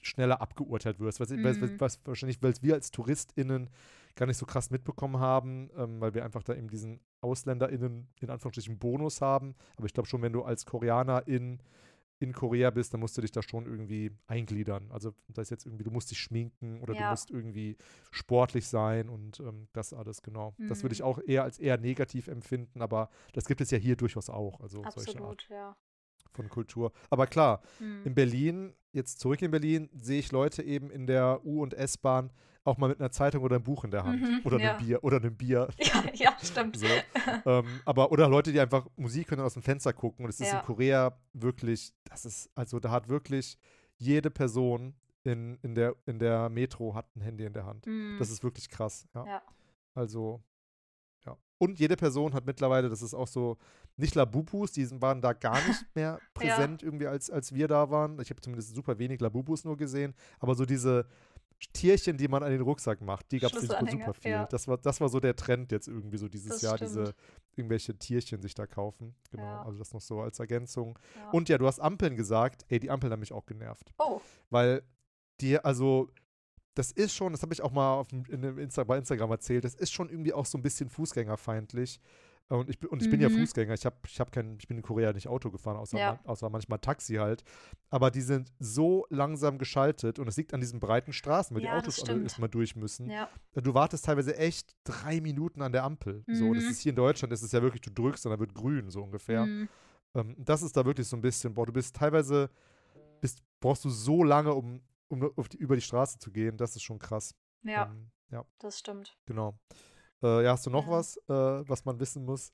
schneller abgeurteilt wirst. Was, Mhm. was, was wahrscheinlich, weil wir als TouristInnen gar nicht so krass mitbekommen haben, ähm, weil wir einfach da eben diesen AusländerInnen in Anführungsstrichen Bonus haben. Aber ich glaube schon, wenn du als Koreaner in, in Korea bist, dann musst du dich da schon irgendwie eingliedern. Also das ist jetzt irgendwie, du musst dich schminken oder du Ja. musst irgendwie sportlich sein und ähm, das alles, genau. Das würde ich Mhm. auch eher als eher negativ empfinden, aber das gibt es ja hier durchaus auch, also solche Art Absolut, ja. von Kultur. Aber klar, in Mhm. Berlin, jetzt zurück in Berlin, sehe ich Leute eben in der U- und S-Bahn auch mal mit einer Zeitung oder einem Buch in der Hand. Mhm, Oder einem ja. Bier. Oder einem Bier. Ja, ja, stimmt. So. Ähm, aber, oder Leute, die einfach Musik hören und aus dem Fenster gucken. Und es ist in Ja. Korea wirklich, das ist, also da hat wirklich jede Person in, in, der, in der Metro hat ein Handy in der Hand. Mhm. Das ist wirklich krass, ja. Ja. Also, ja. Und jede Person hat mittlerweile, das ist auch so, nicht Labubus, die waren da gar nicht mehr präsent irgendwie, als, als wir da waren. Ich habe zumindest super wenig Labubus nur gesehen. Aber so diese Tierchen, die man an den Rucksack macht, die gab es super, Schlüsselanhänger, super viel. ja. Das war, das war so der Trend jetzt irgendwie so dieses Das Jahr, stimmt. diese irgendwelche Tierchen sich da kaufen. Genau, Ja. also das noch so als Ergänzung. Ja. Und ja, du hast Ampeln gesagt. Ey, die Ampeln haben mich auch genervt. Oh, Weil die, also, das ist schon, das habe ich auch mal auf, dem- in dem Insta, bei Instagram erzählt, das ist schon irgendwie auch so ein bisschen fußgängerfeindlich. Und ich, bin- und ich bin ja Mhm. Fußgänger. Ich, hab, ich, hab kein, ich bin in Korea nicht Auto gefahren, außer, Ja. man, außer manchmal Taxi halt. Aber die sind so langsam geschaltet und es liegt an diesen breiten Straßen, weil Ja, die Autos das alle stimmt. erstmal durch müssen. ja. Du wartest teilweise echt drei Minuten an der Ampel. So, das Mhm. ist hier in Deutschland, das ist ja wirklich, du drückst und dann wird grün, so ungefähr. Mhm. Ähm, das ist da wirklich so ein bisschen, boah, du bist teilweise, bist, brauchst du so lange, um, um auf die, über die Straße zu gehen. Das ist schon krass. Ja, Ähm, ja, das stimmt. genau. Äh, ja, hast du noch Ja. was, äh, was man wissen muss?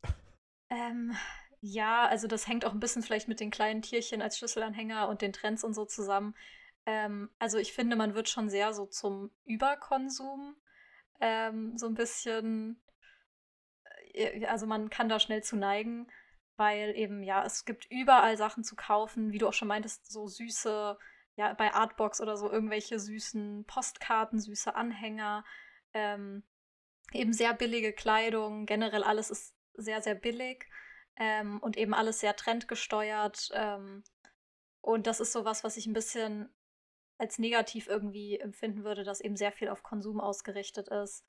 Ähm, ja, also das hängt auch ein bisschen vielleicht mit den kleinen Tierchen als Schlüsselanhänger und den Trends und so zusammen. Ähm, also ich finde, man wird schon sehr so zum Überkonsum ähm, so ein bisschen, äh, also man kann da schnell zu neigen, weil eben, ja, es gibt überall Sachen zu kaufen, wie du auch schon meintest, so süße, ja, bei Artbox oder so irgendwelche süßen Postkarten, süße Anhänger, ähm, eben sehr billige Kleidung, generell alles ist sehr, sehr billig ähm, und eben alles sehr trendgesteuert. Ähm, und das ist sowas, was ich ein bisschen als negativ irgendwie empfinden würde, dass eben sehr viel auf Konsum ausgerichtet ist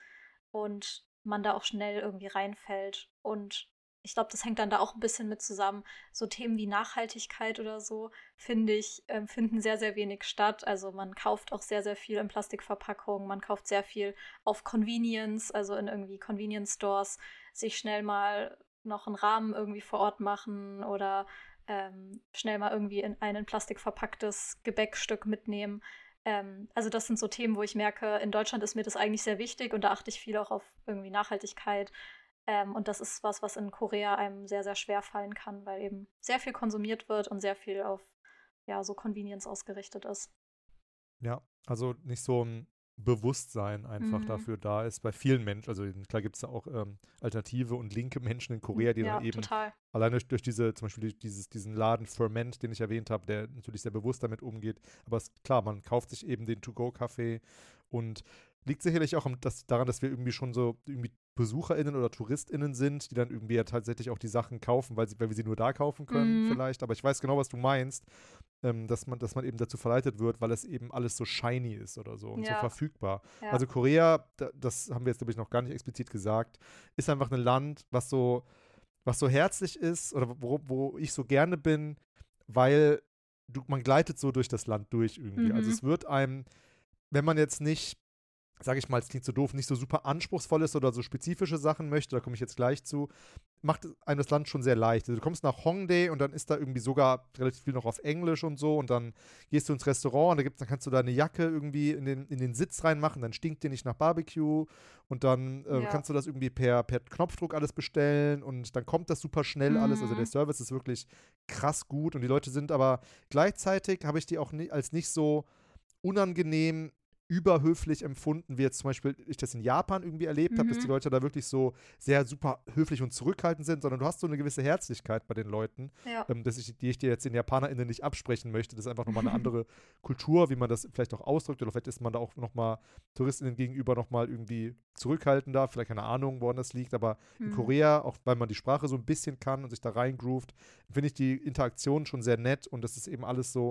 und man da auch schnell irgendwie reinfällt. Und ich glaube, das hängt dann da auch ein bisschen mit zusammen. So Themen wie Nachhaltigkeit oder so, finde ich, ähm, finden sehr, sehr wenig statt. Also man kauft auch sehr, sehr viel in Plastikverpackungen, man kauft sehr viel auf Convenience, also in irgendwie Convenience Stores, sich schnell mal noch einen Rahmen irgendwie vor Ort machen oder ähm, schnell mal irgendwie in ein in Plastik verpacktes Gebäckstück mitnehmen. Ähm, also das sind so Themen, wo ich merke, in Deutschland ist mir das eigentlich sehr wichtig und da achte ich viel auch auf irgendwie Nachhaltigkeit. Ähm, und das ist was, was in Korea einem sehr, sehr schwer fallen kann, weil eben sehr viel konsumiert wird und sehr viel auf ja, so Convenience ausgerichtet ist. Ja, also nicht so ein Bewusstsein einfach Mhm. dafür da ist bei vielen Menschen. Also klar gibt es da auch ähm, alternative und linke Menschen in Korea, die Ja, dann eben total. alleine durch, durch diese, zum Beispiel durch dieses, diesen Laden Ferment, den ich erwähnt habe, der natürlich sehr bewusst damit umgeht. Aber es ist klar, man kauft sich eben den To-Go-Kaffee und liegt sicherlich auch am, das, daran, dass wir irgendwie schon so irgendwie BesucherInnen oder TouristInnen sind, die dann irgendwie ja tatsächlich auch die Sachen kaufen, weil, sie, weil wir sie nur da kaufen können, Mhm. vielleicht. Aber ich weiß genau, was du meinst, ähm, dass, man, dass man eben dazu verleitet wird, weil es eben alles so shiny ist oder so und so Ja. verfügbar. Ja. Also Korea, da, das haben wir jetzt, glaube ich, noch gar nicht explizit gesagt, ist einfach ein Land, was so, was so herzlich ist oder wo, wo ich so gerne bin, weil du, man gleitet so durch das Land durch irgendwie. Mhm. Also es wird einem, wenn man jetzt nicht, sage ich mal, es klingt so doof, nicht so super anspruchsvoll ist oder so spezifische Sachen möchte, da komme ich jetzt gleich zu, macht einem das Land schon sehr leicht. Also du kommst nach Hongdae und dann ist da irgendwie sogar relativ viel noch auf Englisch und so und dann gehst du ins Restaurant und da gibt's, dann kannst du da eine Jacke irgendwie in den, in den Sitz reinmachen, dann stinkt dir nicht nach Barbecue und dann äh, Ja. kannst du das irgendwie per, per Knopfdruck alles bestellen und dann kommt das super schnell alles. Also Mhm. der Service ist wirklich krass gut und die Leute sind aber gleichzeitig, habe ich die auch ni- als nicht so unangenehm überhöflich empfunden, wie jetzt zum Beispiel ich das in Japan irgendwie erlebt habe, dass die Mhm. Leute da wirklich so sehr super höflich und zurückhaltend sind, sondern du hast so eine gewisse Herzlichkeit bei den Leuten, Ja. ähm, dass ich, die ich dir jetzt den JapanerInnen nicht absprechen möchte. Das ist einfach nochmal eine andere Kultur, wie man das vielleicht auch ausdrückt, oder vielleicht ist man da auch nochmal TouristInnen gegenüber nochmal irgendwie zurückhaltender, vielleicht keine Ahnung, woran das liegt, aber in Mhm. Korea, auch weil man die Sprache so ein bisschen kann und sich da reingroovt, finde ich die Interaktion schon sehr nett und das ist eben alles so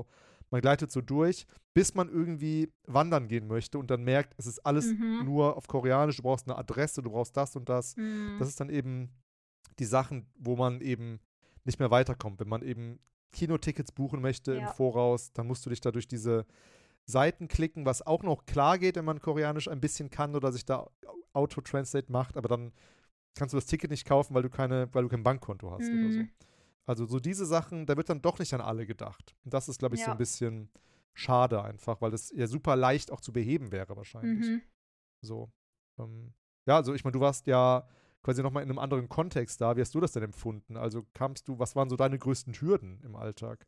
man gleitet so durch, bis man irgendwie wandern gehen möchte und dann merkt, es ist alles Mhm. nur auf Koreanisch, du brauchst eine Adresse, du brauchst das und das. Mhm. Das ist dann eben die Sachen, wo man eben nicht mehr weiterkommt. Wenn man eben Kinotickets buchen möchte im Ja. Voraus, dann musst du dich da durch diese Seiten klicken, was auch noch klar geht, wenn man Koreanisch ein bisschen kann oder sich da Auto-Translate macht, aber dann kannst du das Ticket nicht kaufen, weil du keine, weil du kein Bankkonto hast oder so. Mhm. Also so diese Sachen, da wird dann doch nicht an alle gedacht. Und das ist, glaube ich, so ein Ja. bisschen schade einfach, weil das ja super leicht auch zu beheben wäre wahrscheinlich. Mhm. So. Ähm, ja, also ich meine, du warst ja quasi nochmal in einem anderen Kontext da. Wie hast du das denn empfunden? Also kamst du, was waren so deine größten Hürden im Alltag?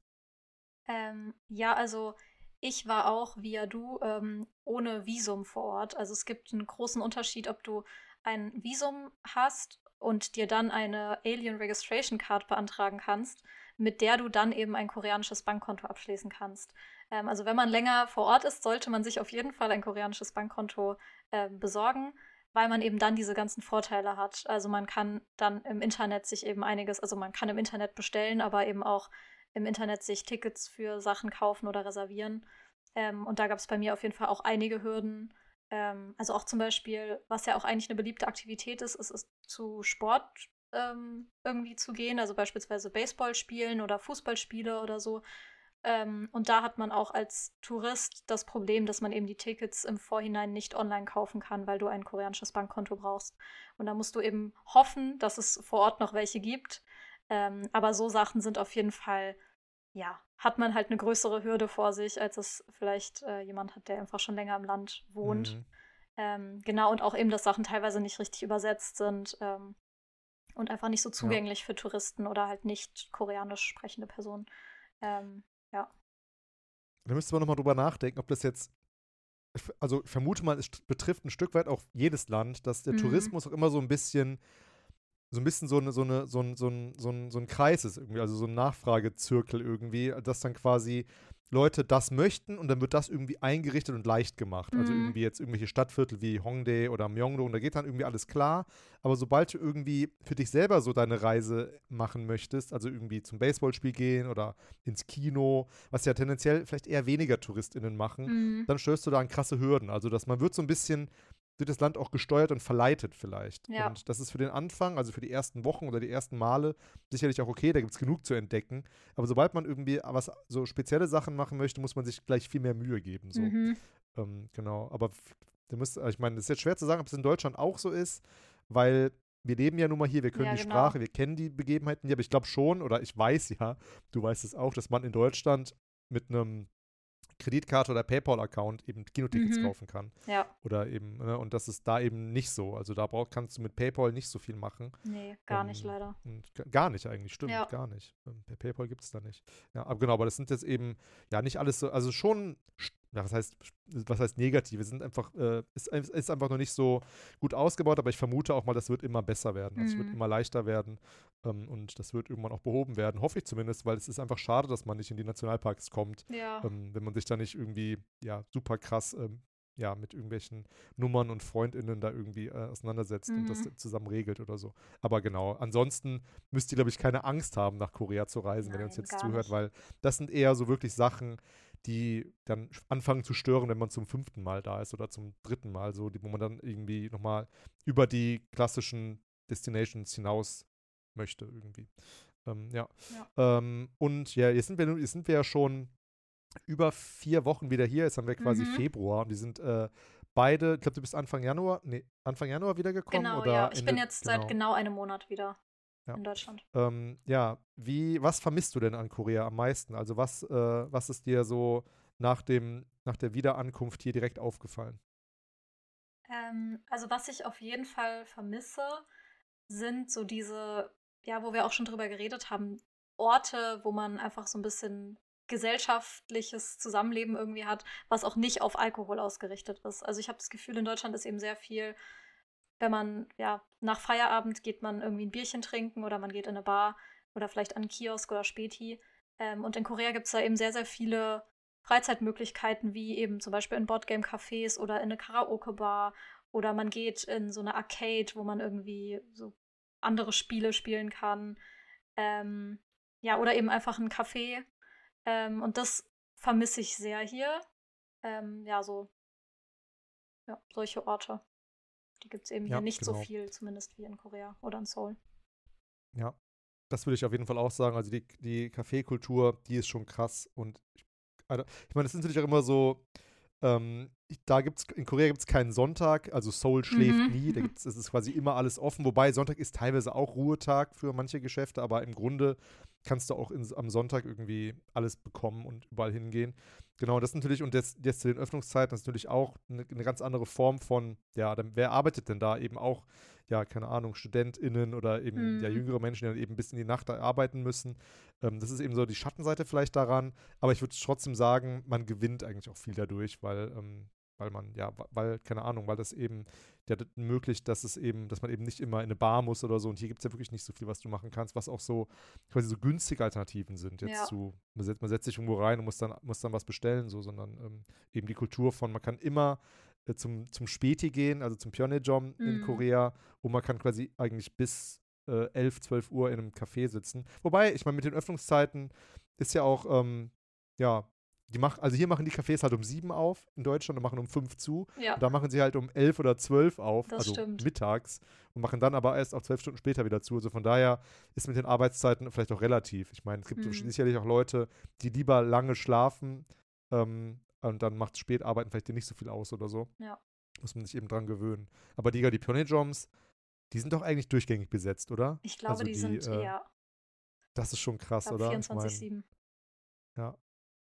Ähm, ja, also ich war auch, wie ja du, ähm, ohne Visum vor Ort. Also es gibt einen großen Unterschied, ob du ein Visum hast und dir dann eine Alien Registration Card beantragen kannst, mit der du dann eben ein koreanisches Bankkonto abschließen kannst. Ähm, also wenn man länger vor Ort ist, sollte man sich auf jeden Fall ein koreanisches Bankkonto äh, besorgen, weil man eben dann diese ganzen Vorteile hat. Also man kann dann im Internet sich eben einiges, also man kann im Internet bestellen, aber eben auch im Internet sich Tickets für Sachen kaufen oder reservieren. Ähm, und da gab es bei mir auf jeden Fall auch einige Hürden. Ähm, also auch zum Beispiel, was ja auch eigentlich eine beliebte Aktivität ist, ist, ist zu Sport ähm, irgendwie zu gehen, also beispielsweise Baseball spielen oder Fußballspiele oder so. Ähm, und da hat man auch als Tourist das Problem, dass man eben die Tickets im Vorhinein nicht online kaufen kann, weil du ein koreanisches Bankkonto brauchst. Und da musst du eben hoffen, dass es vor Ort noch welche gibt. Ähm, aber so Sachen sind auf jeden Fall, ja, hat man halt eine größere Hürde vor sich, als es vielleicht äh, jemand hat, der einfach schon länger im Land wohnt. Mhm. Ähm, genau, und auch eben, dass Sachen teilweise nicht richtig übersetzt sind ähm, und einfach nicht so Ja. zugänglich für Touristen oder halt nicht koreanisch sprechende Personen. Ähm, ja. Da müsste man nochmal drüber nachdenken, ob das jetzt, also ich vermute mal, es betrifft ein Stück weit auch jedes Land, dass der Mhm. Tourismus auch immer so ein bisschen so ein bisschen so eine, so eine, so ein, so ein, so ein, so ein Kreis ist irgendwie, also so ein Nachfragezirkel irgendwie, dass dann quasi Leute das möchten und dann wird das irgendwie eingerichtet und leicht gemacht. Also Mhm. irgendwie jetzt irgendwelche Stadtviertel wie Hongdae oder Myeongdong, da geht dann irgendwie alles klar. Aber sobald du irgendwie für dich selber so deine Reise machen möchtest, also irgendwie zum Baseballspiel gehen oder ins Kino, was ja tendenziell vielleicht eher weniger TouristInnen machen, Mhm. dann stößt du da an krasse Hürden. Also dass man wird so ein bisschen durch das Land auch gesteuert und verleitet vielleicht. Ja. Und das ist für den Anfang, also für die ersten Wochen oder die ersten Male, sicherlich auch okay, da gibt es genug zu entdecken. Aber sobald man irgendwie was so spezielle Sachen machen möchte, muss man sich gleich viel mehr Mühe geben. So. Mhm. Ähm, genau. Aber f- da müsst, ich meine, es ist jetzt schwer zu sagen, ob es in Deutschland auch so ist, weil wir leben ja nun mal hier, wir können Ja, die genau. Sprache, wir kennen die Begebenheiten hier, aber ich glaube schon, oder ich weiß ja, du weißt es auch, dass man in Deutschland mit einem Kreditkarte oder PayPal-Account eben Kinotickets Mhm. kaufen kann. Ja. Oder eben, ne, und das ist da eben nicht so. Also da brauch, kannst du mit PayPal nicht so viel machen. Nee, gar nicht Ähm, leider. und g- gar nicht eigentlich, stimmt, Ja. gar nicht. Ähm, per PayPal gibt es da nicht. Ja, aber genau, aber das sind jetzt eben, ja, nicht alles so, also schon, st- ja, was heißt, was heißt negativ? Es sind einfach, äh, es ist, ist einfach noch nicht so gut ausgebaut, aber ich vermute auch mal, das wird immer besser werden. Also es wird Mhm. immer leichter werden ähm, und das wird irgendwann auch behoben werden, hoffe ich zumindest, weil es ist einfach schade, dass man nicht in die Nationalparks kommt, Ja. ähm, wenn man sich da nicht irgendwie, ja, super krass, ähm, ja, mit irgendwelchen Nummern und FreundInnen da irgendwie äh, auseinandersetzt und das Mhm. zusammen regelt oder so. Aber genau, ansonsten müsst ihr, glaube ich, keine Angst haben, nach Korea zu reisen, wenn ihr uns Nein, jetzt gar zuhört, nicht. weil das sind eher so wirklich Sachen, die dann anfangen zu stören, wenn man zum fünften Mal da ist oder zum dritten Mal, so, die, wo man dann irgendwie nochmal über die klassischen Destinations hinaus möchte irgendwie. Ähm, ja. Ja. Ähm, und ja, jetzt sind wir, jetzt sind wir ja schon über vier Wochen wieder hier. Jetzt haben wir quasi Mhm. Februar und die sind äh, beide, ich glaube, du bist Anfang Januar, nee, Anfang Januar wiedergekommen Genau, ja. oder Ich bin Ende, jetzt seit genau, genau einem Monat wieder ja. in Deutschland. Ähm, ja, wie, was vermisst du denn an Korea am meisten? Also was, äh, was ist dir so nach dem, nach der Wiederankunft hier direkt aufgefallen? Ähm, also was ich auf jeden Fall vermisse, sind so diese, ja, wo wir auch schon drüber geredet haben, Orte, wo man einfach so ein bisschen gesellschaftliches Zusammenleben irgendwie hat, was auch nicht auf Alkohol ausgerichtet ist. Also ich habe das Gefühl, in Deutschland ist eben sehr viel, wenn man, ja, nach Feierabend geht man irgendwie ein Bierchen trinken oder man geht in eine Bar oder vielleicht an einen Kiosk oder Späti. Ähm, und in Korea gibt es da eben sehr, sehr viele Freizeitmöglichkeiten, wie eben zum Beispiel in Boardgame-Cafés oder in eine Karaoke-Bar oder man geht in so eine Arcade, wo man irgendwie so andere Spiele spielen kann. Ähm, ja, oder eben einfach ein Café. Ähm, und das vermisse ich sehr hier. Ähm, ja, so, ja, solche Orte. Die gibt es eben hier Ja, nicht so genau. viel, zumindest wie in Korea oder in Seoul. Ja, das würde ich auf jeden Fall auch sagen. Also die, die Kaffeekultur, die ist schon krass. Und ich, also, ich meine, es ist natürlich auch immer so, ähm, ich- da gibt's, in Korea gibt es keinen Sonntag, also Seoul schläft Mhm. nie, da gibt's, es ist quasi immer alles offen, wobei Sonntag ist teilweise auch Ruhetag für manche Geschäfte, aber im Grunde kannst du auch in, am Sonntag irgendwie alles bekommen und überall hingehen. Genau, das natürlich, und jetzt, jetzt zu den Öffnungszeiten, das ist natürlich auch eine, eine ganz andere Form von, ja, dann, wer arbeitet denn da? Eben auch, ja, keine Ahnung, StudentInnen oder eben ja, Mhm. jüngere Menschen, die dann eben bis in die Nacht da arbeiten müssen. Ähm, das ist eben so die Schattenseite vielleicht daran, aber ich würde trotzdem sagen, man gewinnt eigentlich auch viel dadurch, weil, ähm, weil man, ja, wa- weil, keine Ahnung, weil das eben ja, das ermöglicht, dass es eben, dass man eben nicht immer in eine Bar muss oder so. Und hier gibt es ja wirklich nicht so viel, was du machen kannst, was auch so quasi so günstige Alternativen sind. Jetzt Ja. zu, man setzt, man setzt sich irgendwo rein und muss dann, muss dann was bestellen, so, sondern ähm, eben die Kultur von, man kann immer äh, zum, zum Späti gehen, also zum Pyeongjong in Mhm. Korea, und man kann quasi eigentlich bis äh, elf, zwölf Uhr in einem Café sitzen. Wobei, ich meine, mit den Öffnungszeiten ist ja auch, ähm, ja, die mach, also hier machen die Cafés halt um sieben auf in Deutschland und machen um fünf zu. Ja, Und da machen sie halt um elf oder zwölf auf, das also stimmt. mittags, und machen dann aber erst auch zwölf Stunden später wieder zu. Also von daher ist mit den Arbeitszeiten vielleicht auch relativ. Ich meine, es gibt so Mhm. sicherlich auch Leute, die lieber lange schlafen, ähm, und dann macht Spätarbeiten vielleicht dir nicht so viel aus oder so. Ja. Muss man sich eben dran gewöhnen. Aber die, die Pyeongjoms, die sind doch eigentlich durchgängig besetzt, oder? Ich glaube, Also die die, sind, äh, ja, das ist schon ich krass, glaube oder? Ich meine, vierundzwanzig sieben. ja.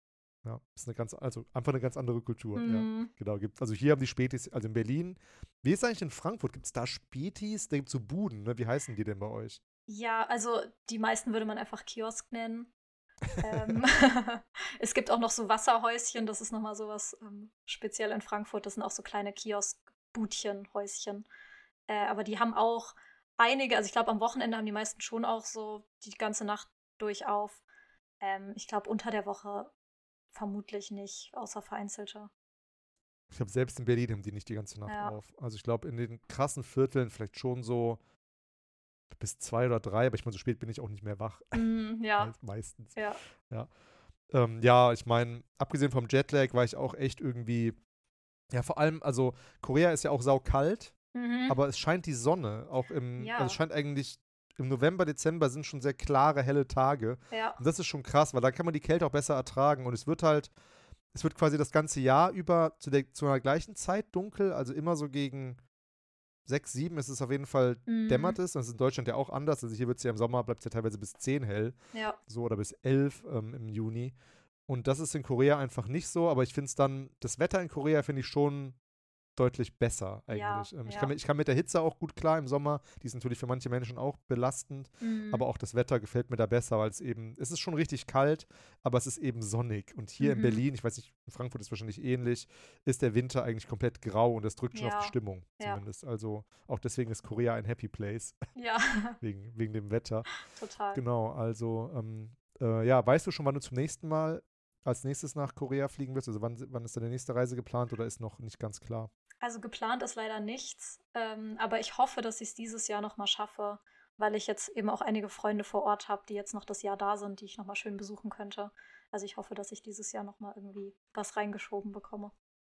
Ja, ist eine ganz, also einfach eine ganz andere Kultur, ja. Mhm. Genau, gibt, also hier haben die Spätis, also in Berlin. Wie ist eigentlich in Frankfurt? Gibt es da Spätis? Da gibt es so Buden, ne? Wie heißen die denn bei euch? Ja, also die meisten würde man einfach Kiosk nennen. Ähm, es gibt auch noch so Wasserhäuschen, das ist nochmal sowas ähm, speziell in Frankfurt. Das sind auch so kleine Kiosk-Budchen, Häuschen. Äh, aber die haben auch einige, also ich glaube, am Wochenende haben die meisten schon auch so die ganze Nacht durch auf. Ähm, ich glaube, unter der Woche vermutlich nicht, außer vereinzelte. Ich glaube, selbst in Berlin haben die nicht die ganze Nacht Ja. auf. Also ich glaube, in den krassen Vierteln vielleicht schon so bis zwei oder drei, aber ich meine, so spät bin ich auch nicht mehr wach. Mm, ja, Meist, meistens. ja. Ja, ähm, ja, ich meine, abgesehen vom Jetlag war ich auch echt irgendwie, ja, vor allem, also Korea ist ja auch saukalt. Mhm. Aber es scheint die Sonne, auch im, also es Ja, scheint eigentlich im November, Dezember sind schon sehr klare, helle Tage. ja. Und das ist schon krass, weil dann kann man die Kälte auch besser ertragen. Und es wird halt, es wird quasi das ganze Jahr über zu, der, zu einer gleichen Zeit dunkel, also immer so gegen sechs, sieben ist es auf jeden Fall Mhm. dämmert es. Das ist in Deutschland ja auch anders. Also hier wird es ja im Sommer, bleibt es ja teilweise bis zehn hell, Ja, so oder bis elf ähm, im Juni. Und das ist in Korea einfach nicht so, aber ich finde es dann, das Wetter in Korea finde ich schon deutlich besser ja, eigentlich. Ähm, ich, kann, ja. mit- ich kann mit der Hitze auch gut klar im Sommer. Die ist natürlich für manche Menschen auch belastend. Mhm. Aber auch das Wetter gefällt mir da besser, weil es eben, es ist schon richtig kalt, aber es ist eben sonnig. Und hier in Mhm. Berlin, ich weiß nicht, in Frankfurt ist wahrscheinlich ähnlich, ist der Winter eigentlich komplett grau und das drückt schon auf die Ja, Stimmung ja, zumindest. Also auch deswegen ist Korea ein Happy Place, ja, wegen, wegen dem Wetter. total. Genau, also ähm, äh, ja, weißt du schon, wann du zum nächsten Mal als nächstes nach Korea fliegen wirst? Also wann, wann ist deine nächste Reise geplant oder ist noch nicht ganz klar? Also geplant ist leider nichts, ähm, aber ich hoffe, dass ich es dieses Jahr noch mal schaffe, weil ich jetzt eben auch einige Freunde vor Ort habe, die jetzt noch das Jahr da sind, die ich noch mal schön besuchen könnte. Also ich hoffe, dass ich dieses Jahr noch mal irgendwie was reingeschoben bekomme.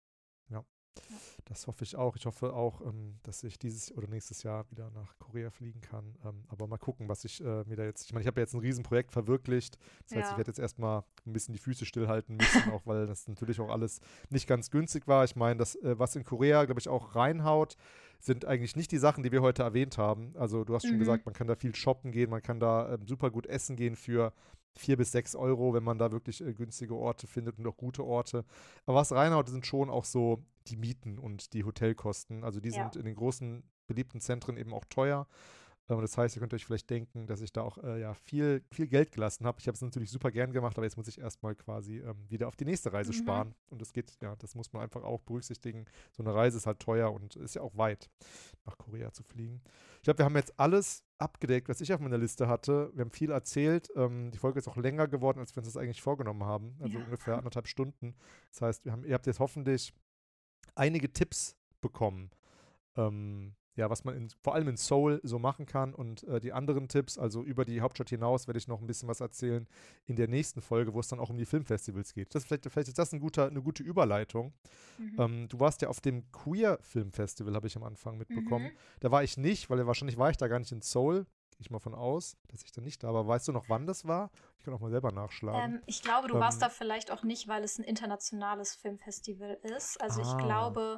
Ja. Ja. Das hoffe ich auch. Ich hoffe auch, ähm, dass ich dieses oder nächstes Jahr wieder nach Korea fliegen kann. Ähm, aber mal gucken, was ich äh, mir da jetzt. Ich meine, ich habe ja jetzt ein Riesenprojekt verwirklicht. Das heißt, ich Ja. werde jetzt erstmal ein bisschen die Füße stillhalten müssen, auch weil das natürlich auch alles nicht ganz günstig war. Ich meine, das, äh, was in Korea, glaube ich, auch reinhaut, sind eigentlich nicht die Sachen, die wir heute erwähnt haben. Also, du hast schon Mhm. gesagt, man kann da viel shoppen gehen, man kann da ähm, super gut essen gehen für vier bis sechs Euro, wenn man da wirklich äh, günstige Orte findet und auch gute Orte. Aber was reinhaut, sind schon auch so die Mieten und die Hotelkosten. Also die Ja. sind in den großen beliebten Zentren eben auch teuer. Ähm, das heißt, ihr könnt euch vielleicht denken, dass ich da auch äh, ja, viel, viel Geld gelassen habe. Ich habe es natürlich super gern gemacht, aber jetzt muss ich erstmal quasi ähm, wieder auf die nächste Reise Mhm. sparen. Und das geht, ja, das muss man einfach auch berücksichtigen. So eine Reise ist halt teuer und ist ja auch weit, nach Korea zu fliegen. Ich glaube, wir haben jetzt alles abgedeckt, was ich auf meiner Liste hatte. Wir haben viel erzählt. Ähm, die Folge ist auch länger geworden, als wir uns das eigentlich vorgenommen haben. Also Ja. ungefähr anderthalb Stunden. Das heißt, wir haben, ihr habt jetzt hoffentlich einige Tipps bekommen, ähm, ja, was man in, vor allem in Seoul so machen kann. Und äh, die anderen Tipps, also über die Hauptstadt hinaus, werde ich noch ein bisschen was erzählen in der nächsten Folge, wo es dann auch um die Filmfestivals geht. Das, vielleicht, vielleicht ist das ein guter, eine gute Überleitung. Mhm. Ähm, du warst ja auf dem Queer Filmfestival, habe ich am Anfang mitbekommen. Mhm. Da war ich nicht, weil wahrscheinlich war ich da gar nicht in Seoul. Gehe ich mal von aus, dass ich da nicht da war. Weißt du noch, wann das war? Ich kann auch mal selber nachschlagen. Ähm, ich glaube, du warst Ähm, da vielleicht auch nicht, weil es ein internationales Filmfestival ist. Also ich ah. glaube,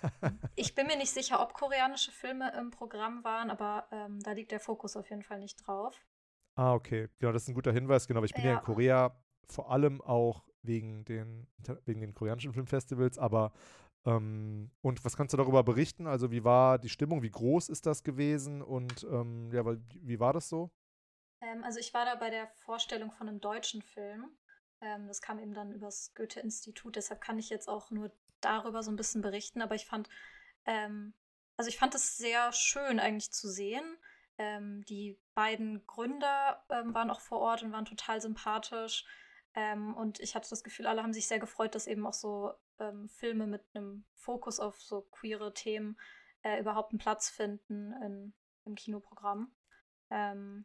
ich bin mir nicht sicher, ob koreanische Filme im Programm waren, aber ähm, da liegt der Fokus auf jeden Fall nicht drauf. Ah, okay. Genau, das ist ein guter Hinweis. Genau, aber ich bin ja in Ja, Korea vor allem auch wegen den, wegen den koreanischen Filmfestivals, aber ähm, und was kannst du darüber berichten? Also wie war die Stimmung, wie groß ist das gewesen und ähm, ja, weil, wie war das so? ähm, also ich war da bei der Vorstellung von einem deutschen Film. Ähm, das kam eben dann übers Goethe-Institut, deshalb kann ich jetzt auch nur darüber so ein bisschen berichten, aber ich fand, ähm, also ich fand es sehr schön eigentlich zu sehen. Ähm, die beiden Gründer ähm, waren auch vor Ort und waren total sympathisch. Ähm, und ich hatte das Gefühl, alle haben sich sehr gefreut, dass eben auch so ähm, Filme mit einem Fokus auf so queere Themen äh, überhaupt einen Platz finden in, im Kinoprogramm. Ähm,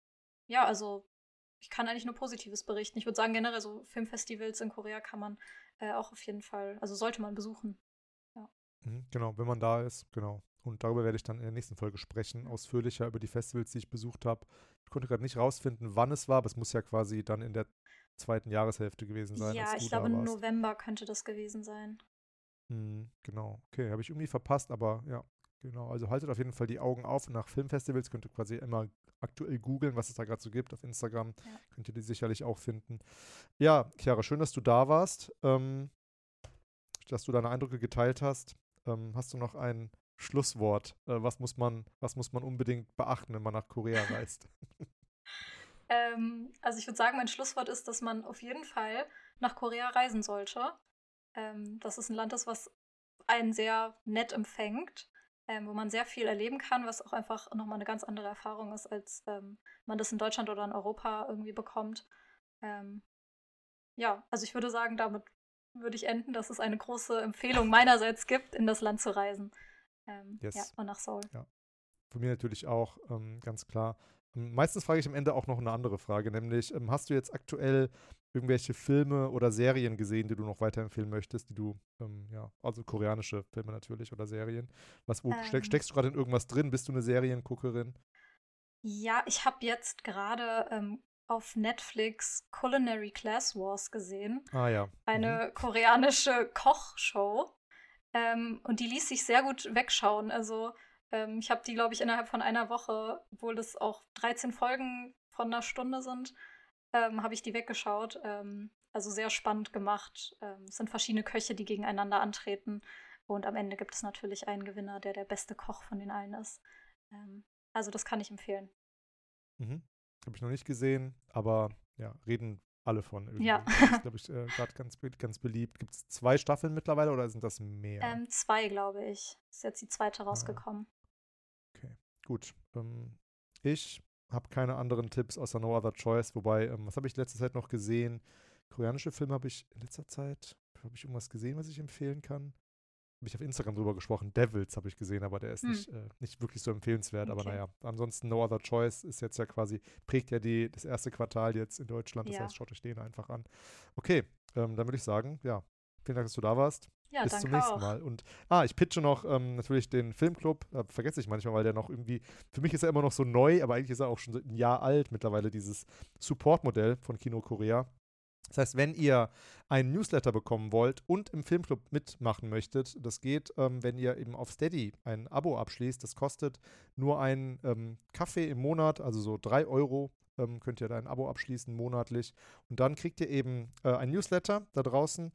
ja, also ich kann eigentlich nur Positives berichten. Ich würde sagen, generell so Filmfestivals in Korea kann man äh, auch auf jeden Fall, also sollte man besuchen. Ja. Mhm, genau, wenn man da ist, genau. Und darüber werde ich dann in der nächsten Folge sprechen, ausführlicher über die Festivals, die ich besucht habe. Ich konnte gerade nicht rausfinden, wann es war, aber es muss ja quasi dann in der zweiten Jahreshälfte gewesen sein, als Ja, du ich glaube, da im warst. November könnte das gewesen sein. Mhm, genau. Okay, habe ich irgendwie verpasst, aber ja, genau. Also haltet auf jeden Fall die Augen auf nach Filmfestivals. Könnt ihr quasi immer aktuell googeln, was es da gerade so gibt. Auf Instagram Ja. könnt ihr die sicherlich auch finden. Ja, Chiara, schön, dass du da warst, ähm, dass du deine Eindrücke geteilt hast. Ähm, hast du noch ein Schlusswort? Äh, was muss man, was muss man unbedingt beachten, wenn man nach Korea reist? Ähm, also ich würde sagen, mein Schlusswort ist, dass man auf jeden Fall nach Korea reisen sollte. Ähm, dass es ein Land ist, was einen sehr nett empfängt, ähm, wo man sehr viel erleben kann, was auch einfach nochmal eine ganz andere Erfahrung ist, als ähm, man das in Deutschland oder in Europa irgendwie bekommt. Ähm, ja, also ich würde sagen, damit würde ich enden, dass es eine große Empfehlung meinerseits gibt, in das Land zu reisen. Ähm, ja, Yes. und nach Seoul. Ja. Von mir natürlich auch, ähm, ganz klar. Ähm, meistens frage ich am Ende auch noch eine andere Frage, nämlich, ähm, hast du jetzt aktuell irgendwelche Filme oder Serien gesehen, die du noch weiterempfehlen möchtest, die du, ähm, ja, also koreanische Filme natürlich oder Serien. Was, wo steck, Ähm, steckst du gerade in irgendwas drin? Bist du eine Serienguckerin? ja, ich habe jetzt gerade ähm, auf Netflix Culinary Class Wars gesehen, Ah ja. Mhm. eine koreanische Kochshow. Ähm, und die ließ sich sehr gut wegschauen. Also ähm, ich habe die, glaube ich, innerhalb von einer Woche, obwohl das auch dreizehn Folgen von einer Stunde sind, ähm, habe ich die weggeschaut. Ähm, also sehr spannend gemacht. Ähm, es sind verschiedene Köche, die gegeneinander antreten. Und am Ende gibt es natürlich einen Gewinner, der der beste Koch von den allen ist. Ähm, also das kann ich empfehlen. Mhm. Habe ich noch nicht gesehen, aber ja, reden alle von Ja. irgendwie. Also ist, glaube ich, äh, gerade ganz, be- ganz beliebt. Gibt es zwei Staffeln mittlerweile oder sind das mehr? ähm, zwei, glaube ich. Ist jetzt die zweite Ah, rausgekommen. okay, gut. Ähm, ich habe keine anderen Tipps außer No Other Choice. Wobei, ähm, was habe ich letzte Zeit noch gesehen? Koreanische Filme habe ich in letzter Zeit, habe ich irgendwas gesehen, was ich empfehlen kann? Habe ich auf Instagram drüber gesprochen. Devils habe ich gesehen, aber der ist Hm, nicht, äh, nicht wirklich so empfehlenswert. Aber okay. naja, ansonsten No Other Choice ist jetzt ja quasi, prägt ja die, das erste Quartal jetzt in Deutschland. Das heißt, Ja. schaut euch den einfach an. Okay, ähm, dann würde ich sagen, ja, vielen Dank, dass du da warst. Ja, Bis zum danke nächsten auch. Mal. Und, ah, ich pitche noch ähm, natürlich den Filmclub. Äh, vergesse ich manchmal, weil der noch irgendwie, für mich ist er immer noch so neu, aber eigentlich ist er auch schon so ein Jahr alt mittlerweile, dieses Support-Modell von Kino Korea. Das heißt, wenn ihr einen Newsletter bekommen wollt und im Filmclub mitmachen möchtet, das geht, ähm, wenn ihr eben auf Steady ein Abo abschließt. Das kostet nur einen ähm, Kaffee im Monat, also so drei Euro ähm, könnt ihr da ein Abo abschließen monatlich. Und dann kriegt ihr eben äh, ein Newsletter da draußen.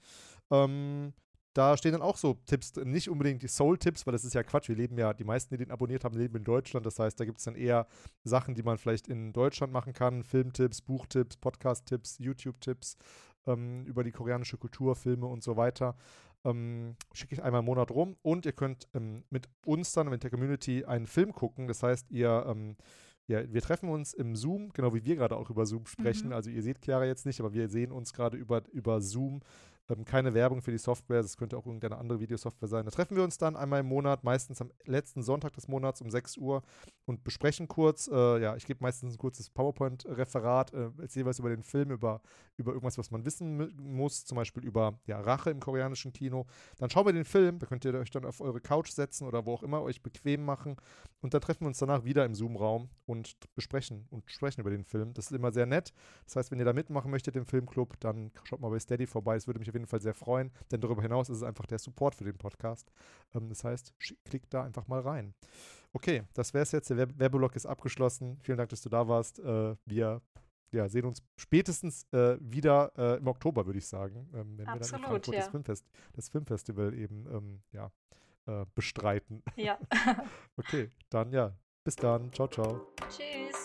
Ähm, Da stehen dann auch so Tipps drin, nicht unbedingt die Soul-Tipps, weil das ist ja Quatsch. Wir leben ja, die meisten, die den abonniert haben, leben in Deutschland. Das heißt, da gibt es dann eher Sachen, die man vielleicht in Deutschland machen kann. Filmtipps, Buchtipps, Podcast-Tipps, YouTube-Tipps ähm, über die koreanische Kultur, Filme und so weiter. Ähm, schicke ich einmal im Monat rum und ihr könnt ähm, mit uns dann, mit der Community, einen Film gucken. Das heißt, ihr ähm, ja, wir treffen uns im Zoom, genau wie wir gerade auch über Zoom sprechen. Mhm. Also ihr seht Chiara jetzt nicht, aber wir sehen uns gerade über, über Zoom Ähm, keine Werbung für die Software, das könnte auch irgendeine andere Videosoftware sein. Da treffen wir uns dann einmal im Monat, meistens am letzten Sonntag des Monats um sechs Uhr und besprechen kurz. Äh, ja, ich gebe meistens ein kurzes PowerPoint-Referat, äh, erzähle was über den Film, über, über irgendwas, was man wissen muss, zum Beispiel über ja, Rache im koreanischen Kino. Dann schauen wir den Film, da könnt ihr euch dann auf eure Couch setzen oder wo auch immer euch bequem machen und dann treffen wir uns danach wieder im Zoom-Raum und besprechen und sprechen über den Film. Das ist immer sehr nett. Das heißt, wenn ihr da mitmachen möchtet im Filmclub, dann schaut mal bei Steady vorbei. Das würde mich auf jeden Fall sehr freuen, denn darüber hinaus ist es einfach der Support für den Podcast. Ähm, das heißt, klickt da einfach mal rein. Okay, das wäre es jetzt. Der Werb- Werbeblock ist abgeschlossen. Vielen Dank, dass du da warst. Äh, wir ja, sehen uns spätestens äh, wieder äh, im Oktober, würde ich sagen, ähm, wenn Absolut, wir dann in Frankfurt ja. das, Filmfest, das Filmfestival eben ähm, ja, äh, bestreiten. Ja. Okay, dann ja. Bis dann. Ciao, ciao. Tschüss.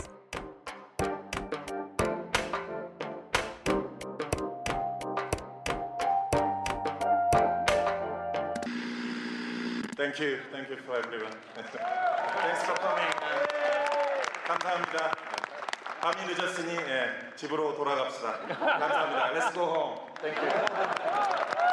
Thank you. Thank you for everyone. Thanks for coming. 감사합니다. 밤이 늦었으니 예, 집으로 돌아갑시다. 감사합니다. Let's go home. Thank you.